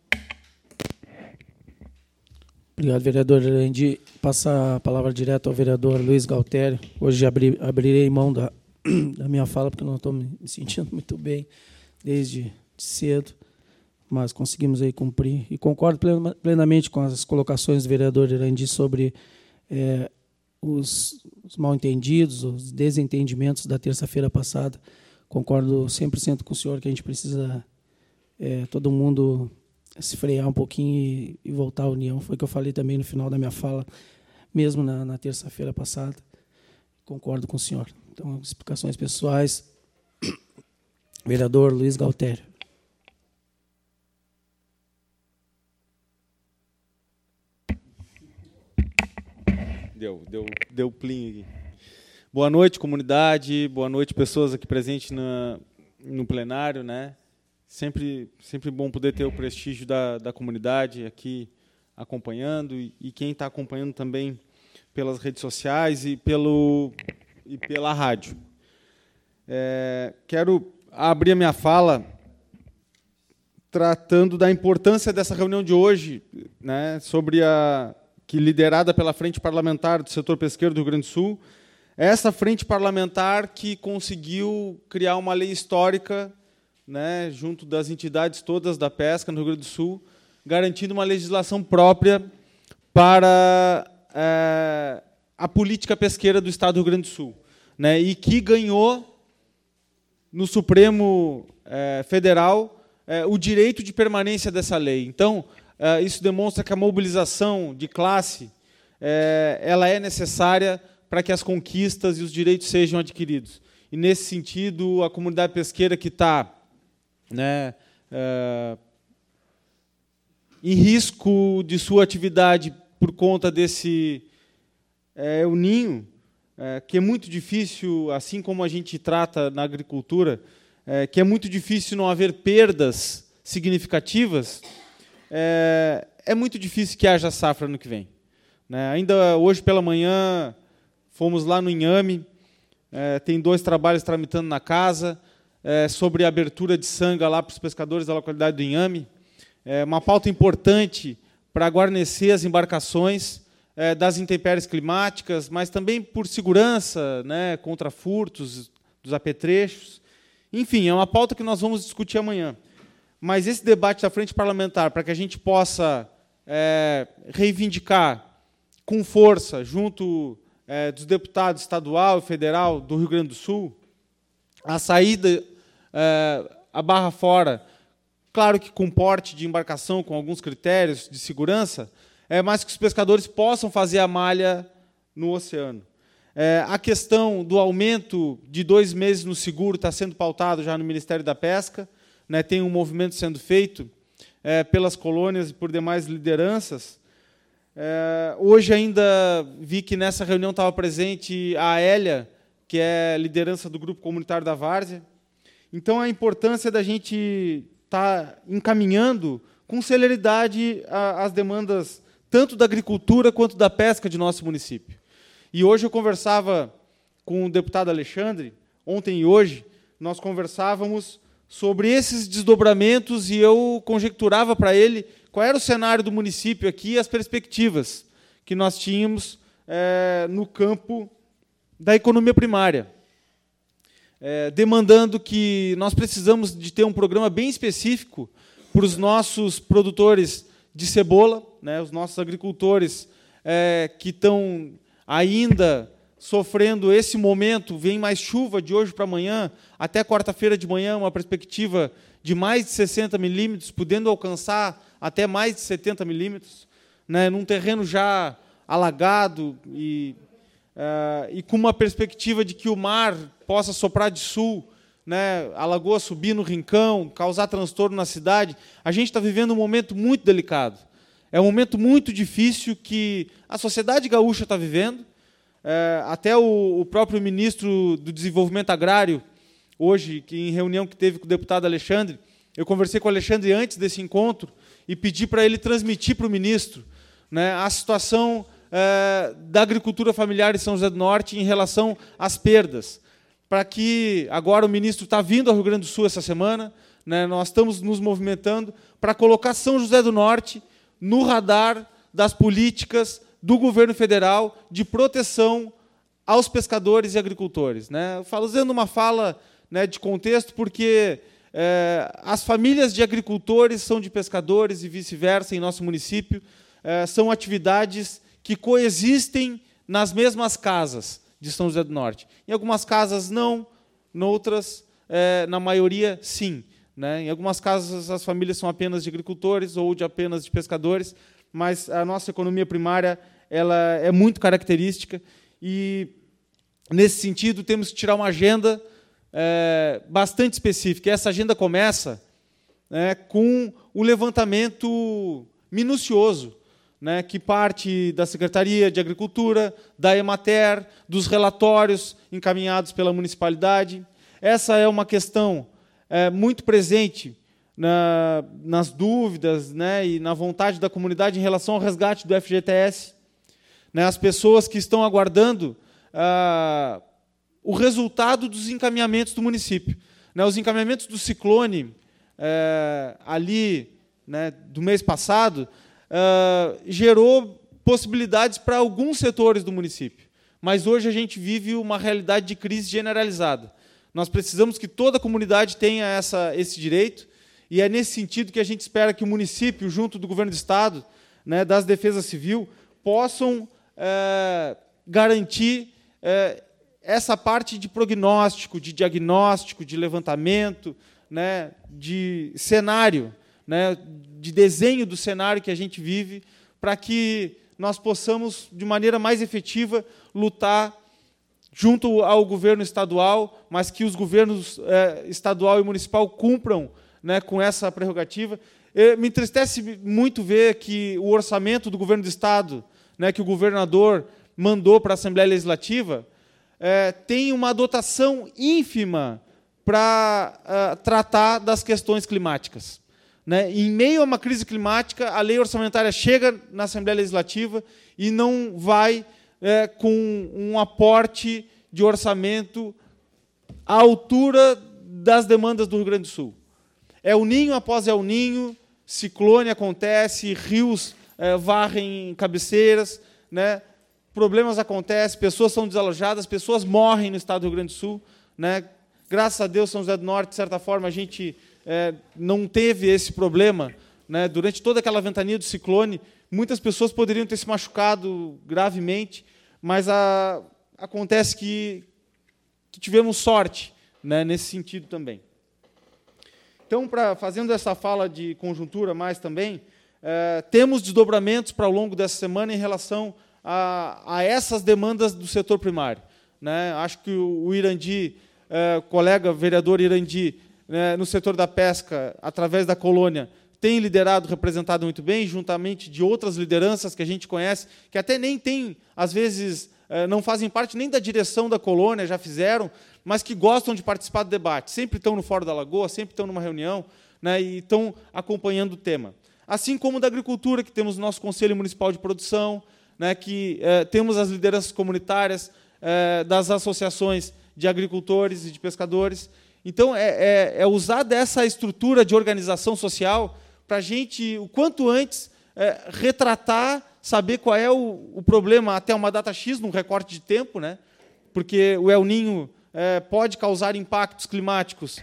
Obrigado, vereador Erandi. Passar a palavra direto ao vereador Luiz Galtério. Hoje abri, abrirei mão da, da minha fala, porque eu não estou me sentindo muito bem desde cedo, mas conseguimos aí cumprir. E concordo plenamente com as colocações do vereador Erandi sobre é, os, os mal-entendidos, os desentendimentos da terça-feira passada. Concordo cem por cento com o senhor que a gente precisa, é, todo mundo, se frear um pouquinho e, e voltar à união. Foi o que eu falei também no final da minha fala, mesmo na, na terça-feira passada. Concordo com o senhor. Então, explicações pessoais. Vereador Luiz Galtério. Deu, deu, deu plim aqui. Boa noite, comunidade. Boa noite, pessoas aqui presentes na, no plenário, né? Sempre, sempre bom poder ter o prestígio da, da comunidade aqui acompanhando, e, e quem está acompanhando também pelas redes sociais e, pelo, e pela rádio. É, quero abrir a minha fala tratando da importância dessa reunião de hoje, né, sobre a que liderada pela Frente Parlamentar do Setor Pesqueiro do Rio Grande do Sul, essa frente parlamentar que conseguiu criar uma lei histórica, né, junto das entidades todas da pesca no Rio Grande do Sul, garantindo uma legislação própria para é, a política pesqueira do Estado do Rio Grande do Sul, né, e que ganhou no Supremo é, Federal é, o direito de permanência dessa lei. Então, é, isso demonstra que a mobilização de classe é, ela é necessária para que as conquistas e os direitos sejam adquiridos. E, nesse sentido, a comunidade pesqueira que está, né, é, em risco de sua atividade por conta desse é, o ninho, é, que é muito difícil, assim como a gente trata na agricultura, é, que é muito difícil não haver perdas significativas, é, é muito difícil que haja safra no que vem. Né? Ainda hoje pela manhã fomos lá no Inhame, é, tem dois trabalhos tramitando na casa, é, sobre a abertura de sanga lá para os pescadores da localidade do Inhame. É uma pauta importante para guarnecer as embarcações é, das intempéries climáticas, mas também por segurança, né, contra furtos dos apetrechos. Enfim, é uma pauta que nós vamos discutir amanhã. Mas esse debate da frente parlamentar, para que a gente possa é, reivindicar com força, junto é, dos deputados estadual e federal do Rio Grande do Sul, a saída, é, a barra fora, claro que com porte de embarcação, com alguns critérios de segurança, é, mas que os pescadores possam fazer a malha no oceano. É, a questão do aumento de dois meses no seguro está sendo pautado já no Ministério da Pesca, né, tem um movimento sendo feito é, pelas colônias e por demais lideranças. É, hoje ainda vi que nessa reunião estava presente a Hélia, que é liderança do Grupo Comunitário da Várzea. Então, a importância da gente estar tá encaminhando com celeridade a, as demandas tanto da agricultura quanto da pesca de nosso município. E hoje eu conversava com o deputado Alexandre, ontem e hoje, nós conversávamos sobre esses desdobramentos e eu conjecturava para ele qual era o cenário do município aqui e as perspectivas que nós tínhamos é, no campo da economia primária, é, demandando que nós precisamos de ter um programa bem específico para os nossos produtores de cebola, né, os nossos agricultores é, que estão ainda sofrendo esse momento, vem mais chuva de hoje para amanhã, até quarta-feira de manhã, uma perspectiva de mais de sessenta milímetros, podendo alcançar até mais de setenta milímetros, né, num terreno já alagado e, uh, e com uma perspectiva de que o mar possa soprar de sul, né, a lagoa subir no rincão, causar transtorno na cidade. A gente está vivendo um momento muito delicado. É um momento muito difícil que a sociedade gaúcha está vivendo. É, até o, o próprio ministro do Desenvolvimento Agrário, hoje, que em reunião que teve com o deputado Alexandre, eu conversei com o Alexandre antes desse encontro e pedi para ele transmitir para o ministro, né, a situação é, da agricultura familiar em São José do Norte em relação às perdas. Para que agora o ministro está vindo ao Rio Grande do Sul essa semana, né, nós estamos nos movimentando para colocar São José do Norte no radar das políticas do governo federal de proteção aos pescadores e agricultores, né? Fazendo uma fala, né, de contexto, porque é, as famílias de agricultores são de pescadores e vice-versa em nosso município, é, são atividades que coexistem nas mesmas casas de São José do Norte. Em algumas casas não, em outras, é, na maioria, sim. Né? Em algumas casas as famílias são apenas de agricultores ou de apenas de pescadores, mas a nossa economia primária ela é muito característica e, nesse sentido, temos que tirar uma agenda é, bastante específica. E essa agenda começa, né, com o levantamento minucioso, né, que parte da Secretaria de Agricultura, da Emater, dos relatórios encaminhados pela municipalidade. Essa é uma questão é, muito presente na, nas dúvidas, né, e na vontade da comunidade em relação ao resgate do F G T S. Né, as pessoas que estão aguardando ah, o resultado dos encaminhamentos do município. Né, os encaminhamentos do ciclone, é, ali, né, do mês passado, Uh, gerou possibilidades para alguns setores do município. Mas hoje a gente vive uma realidade de crise generalizada. Nós precisamos que toda a comunidade tenha essa, esse direito, e é nesse sentido que a gente espera que o município, junto do governo do Estado, né, das defesas civil, possam uh, garantir uh, essa parte de prognóstico, de diagnóstico, de levantamento, né, de cenário, né, de desenho do cenário que a gente vive, para que nós possamos, de maneira mais efetiva, lutar junto ao governo estadual, mas que os governos eh, estadual e municipal cumpram, né, com essa prerrogativa. E me entristece muito ver que o orçamento do governo do Estado, né, que o governador mandou para a Assembleia Legislativa, eh, tem uma dotação ínfima para uh, tratar das questões climáticas. Né? Em meio a uma crise climática, a lei orçamentária chega na Assembleia Legislativa e não vai é, com um aporte de orçamento à altura das demandas do Rio Grande do Sul. É o ninho após El Ninho, ciclone acontece, rios é, varrem cabeceiras, né? Problemas acontecem, pessoas são desalojadas, pessoas morrem no estado do Rio Grande do Sul. Né? Graças a Deus, São José do Norte, de certa forma, a gente É, não teve esse problema, né? Durante toda aquela ventania do ciclone, muitas pessoas poderiam ter se machucado gravemente, mas a, acontece que, que tivemos sorte, né, nesse sentido também. Então, pra, fazendo essa fala de conjuntura mais também, é, temos desdobramentos para ao longo dessa semana em relação a, a essas demandas do setor primário. né? Acho que o Irandi, é, colega vereador Irandi, né, no setor da pesca, através da colônia, tem liderado, representado muito bem, juntamente de outras lideranças que a gente conhece, que até nem tem, às vezes, não fazem parte nem da direção da colônia, já fizeram, mas que gostam de participar do debate. Sempre estão no Fórum da Lagoa, sempre estão numa reunião, né, e estão acompanhando o tema. Assim como da agricultura, que temos o nosso Conselho Municipal de Produção, né, que eh, temos as lideranças comunitárias eh, das associações de agricultores e de pescadores. Então, é, é, é usar dessa estrutura de organização social para a gente, o quanto antes, é, retratar, saber qual é o, o problema até uma data X, num recorte de tempo, né? Porque o El Niño é, pode causar impactos climáticos é,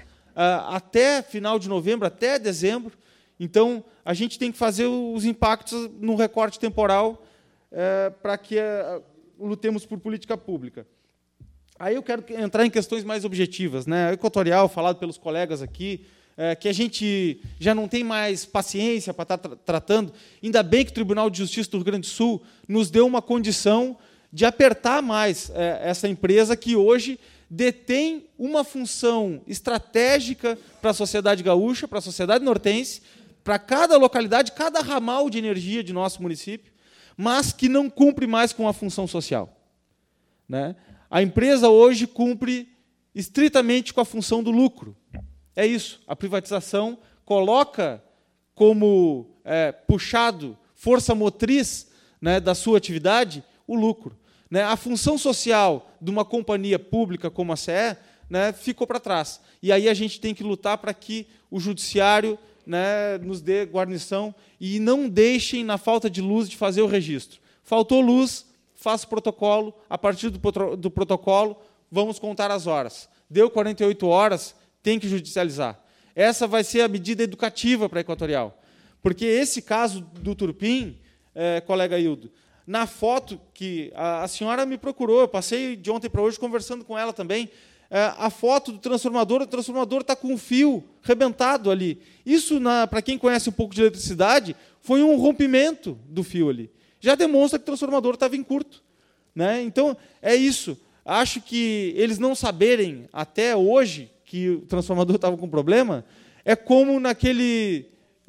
até final de novembro, até dezembro. Então, a gente tem que fazer os impactos num recorte temporal é, para que é, lutemos por política pública. Aí eu quero entrar em questões mais objetivas, né? Equatorial, falado pelos colegas aqui, é, que a gente já não tem mais paciência para estar tra tratando. Ainda bem que o Tribunal de Justiça do Rio Grande do Sul nos deu uma condição de apertar mais é, essa empresa que hoje detém uma função estratégica para a sociedade gaúcha, para a sociedade nortense, para cada localidade, cada ramal de energia de nosso município, mas que não cumpre mais com a função social, né? A empresa hoje cumpre estritamente com a função do lucro. É isso. A privatização coloca como é, puxado, força motriz, né, da sua atividade, o lucro. Né? A função social de uma companhia pública como a C E, né, ficou para trás. E aí a gente tem que lutar para que o judiciário, né, nos dê guarnição e não deixem, na falta de luz, de fazer o registro. Faltou luz, faça o protocolo, a partir do, do protocolo, vamos contar as horas. Deu quarenta e oito horas, tem que judicializar. Essa vai ser a medida educativa para a Equatorial. Porque esse caso do Turpim, é, colega Hildo, na foto que a, a senhora me procurou, eu passei de ontem para hoje conversando com ela também, é, a foto do transformador, o transformador está com um fio rebentado ali. Isso, para quem conhece um pouco de eletricidade, foi um rompimento do fio ali. Já demonstra que o transformador estava em curto, né? Então, é isso. Acho que eles não saberem, até hoje, que o transformador estava com problema, é como naquele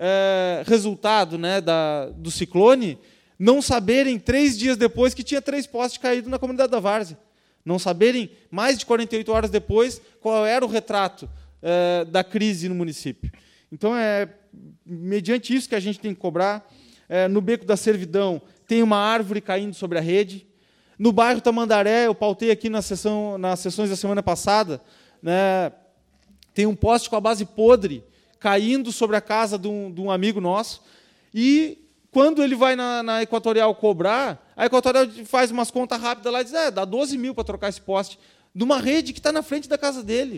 é, resultado, né, da, do ciclone, não saberem, três dias depois, que tinha três postes caídos na comunidade da Várzea. Não saberem, mais de quarenta e oito horas depois, qual era o retrato é, da crise no município. Então, é mediante isso que a gente tem que cobrar. É, no Beco da Servidão, tem uma árvore caindo sobre a rede. No bairro Tamandaré, eu pautei aqui na sessão, nas sessões da semana passada, né, tem um poste com a base podre caindo sobre a casa de um, de um amigo nosso. E, quando ele vai na, na Equatorial cobrar, a Equatorial faz umas contas rápidas lá e diz, é, dá doze mil para trocar esse poste, de uma rede que está na frente da casa dele.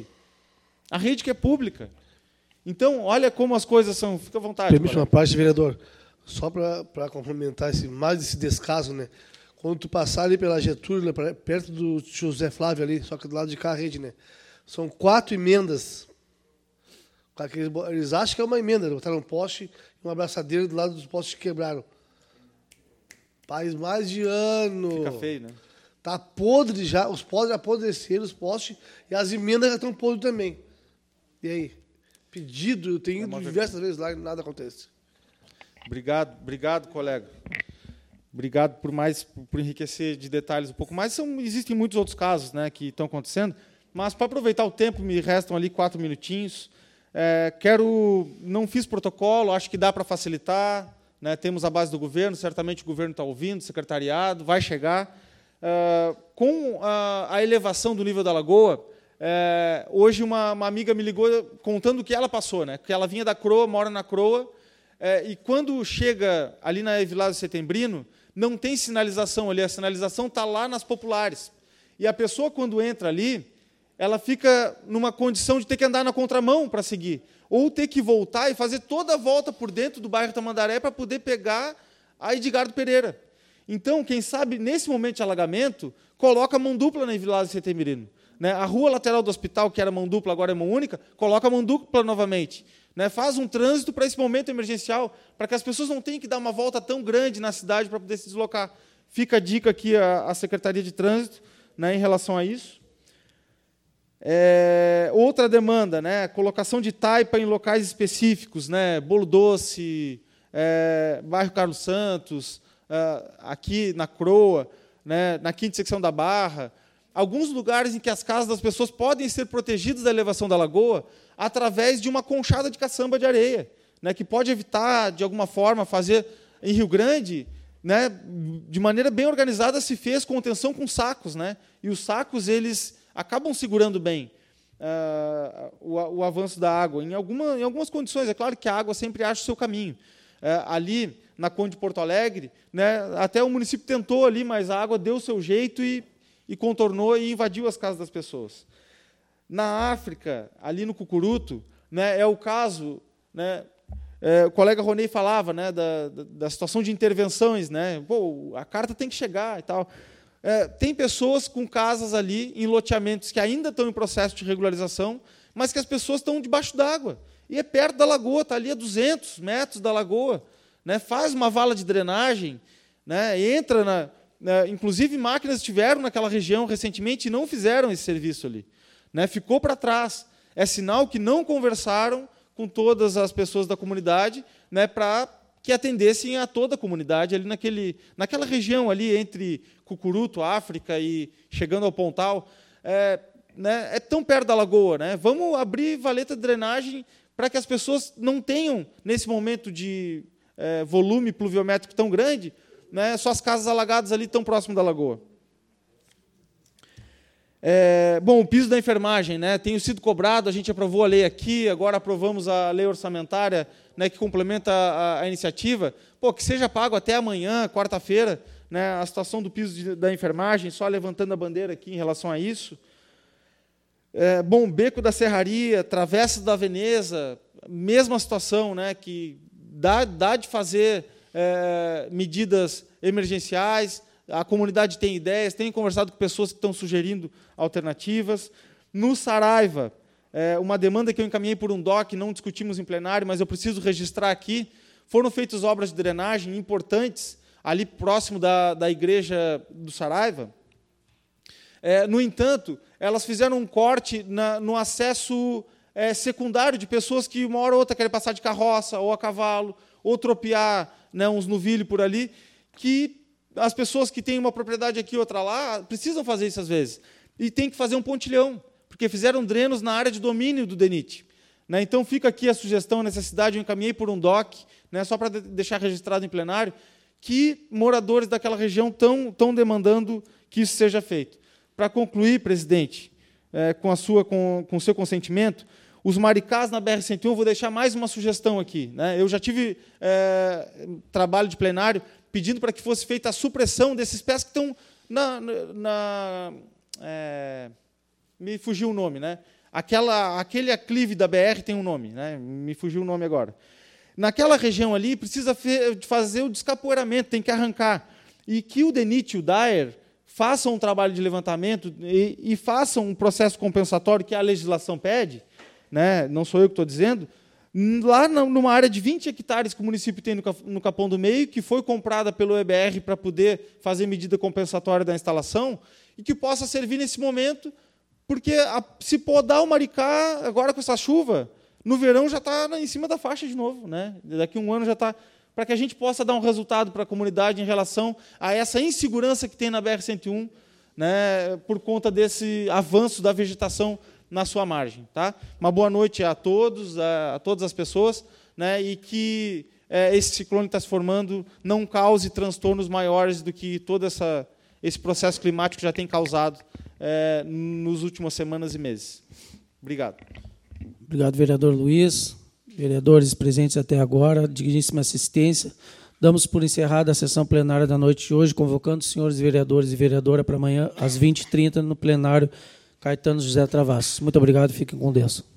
A rede que é pública. Então, olha como as coisas são. Fica à vontade. Permite uma parte, vereador. Só para complementar esse, mais esse descaso, né? Quando tu passar ali pela Getúlio, perto do José Flávio ali, só que do lado de cá a rede, né? São quatro emendas. Eles acham que é uma emenda, botaram um poste e uma abraçadeira do lado dos postes que quebraram. Faz mais de ano. Fica feio, né? Tá podre já, os postes já apodreceram, os postes, e as emendas já estão podres também. E aí? Pedido, eu tenho ido diversas vezes lá e nada acontece. Obrigado, obrigado, colega. Obrigado por mais por enriquecer de detalhes um pouco mais. São, existem muitos outros casos, né, que estão acontecendo, mas para aproveitar o tempo, me restam ali quatro minutinhos. É, quero, não fiz protocolo, acho que dá para facilitar, né, temos a base do governo, certamente o governo está ouvindo, o secretariado, vai chegar. É, com a, a elevação do nível da lagoa, é, hoje uma, uma amiga me ligou contando o que ela passou, né, que ela vinha da Croa, mora na Croa, é, e quando chega ali na Evilásio Setembrino, não tem sinalização ali, a sinalização está lá nas populares. E a pessoa, quando entra ali, ela fica numa condição de ter que andar na contramão para seguir, ou ter que voltar e fazer toda a volta por dentro do bairro Tamandaré para poder pegar a Edgardo Pereira. Então, quem sabe, nesse momento de alagamento, coloca a mão dupla na Evilásio Setembrino. Né? A rua lateral do hospital, que era mão dupla, agora é mão única, coloca a mão dupla novamente. Né? Faz um trânsito para esse momento emergencial, para que as pessoas não tenham que dar uma volta tão grande na cidade para poder se deslocar. Fica a dica aqui à Secretaria de Trânsito, né, em relação a isso. É, outra demanda, né, colocação de taipa em locais específicos, né, Bolo Doce, é, bairro Carlos Santos, é, aqui na Croa, né, na quinta secção da Barra, alguns lugares em que as casas das pessoas podem ser protegidas da elevação da lagoa através de uma conchada de caçamba de areia, né, que pode evitar, de alguma forma, fazer em Rio Grande, né, de maneira bem organizada, se fez contenção com sacos, né, e os sacos eles acabam segurando bem uh, o, o avanço da água. Em, alguma, em algumas condições, é claro que a água sempre acha o seu caminho. Uh, ali, na Conde de Porto Alegre, né, até o município tentou ali, mas a água deu o seu jeito e, e contornou e invadiu as casas das pessoas. Na África, ali no Cucuruto, né, é o caso... Né, é, o colega Ronei falava, né, da, da, da situação de intervenções. Né, pô, a carta tem que chegar e tal... É, tem pessoas com casas ali em loteamentos que ainda estão em processo de regularização, mas que as pessoas estão debaixo d'água. E é perto da lagoa, está ali a duzentos metros da lagoa. Né, faz uma vala de drenagem, né, entra na... Né, inclusive, máquinas estiveram naquela região recentemente e não fizeram esse serviço ali. Né, ficou para trás. É sinal que não conversaram com todas as pessoas da comunidade, né, para que atendessem a toda a comunidade ali naquele, naquela região ali entre Cucuruto, África e chegando ao Pontal. É, né, é tão perto da lagoa. Né? Vamos abrir valeta de drenagem para que as pessoas não tenham, nesse momento de é, volume pluviométrico tão grande, né, suas casas alagadas ali tão próximo da lagoa. É, bom, o piso da enfermagem, né, tem sido cobrado, a gente aprovou a lei aqui, agora aprovamos a lei orçamentária, né, que complementa a, a iniciativa. Pô, que seja pago até amanhã, quarta-feira, né, a situação do piso de, da enfermagem, só levantando a bandeira aqui em relação a isso. É, bom, Beco da Serraria, Travessa da Veneza, mesma situação, né, que dá, dá de fazer é, medidas emergenciais. A comunidade tem ideias, tem conversado com pessoas que estão sugerindo alternativas. No Saraiva, é, uma demanda que eu encaminhei por um D O C, não discutimos em plenário, mas eu preciso registrar aqui, foram feitas obras de drenagem importantes, ali próximo da, da igreja do Saraiva. É, no entanto, elas fizeram um corte na, no acesso é, secundário de pessoas que uma hora ou outra querem passar de carroça, ou a cavalo, ou tropear, né, uns novilhos por ali, que as pessoas que têm uma propriedade aqui e outra lá precisam fazer isso às vezes. E tem que fazer um pontilhão, porque fizeram drenos na área de domínio do DENIT. Né, então, fica aqui a sugestão, a necessidade, eu encaminhei por um D O C, né, só para deixar registrado em plenário, que moradores daquela região estão, estão demandando que isso seja feito. Para concluir, presidente, é, com, a sua, com, com o seu consentimento, os maricás na B R cento e um, vou deixar mais uma sugestão aqui. Né, eu já tive é, trabalho de plenário pedindo para que fosse feita a supressão desses pés que estão na... na é, me fugiu o nome, né? Aquela, aquele aclive da B R tem um nome, né? Me fugiu o nome agora. Naquela região ali, precisa fazer o descapoeiramento, tem que arrancar. E que o DENIT e o D A E R façam um trabalho de levantamento e, e façam um processo compensatório que a legislação pede, né? Não sou eu que estou dizendo, lá numa área de vinte hectares que o município tem no Capão do Meio, que foi comprada pelo E B R para poder fazer medida compensatória da instalação, e que possa servir nesse momento, porque a, se podar o Maricá, agora com essa chuva, no verão já está em cima da faixa de novo. Né? Daqui a um ano já está... Para que a gente possa dar um resultado para a comunidade em relação a essa insegurança que tem na B R cento e um, né, por conta desse avanço da vegetação na sua margem. Tá? Uma boa noite a todos, a, a todas as pessoas, né, e que é, esse ciclone que está se formando não cause transtornos maiores do que todo essa, esse processo climático já tem causado é, nos últimas semanas e meses. Obrigado. Obrigado, vereador Luiz. Vereadores presentes até agora, digníssima assistência. Damos por encerrada a sessão plenária da noite de hoje, convocando os senhores vereadores e vereadora para amanhã, às vinte e trinta, no plenário Caetano José Travassos. Muito obrigado, fiquem com Deus.